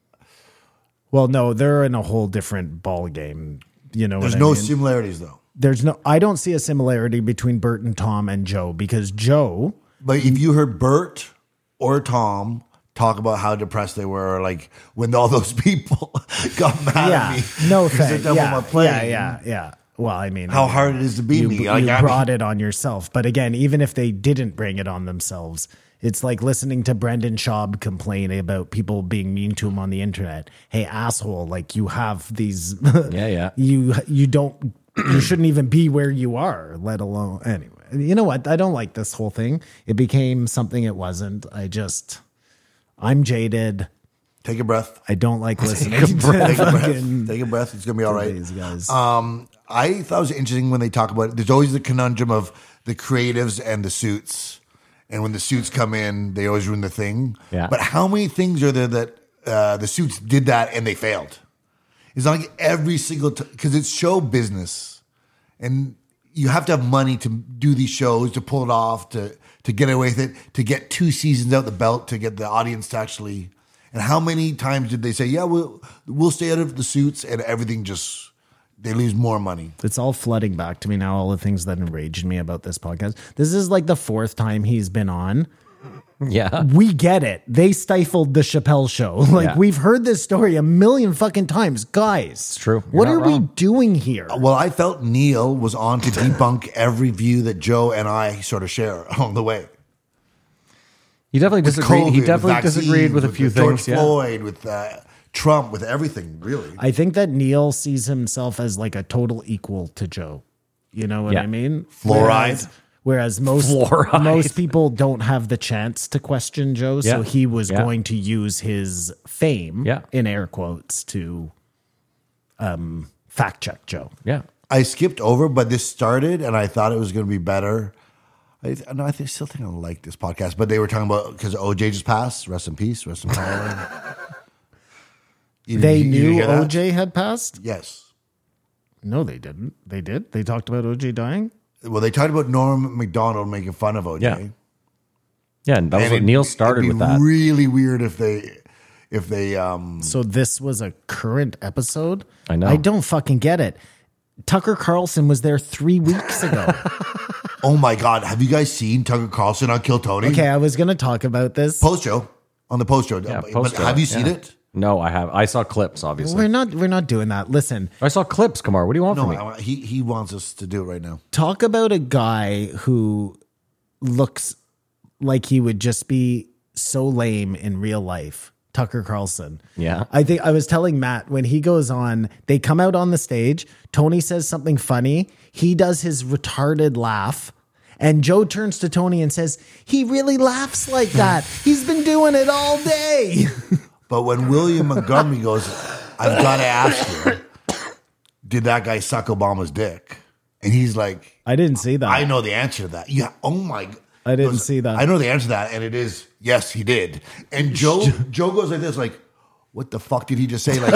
Well, no, they're in a whole different ball game. You know, There's what no I mean? similarities though. There's no. I don't see a similarity between Bert and Tom and Joe, because Joe. But if you heard Bert or Tom talk about how depressed they were, like when all those people got mad Yeah. at me, No 'cause they're thanks. done with Yeah, my plane, yeah, yeah, yeah. Well, I mean, how hard it is to be you, me. you Like, I mean- brought it on yourself. But again, even if they didn't bring it on themselves, it's like listening to Brendan Schaub complain about people being mean to him on the internet. Hey, asshole! Like, you have these. Yeah, yeah. You you don't. You shouldn't even be where you are. Let alone anyway. You know what? I don't like this whole thing. It became something it wasn't. I just. I'm jaded. Take a breath. I don't like listening Take a to breath. fucking Take a breath. It's gonna be all right. these guys. Um, I thought it was interesting when they talk about it. There's always the conundrum of the creatives and the suits, and when the suits come in, they always ruin the thing. Yeah. But how many things are there that uh, the suits did that and they failed? It's not like every single because it's show business, and you have to have money to do these shows, to pull it off, to to get away with it, to get two seasons out the belt, to get the audience to actually. And how many times did they say, "Yeah, we'll we'll stay out of the suits," and everything just they lose more money. It's all flooding back to me now, all the things that enraged me about this podcast. This is like the fourth time he's been on. Yeah. We get it. They stifled the Chappelle show. Like, Yeah. we've heard this story a million fucking times. Guys, it's true. You're What not are we wrong. doing here? Well, I felt Neil was on to debunk every view that Joe and I sort of share along the way. He definitely With disagreed. COVID, he with definitely vaccines, disagreed with a few George things. Yeah. Floyd, with uh, Trump, with everything, really. I think that Neil sees himself as like a total equal to Joe. You know what Yeah. I mean? Fluoride. Whereas, Whereas most Fluoride. most people don't have the chance to question Joe, so Yeah. he was Yeah. going to use his fame, Yeah. in air quotes, to um, fact check Joe. Yeah. I skipped over, but this started, and I thought it was going to be better. I, no, I think, still think I like this podcast, but they were talking about because O J just passed. Rest in peace. Rest in power. You- They you- you knew hear that? O J had passed? Yes. No, they didn't. They did. They talked about O J dying. Well, they talked about Norm Macdonald making fun of O J. Yeah. Yeah, and that was And what it- Neil started it'd with be that. Really weird if they, if they, um, So this was a current episode. I know. I don't fucking get it. Tucker Carlson was there three weeks ago. oh my God, have you guys seen Tucker Carlson on Kill Tony? Okay, I was going to talk about this. Post show on the post show. Yeah, but post-show, have you seen yeah. it? No, I have. I saw clips, obviously. We're not. We're not doing that. Listen, I saw clips, Kamar. What do you want No, from me? I- he he wants us to do it right now. talk about a guy who looks like he would just be so lame in real life. Tucker Carlson. Yeah. I think I was telling Matt when he goes on, they come out on the stage. Tony says something funny. He does his retarded laugh. And Joe turns to Tony and says, he really laughs like that. He's been doing it all day. But when William Montgomery goes, I've got to ask you, did that guy suck Obama's dick? And he's like, I didn't see that. I know the answer to that. Yeah. Oh my. g- I didn't goes, see that. I know the answer to that, and it is yes, he did. And Joe Joe goes like this, like, what the fuck did he just say? Like,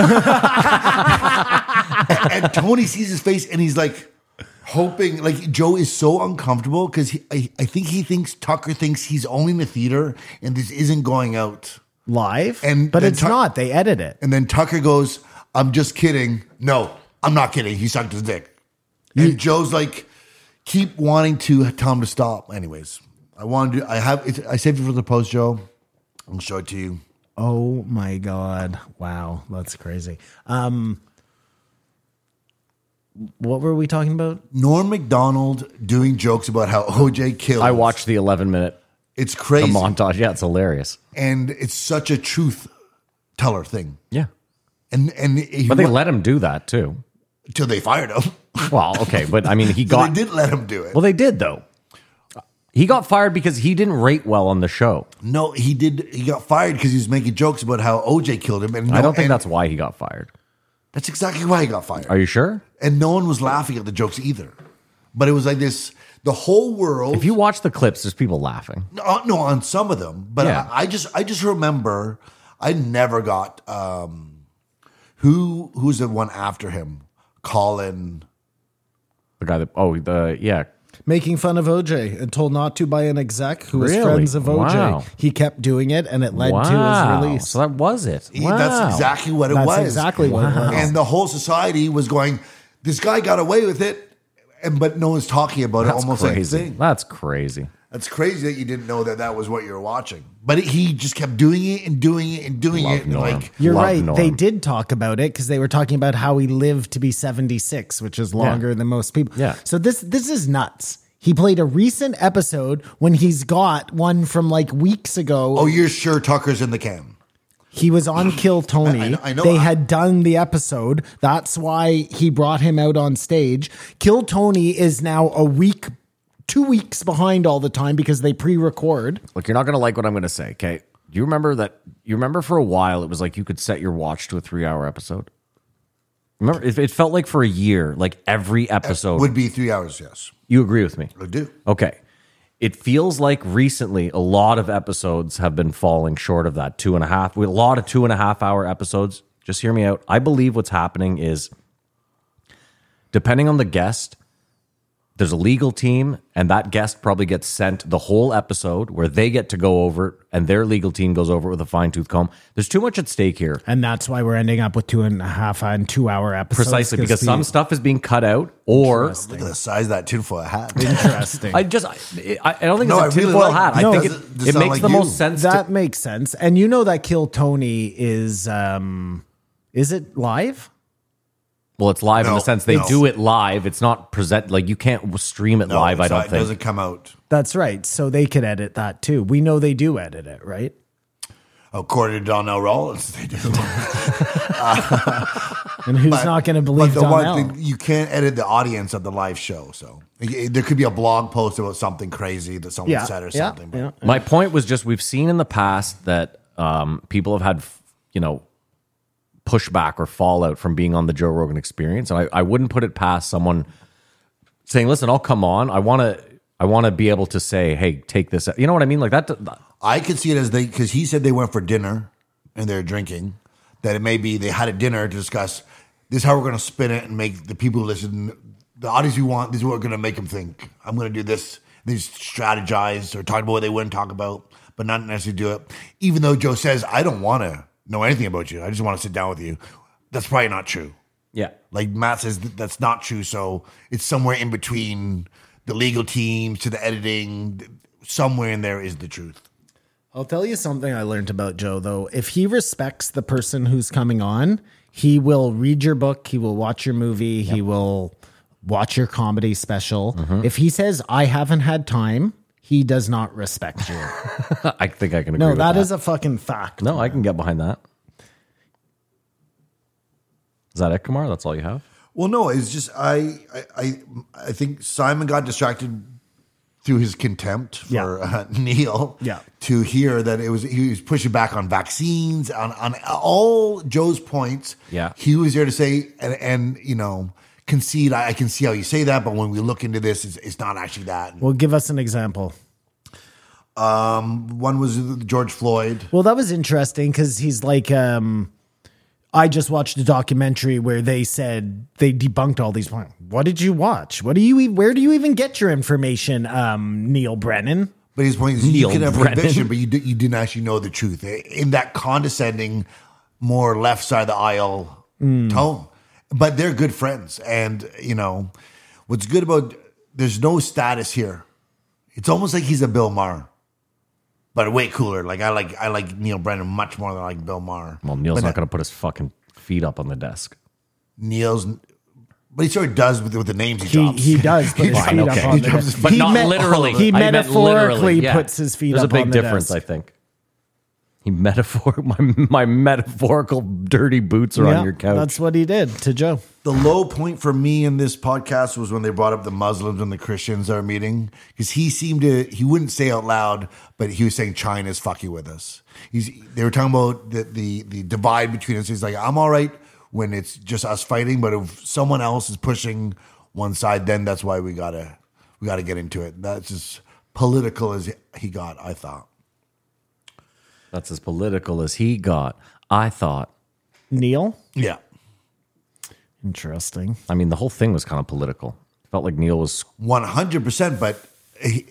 and, and Tony sees his face, and he's like, hoping. Like Joe is so uncomfortable because I, I think he thinks Tucker thinks he's only in the theater, and this isn't going out. Live. And but then it's Tuck- not. They edit it. And then Tucker goes, I'm just kidding. No, I'm not kidding. He sucked his dick. And Joe's like, keep wanting to tell him to stop. Anyways, I wanted to, I have, it, I saved it for the post, Joe. I'll show it to you. Oh my God. Wow. That's crazy. Um, what were we talking about? Norm Macdonald doing jokes about how O J killed. I watched the eleven minute It's the crazy. montage. Yeah, it's hilarious. And it's such a truth teller thing. Yeah. And, and he, But they let him do that too. till they fired him. Well, okay. But I mean, he So got. they did let him do it. Well, they did though. He got fired because he didn't rate well on the show. No, he did. He got fired because he was making jokes about how O J killed him. And no, I don't think and that's why he got fired. that's exactly why he got fired. Are you sure? And no one was laughing at the jokes either. But it was like this: the whole world. If you watch the clips, there's people laughing. no, no, on some of them, but Yeah. I, I just, I just remember, I never got um, who, who's the one after him, Colin. The guy that oh the yeah Making fun of O J and told not to by an exec who was Really? friends of O J. Wow. He kept doing it and it led wow. to his release. So that was it. He- Wow. That's exactly what it That's was. exactly what it was. And the whole society was going, this guy got away with it, and but no one's talking about That's it. Almost crazy. like a thing. That's crazy. That's crazy that you didn't know that that was what you were watching. But it, he just kept doing it and doing it and doing Love it. And Norm. like, You're Love right. Norm. They did talk about it because they were talking about how he lived to be seventy-six, which is longer Yeah. than most people. Yeah. So this this is nuts. He played a recent episode when he's got one from like weeks ago. oh, you're sure Tucker's in the can? He was on Kill Tony. I- I know- I know. They had done the episode. That's why he brought him out on stage. Kill Tony is now a week, two weeks behind all the time because they pre-record. Look, you're not going to like what I'm going to say, okay? Do you remember that? You remember for a while it was like you could set your watch to a three hour episode? Remember, it, it felt like for a year, like every episode. Would be three hours, yes. You agree with me? I do. Okay. It feels like recently a lot of episodes have been falling short of that two and a half. With a lot of two and a half hour episodes. Just hear me out. I believe what's happening is, depending on the guest, there's a legal team, and that guest probably gets sent the whole episode where they get to go over it, and their legal team goes over it with a fine tooth comb. There's too much at stake here. And that's why we're ending up with two and a half and two hour episodes. Precisely because some people- stuff is being cut out, or Look at the size of that tinfoil hat. Interesting. I just I, I don't think No, it's a I really tinfoil like- hat. I No, think does it, it- does it it sound makes like the you? most sense. That to, makes sense. And you know that Kill Tony is um is it live? well, it's live in No, the sense they no. do it live. It's not present like you can't stream it No, live. I it's don't not- It think. doesn't come out. That's right. So they could edit that too. We know they do edit it, right? According to Donnell Rawlins, they do. And who's But- not going to But believe the Donnell? one thing, you can't edit the audience of the live show. So there could be a blog post about something crazy that someone yeah, said or yeah, something. But yeah. My point was just we've seen in the past that um, people have had, you know, pushback or fallout from being on the Joe Rogan Experience, and I, I wouldn't put it past someone saying, "Listen, I'll come on. I want to, I want to be able to say, hey, take this." You know what I mean? Like that. I could see it as they, because he said they went for dinner and they're drinking, that it may be they had a dinner to discuss this is how we're going to spin it and make the people who listen, the audience we want, this is what we're going to make them think. I'm going to do this. They just strategize or talk about what they wouldn't talk about, but not necessarily do it. Even though Joe says, I don't want to know anything about you. I just want to sit down with you. That's probably not true. Yeah. Like Matt says, th- that's not true. So it's somewhere in between the legal teams to the editing. Somewhere in there is the truth. I'll tell you something I learned about Joe, though. If he respects the person who's coming on, he will read your book, he will watch your movie, he will watch your comedy special. Mm-hmm. If he says, I haven't had time, he does not respect you. I think I can agree No, with that that. is a fucking fact. No, I can get behind that. Is that it, Kumar? That's all you have? Well, no, it's just I, I, I, I think Simon got distracted through his contempt for Yeah. uh, Neil. Yeah. To hear that it was he was pushing back on vaccines, on on all Joe's points. Yeah. He was there to say and and you know concede. I, I can see how you say that, but when we look into this, it's, it's not actually that. Well, give us an example. One was George Floyd. Well, that was interesting because he's like, um, I just watched a documentary where they said they debunked all these points. What did you watch? What do you? e- Where do you even get your information, um, Neil Brennan? But his point is, you Neil can have Brennan. conviction, but you di- you didn't actually know the truth in that condescending, more left side of the aisle tone. But they're good friends, and you know what's good about there's no status here. It's almost like he's a Bill Maher, but way cooler. Like I like I like Neil Brennan much more than I like Bill Maher. Well, Neil's But not going to put his fucking feet up on the desk. Neil's, but he sort of does with, with the names he, He drops. he does put his Fine, feet okay. up on He the drops desk. his But He not me- literally. He I meant metaphorically literally, yeah. puts his feet There's up a big on the difference, desk. I think. He metaphor my my metaphorical dirty boots are Yeah, on your couch. that's what he did to Joe. The low point for me in this podcast was when they brought up the Muslims and the Christians are meeting, because he seemed to, he wouldn't say out loud, but he was saying China's fucking with us. He's, they were talking about the, the, the divide between us. He's like, I'm all right when it's just us fighting, but if someone else is pushing one side, then that's why we gotta, we gotta get into it. That's as political as he got, I thought. That's as political as he got. I thought. Neil, Yeah. interesting. I mean, the whole thing was kind of political. Felt like Neil was. one hundred percent. But he,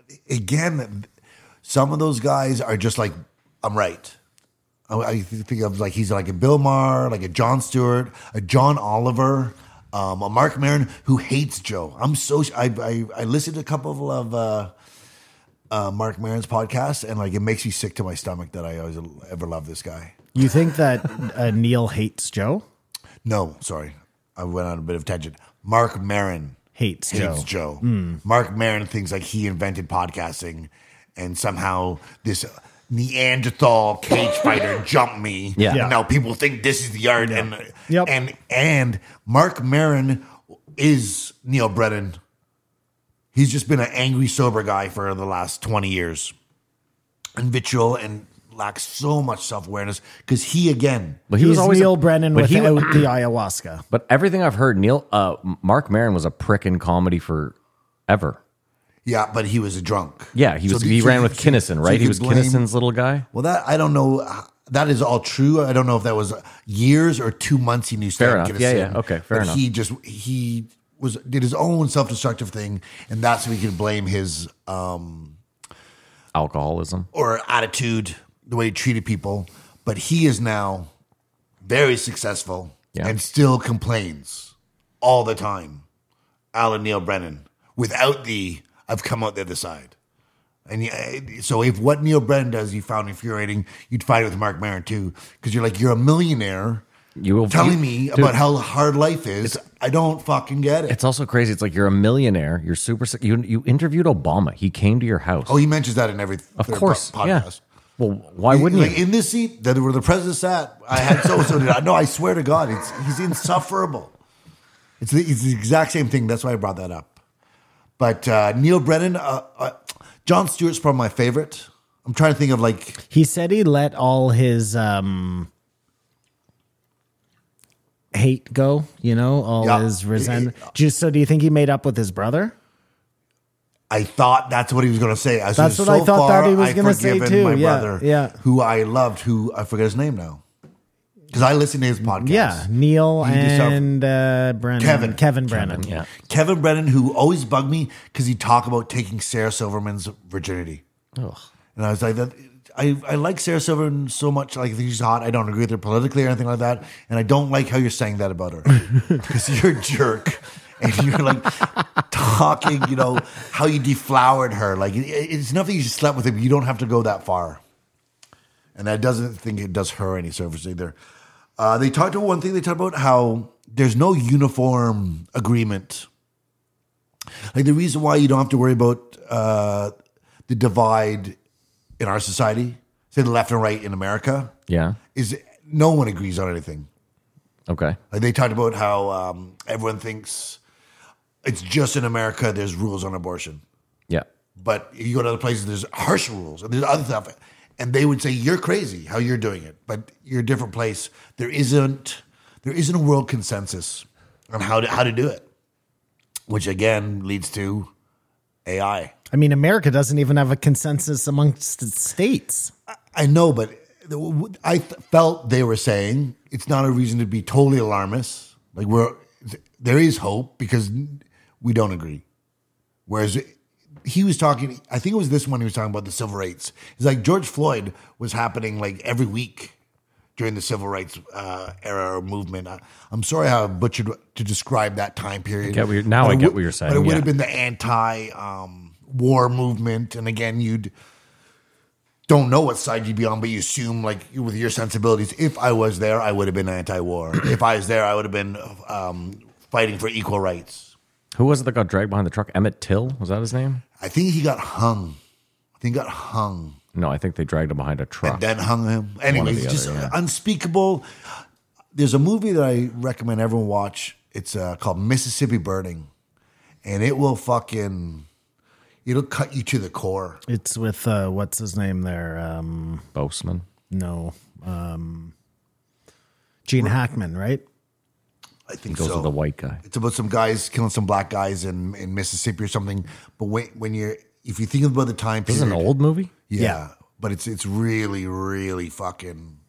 again, some of those guys are just like, I'm right. I, I think of like, he's like a Bill Maher, like a Jon Stewart, a John Oliver, um, a Mark Maron who hates Joe. I'm so, I, I, I listened to a couple of uh, uh, Mark Maron's podcasts, and like, it makes me sick to my stomach that I always ever loved this guy. You think that uh, Neil hates Joe? No, sorry. I went on a bit of tangent. Mark Maron Hates, hates Joe. Joe. Mark Maron thinks like he invented podcasting, and somehow this Neanderthal cage fighter jumped me. Yeah. And Yeah. now people think this is the art. And Yep. and and Mark Maron is Neil Brennan. He's just been an angry, sober guy for the last twenty years. And vitriol and lacks so much self-awareness because he, again, But He's he was always Neil a, Brennan but he- without the ayahuasca. But everything I've heard, Neil, uh, Mark Maron was a prick in comedy forever. yeah, but he was a drunk. Yeah, he So was. the- he so ran you- with so- Kinnison, so right? you he could was blame- Kinnison's little guy. Well, that I don't know. That is all true. I don't know if that was years or two months he knew Fair Stan enough. Yeah, Kinison. yeah. Okay, fair but enough. He just he was did his own self destructive thing, and that's when we can blame his um Alcoholism. or attitude, the way he treated people. But he is now very successful Yeah. and still complains all the time. Alan Neil Brennan, without the I've come out the other side. And yeah, so if what Neil Brennan does you found infuriating, you'd fight it with Mark Maron too, because you're like, you're a millionaire You will telling you- me dude, about how hard life is. I don't fucking get it. It's also crazy. It's like you're a millionaire. You're super. sick- You you interviewed Obama. He came to your house. Oh, he mentions that in every Of third course, po- yeah. podcast. Well, why wouldn't like you? in this seat that where the president sat, I had so so did I. No, I swear to God, it's he's insufferable. It's the, it's the exact same thing. That's why I brought that up. But uh, Neil Brennan, uh, uh, Jon Stewart's probably my favorite. I'm trying to think of like He said he let all his um, hate go, you know, all Yeah. his resentment. Just so, do you think he made up with his brother? I thought that's what he was going to say. I was That's so what I thought far, that he was I've gonna say forgiven too. My Yeah, brother, yeah. who I loved, who I forget his name now, because I listen to his podcast. Yeah, Neil He just have- and uh, Brennan. Kevin. Kevin Brennan. Yeah. Kevin Brennan, who always bugged me because he talked about taking Sarah Silverman's virginity, Ugh. and I was like, that. I, I like Sarah Silverman so much. Like, I think she's hot. I don't agree with her politically or anything like that, and I don't like how you're saying that about her because you're a jerk. And you're like talking, you know, how you deflowered her. Like, it, it's nothing you just slept with him. You don't have to go that far. And I doesn't think it does her any service either. Uh, they talked about one thing. They talked about how there's no uniform agreement. Like, the reason why you don't have to worry about uh, the divide in our society, say the left and right in America, Yeah. is no one agrees on anything. Okay. Like, they talked about how um, everyone thinks it's just in America there's rules on abortion. Yeah. But you go to other places, there's harsh rules and there's other stuff. And they would say, you're crazy how you're doing it, but you're a different place. There isn't there isn't a world consensus on how to how to do it, which again leads to A I. I mean, America doesn't even have a consensus amongst its states. I know, but I felt they were saying it's not a reason to be totally alarmist. Like, we're there is hope because we don't agree. Whereas he was talking, I think it was this one he was talking about the civil rights. It's like George Floyd was happening like every week during the civil rights uh, era or movement. I, I'm sorry how I butchered to describe that time period. I get what you're- now But I it get would- what you're saying, But it would yeah. have been the anti um, war movement, and again, you'd don't know what side you'd be on, but you assume, like, with your sensibilities, if I was there, I would have been anti-war. If I was there, I would have been um, fighting for equal rights. Who was it that got dragged behind the truck? Emmett Till? Was that his name? I think he got hung. I think he got hung No, I think they dragged him behind a truck. and then hung him. Anyways, the just other, yeah. unspeakable. There's a movie that I recommend everyone watch. It's uh, called Mississippi Burning, and it will fucking, it'll cut you to the core. It's with, uh, what's his name there? Um, Boseman. no. Um, Gene Hackman, right? I think Goes so. with the white guy. It's about some guys killing some black guys in, in Mississippi or something. But when, when you're, if you think about the time This period, is an old movie? yeah, Yeah. but it's it's really really fucking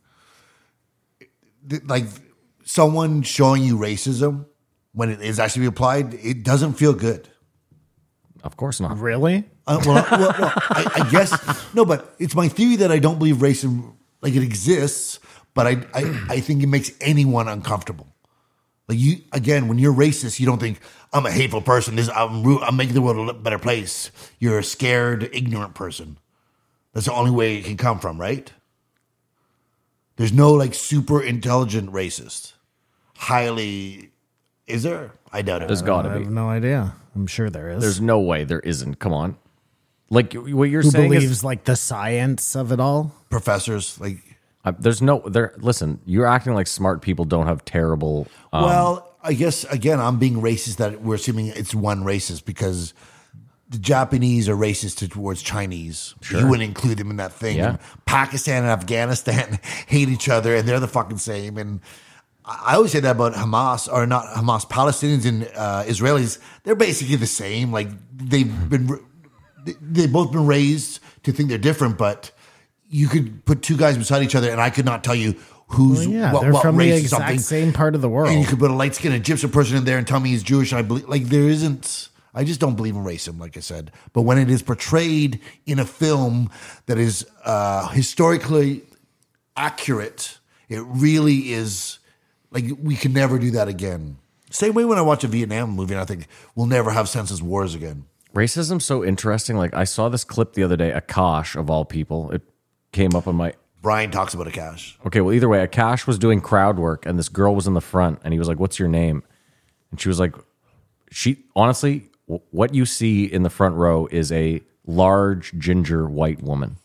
th- like someone showing you racism when it is actually applied. It doesn't feel good. Of course not. Really? Uh, well, well, well I, I guess no, but it's my theory that I don't believe racism like it exists, but I I, I think it makes anyone uncomfortable. Like, you, again, when you're racist, you don't think I'm a hateful person. This I'm ru- I'm making the world a better place. You're a scared, ignorant person. That's the only way it can come from, right? There's no like super intelligent racist. Highly, is there? I doubt it. There's got I to have be. no idea. I'm sure there is. There's no way there isn't. Come on. Like, what you're Who saying believes is, like the science of it all? Professors like. uh, there's no, there, listen, you're acting like smart people don't have terrible, um, Well, I guess again, I'm being racist that we're assuming it's one racist because the Japanese are racist towards Chinese. You wouldn't include them in that thing. Yeah. And Pakistan and Afghanistan hate each other, and they're the fucking same. And I I always say that about Hamas, or not Hamas, Palestinians and uh, Israelis. They're basically the same. Like, they've been, they've both been raised to think they're different, but you could put two guys beside each other, and I could not tell you who's Well, yeah, what, they're what from the race is exact something. same part of the world. And you could put a light skinned Egyptian person in there and tell me he's Jewish. And I believe, like, there isn't, I just don't believe in racism, like I said. But when it is portrayed in a film that is uh, historically accurate, it really is, like, we can never do that again. Same way when I watch a Vietnam movie and I think we'll never have senseless wars again. racism's so interesting. Like, I saw this clip the other day, Akash, of all people. It came up on my, Brian talks about Akash. okay, well, either way, Akash was doing crowd work, and this girl was in the front, and he was like, "What's your name?" And she was like, "She honestly, w- what you see in the front row is a large ginger white woman."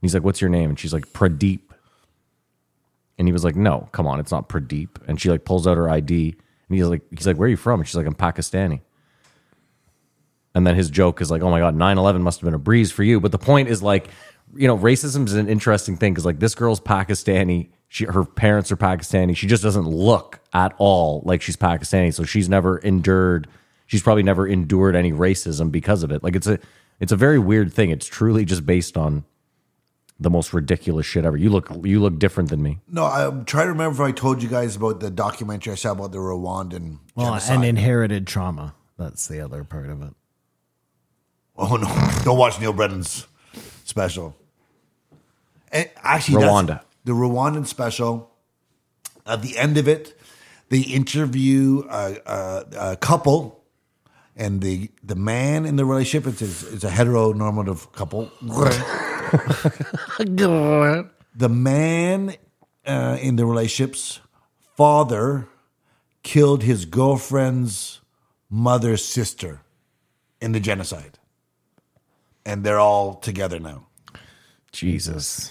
he's like, what's your name? And she's like, Pradeep. And he was like, no, come on, it's not Pradeep. And she like pulls out her I D. And he's like, he's like, where are you from? And she's like, I'm Pakistani. And then his joke is like, oh my God, nine eleven must have been a breeze for you. But the point is like, you know, racism is an interesting thing because like this girl's Pakistani. She, her parents are Pakistani. She just doesn't look at all like she's Pakistani. So she's never endured, she's probably never endured any racism because of it. Like it's a, it's a very weird thing. It's truly just based on the most ridiculous shit ever. You look, you look different than me. No, I'm trying to remember if I told you guys about the documentary I saw about the Rwandan Well, genocide. and inherited trauma. That's the other part of it. Oh no! Don't watch Neil Brennan's special. And actually, that's- Rwanda. the Rwandan special. At the end of it, they interview a, a, a couple, and the the man in the relationship it's a, it's a heteronormative couple. The man uh, in the relationship's father killed his girlfriend's mother's sister in the genocide. And they're all together now. Jesus.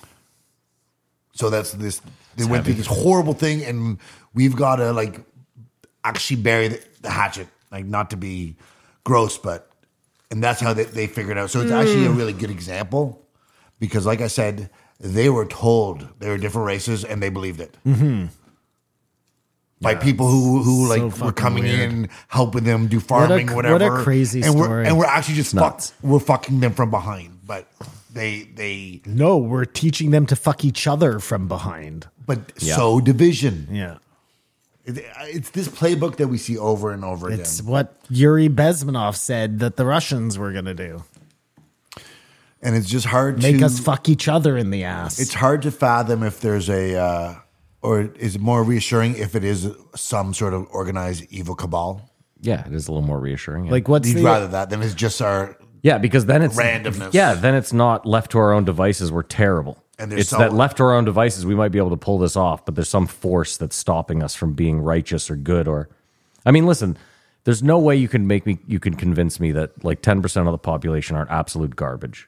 So that's this. They went through this horrible thing, and we've got to like actually bury the, the hatchet. Like not to be gross, but and that's how they, they figured out. So it's actually a really good example because, like I said, they were told they were different races, and they believed it. Mm-hmm. By people who who like so were fucking coming weird. in, helping them do farming, What a- what whatever. a crazy and we're, story. And we're actually just fuck, nuts. we're fucking them from behind, but they they No, we're teaching them to fuck each other from behind. but Yeah. sow division. Yeah. It- It's this playbook that we see over and over It's again. what Yuri Bezmenov said that the Russians were going to do. And it's just hard Make to us fuck each other in the ass. it's hard to fathom if there's a uh, or is it more reassuring if it is some sort of organized evil cabal? Yeah, it is a little more reassuring. yeah. like, what's You'd the... rather that than it's just our Yeah, because then it's randomness. Yeah, then it's not left to our own devices. We're terrible. And there's it's so- that left to our own devices, we might be able to pull this off, but there's some force that's stopping us from being righteous or good. Or, I mean, listen, there's no way you can make me, you can convince me that like ten percent of the population are absolute garbage.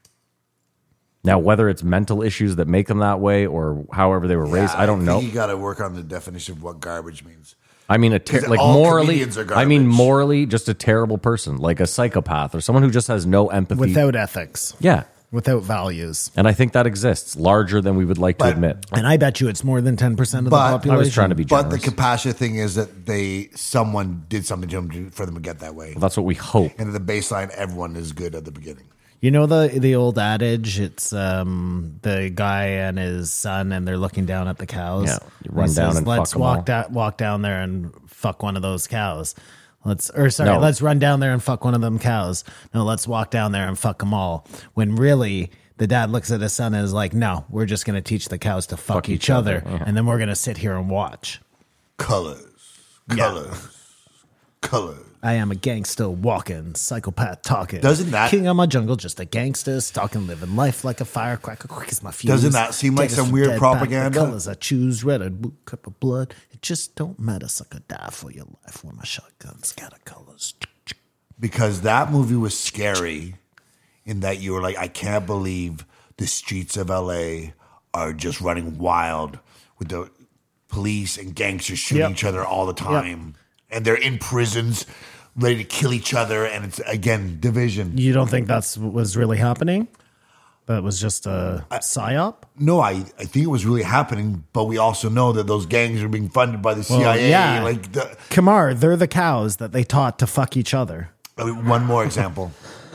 Now, whether it's mental issues that make them that way or however they were raised, Yeah, I don't think know. You got to work on the definition of what garbage means. I mean, a ter- 'Cause like all morally, comedians are I mean, garbage. morally, just a terrible person, like a psychopath or someone who just has no empathy. Without ethics. yeah. Without values. And I think that exists larger than we would like to But- admit. And I bet you it's more than ten percent of But- the I was population. trying to be But the generous. compassionate thing is that they someone did something to them to, for them to get that way. Well, that's what we hope. And at the baseline, everyone is good at the beginning. You know the the old adage, it's um, the guy and his son and they're looking down at the cows. Yeah, you run He down says, and let's fuck 'em walk all." down walk down there and fuck one of those cows. Let's or sorry, No. let's run down there and fuck one of them cows. No, let's walk down there and fuck them all. When really the dad looks at his son and is like, no, we're just going to teach the cows to fuck, Fuck each, each other, other, yeah. and then we're going to sit here and watch. Colors, colors, colors. I am a gangster walking, psychopath talking. Doesn't that- King of my jungle, just a gangster stalking, living life like a firecracker, quick as my fuse. Doesn't that seem like Take us some from weird dead back to propaganda? The colors I choose, red and blue cup of blood. It just don't matter, sucker, die for your life when my shotgun scatter colors. Because that movie was scary in that you were like, I can't believe the streets of L A are just running wild with the police and gangsters shooting Yep. each other all the time. And they're in prisons ready to kill each other. And it's, again, division. You don't think that's what was really happening? That was just a psyop? No, I, I think it was really happening, but we also know that those gangs are being funded by the C I A. yeah. Like the, Kamar, they're the cows that they taught to fuck each other. I mean, one more example.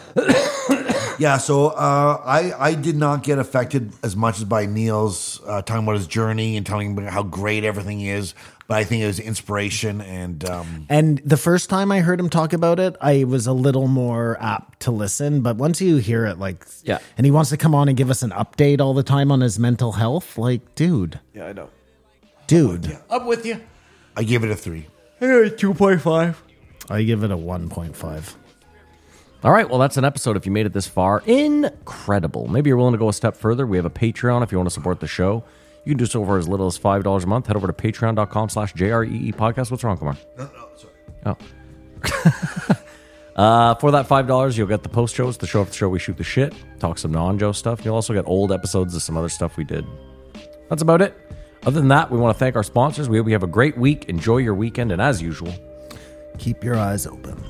Yeah, so uh, I I did not get affected as much as by Neil's uh, talking about his journey and telling me how great everything is, but I think it was inspiration and um, And the first time I heard him talk about it, I was a little more apt to listen. But once you hear it, like, Yeah. and he wants to come on and give us an update all the time on his mental health, like, dude, Yeah, I know. dude, I'm with you. I gave it a three. two point five. I give it a one point five. All right, well, that's an episode. If you made it this far, incredible. Maybe you're willing to go a step further. We have a Patreon if you want to support the show. You can do so for as little as five dollars a month. Head over to patreon.com slash J R E E podcast. What's wrong, Kumar? No, no, sorry. Oh. Uh, for that five dollars, you'll get the post shows, the show after the show. We shoot the shit, talk some non-Joe stuff. You'll also get old episodes of some other stuff we did. That's about it. Other than that, we want to thank our sponsors. We hope you have a great week. Enjoy your weekend, and as usual, Keep your eyes open.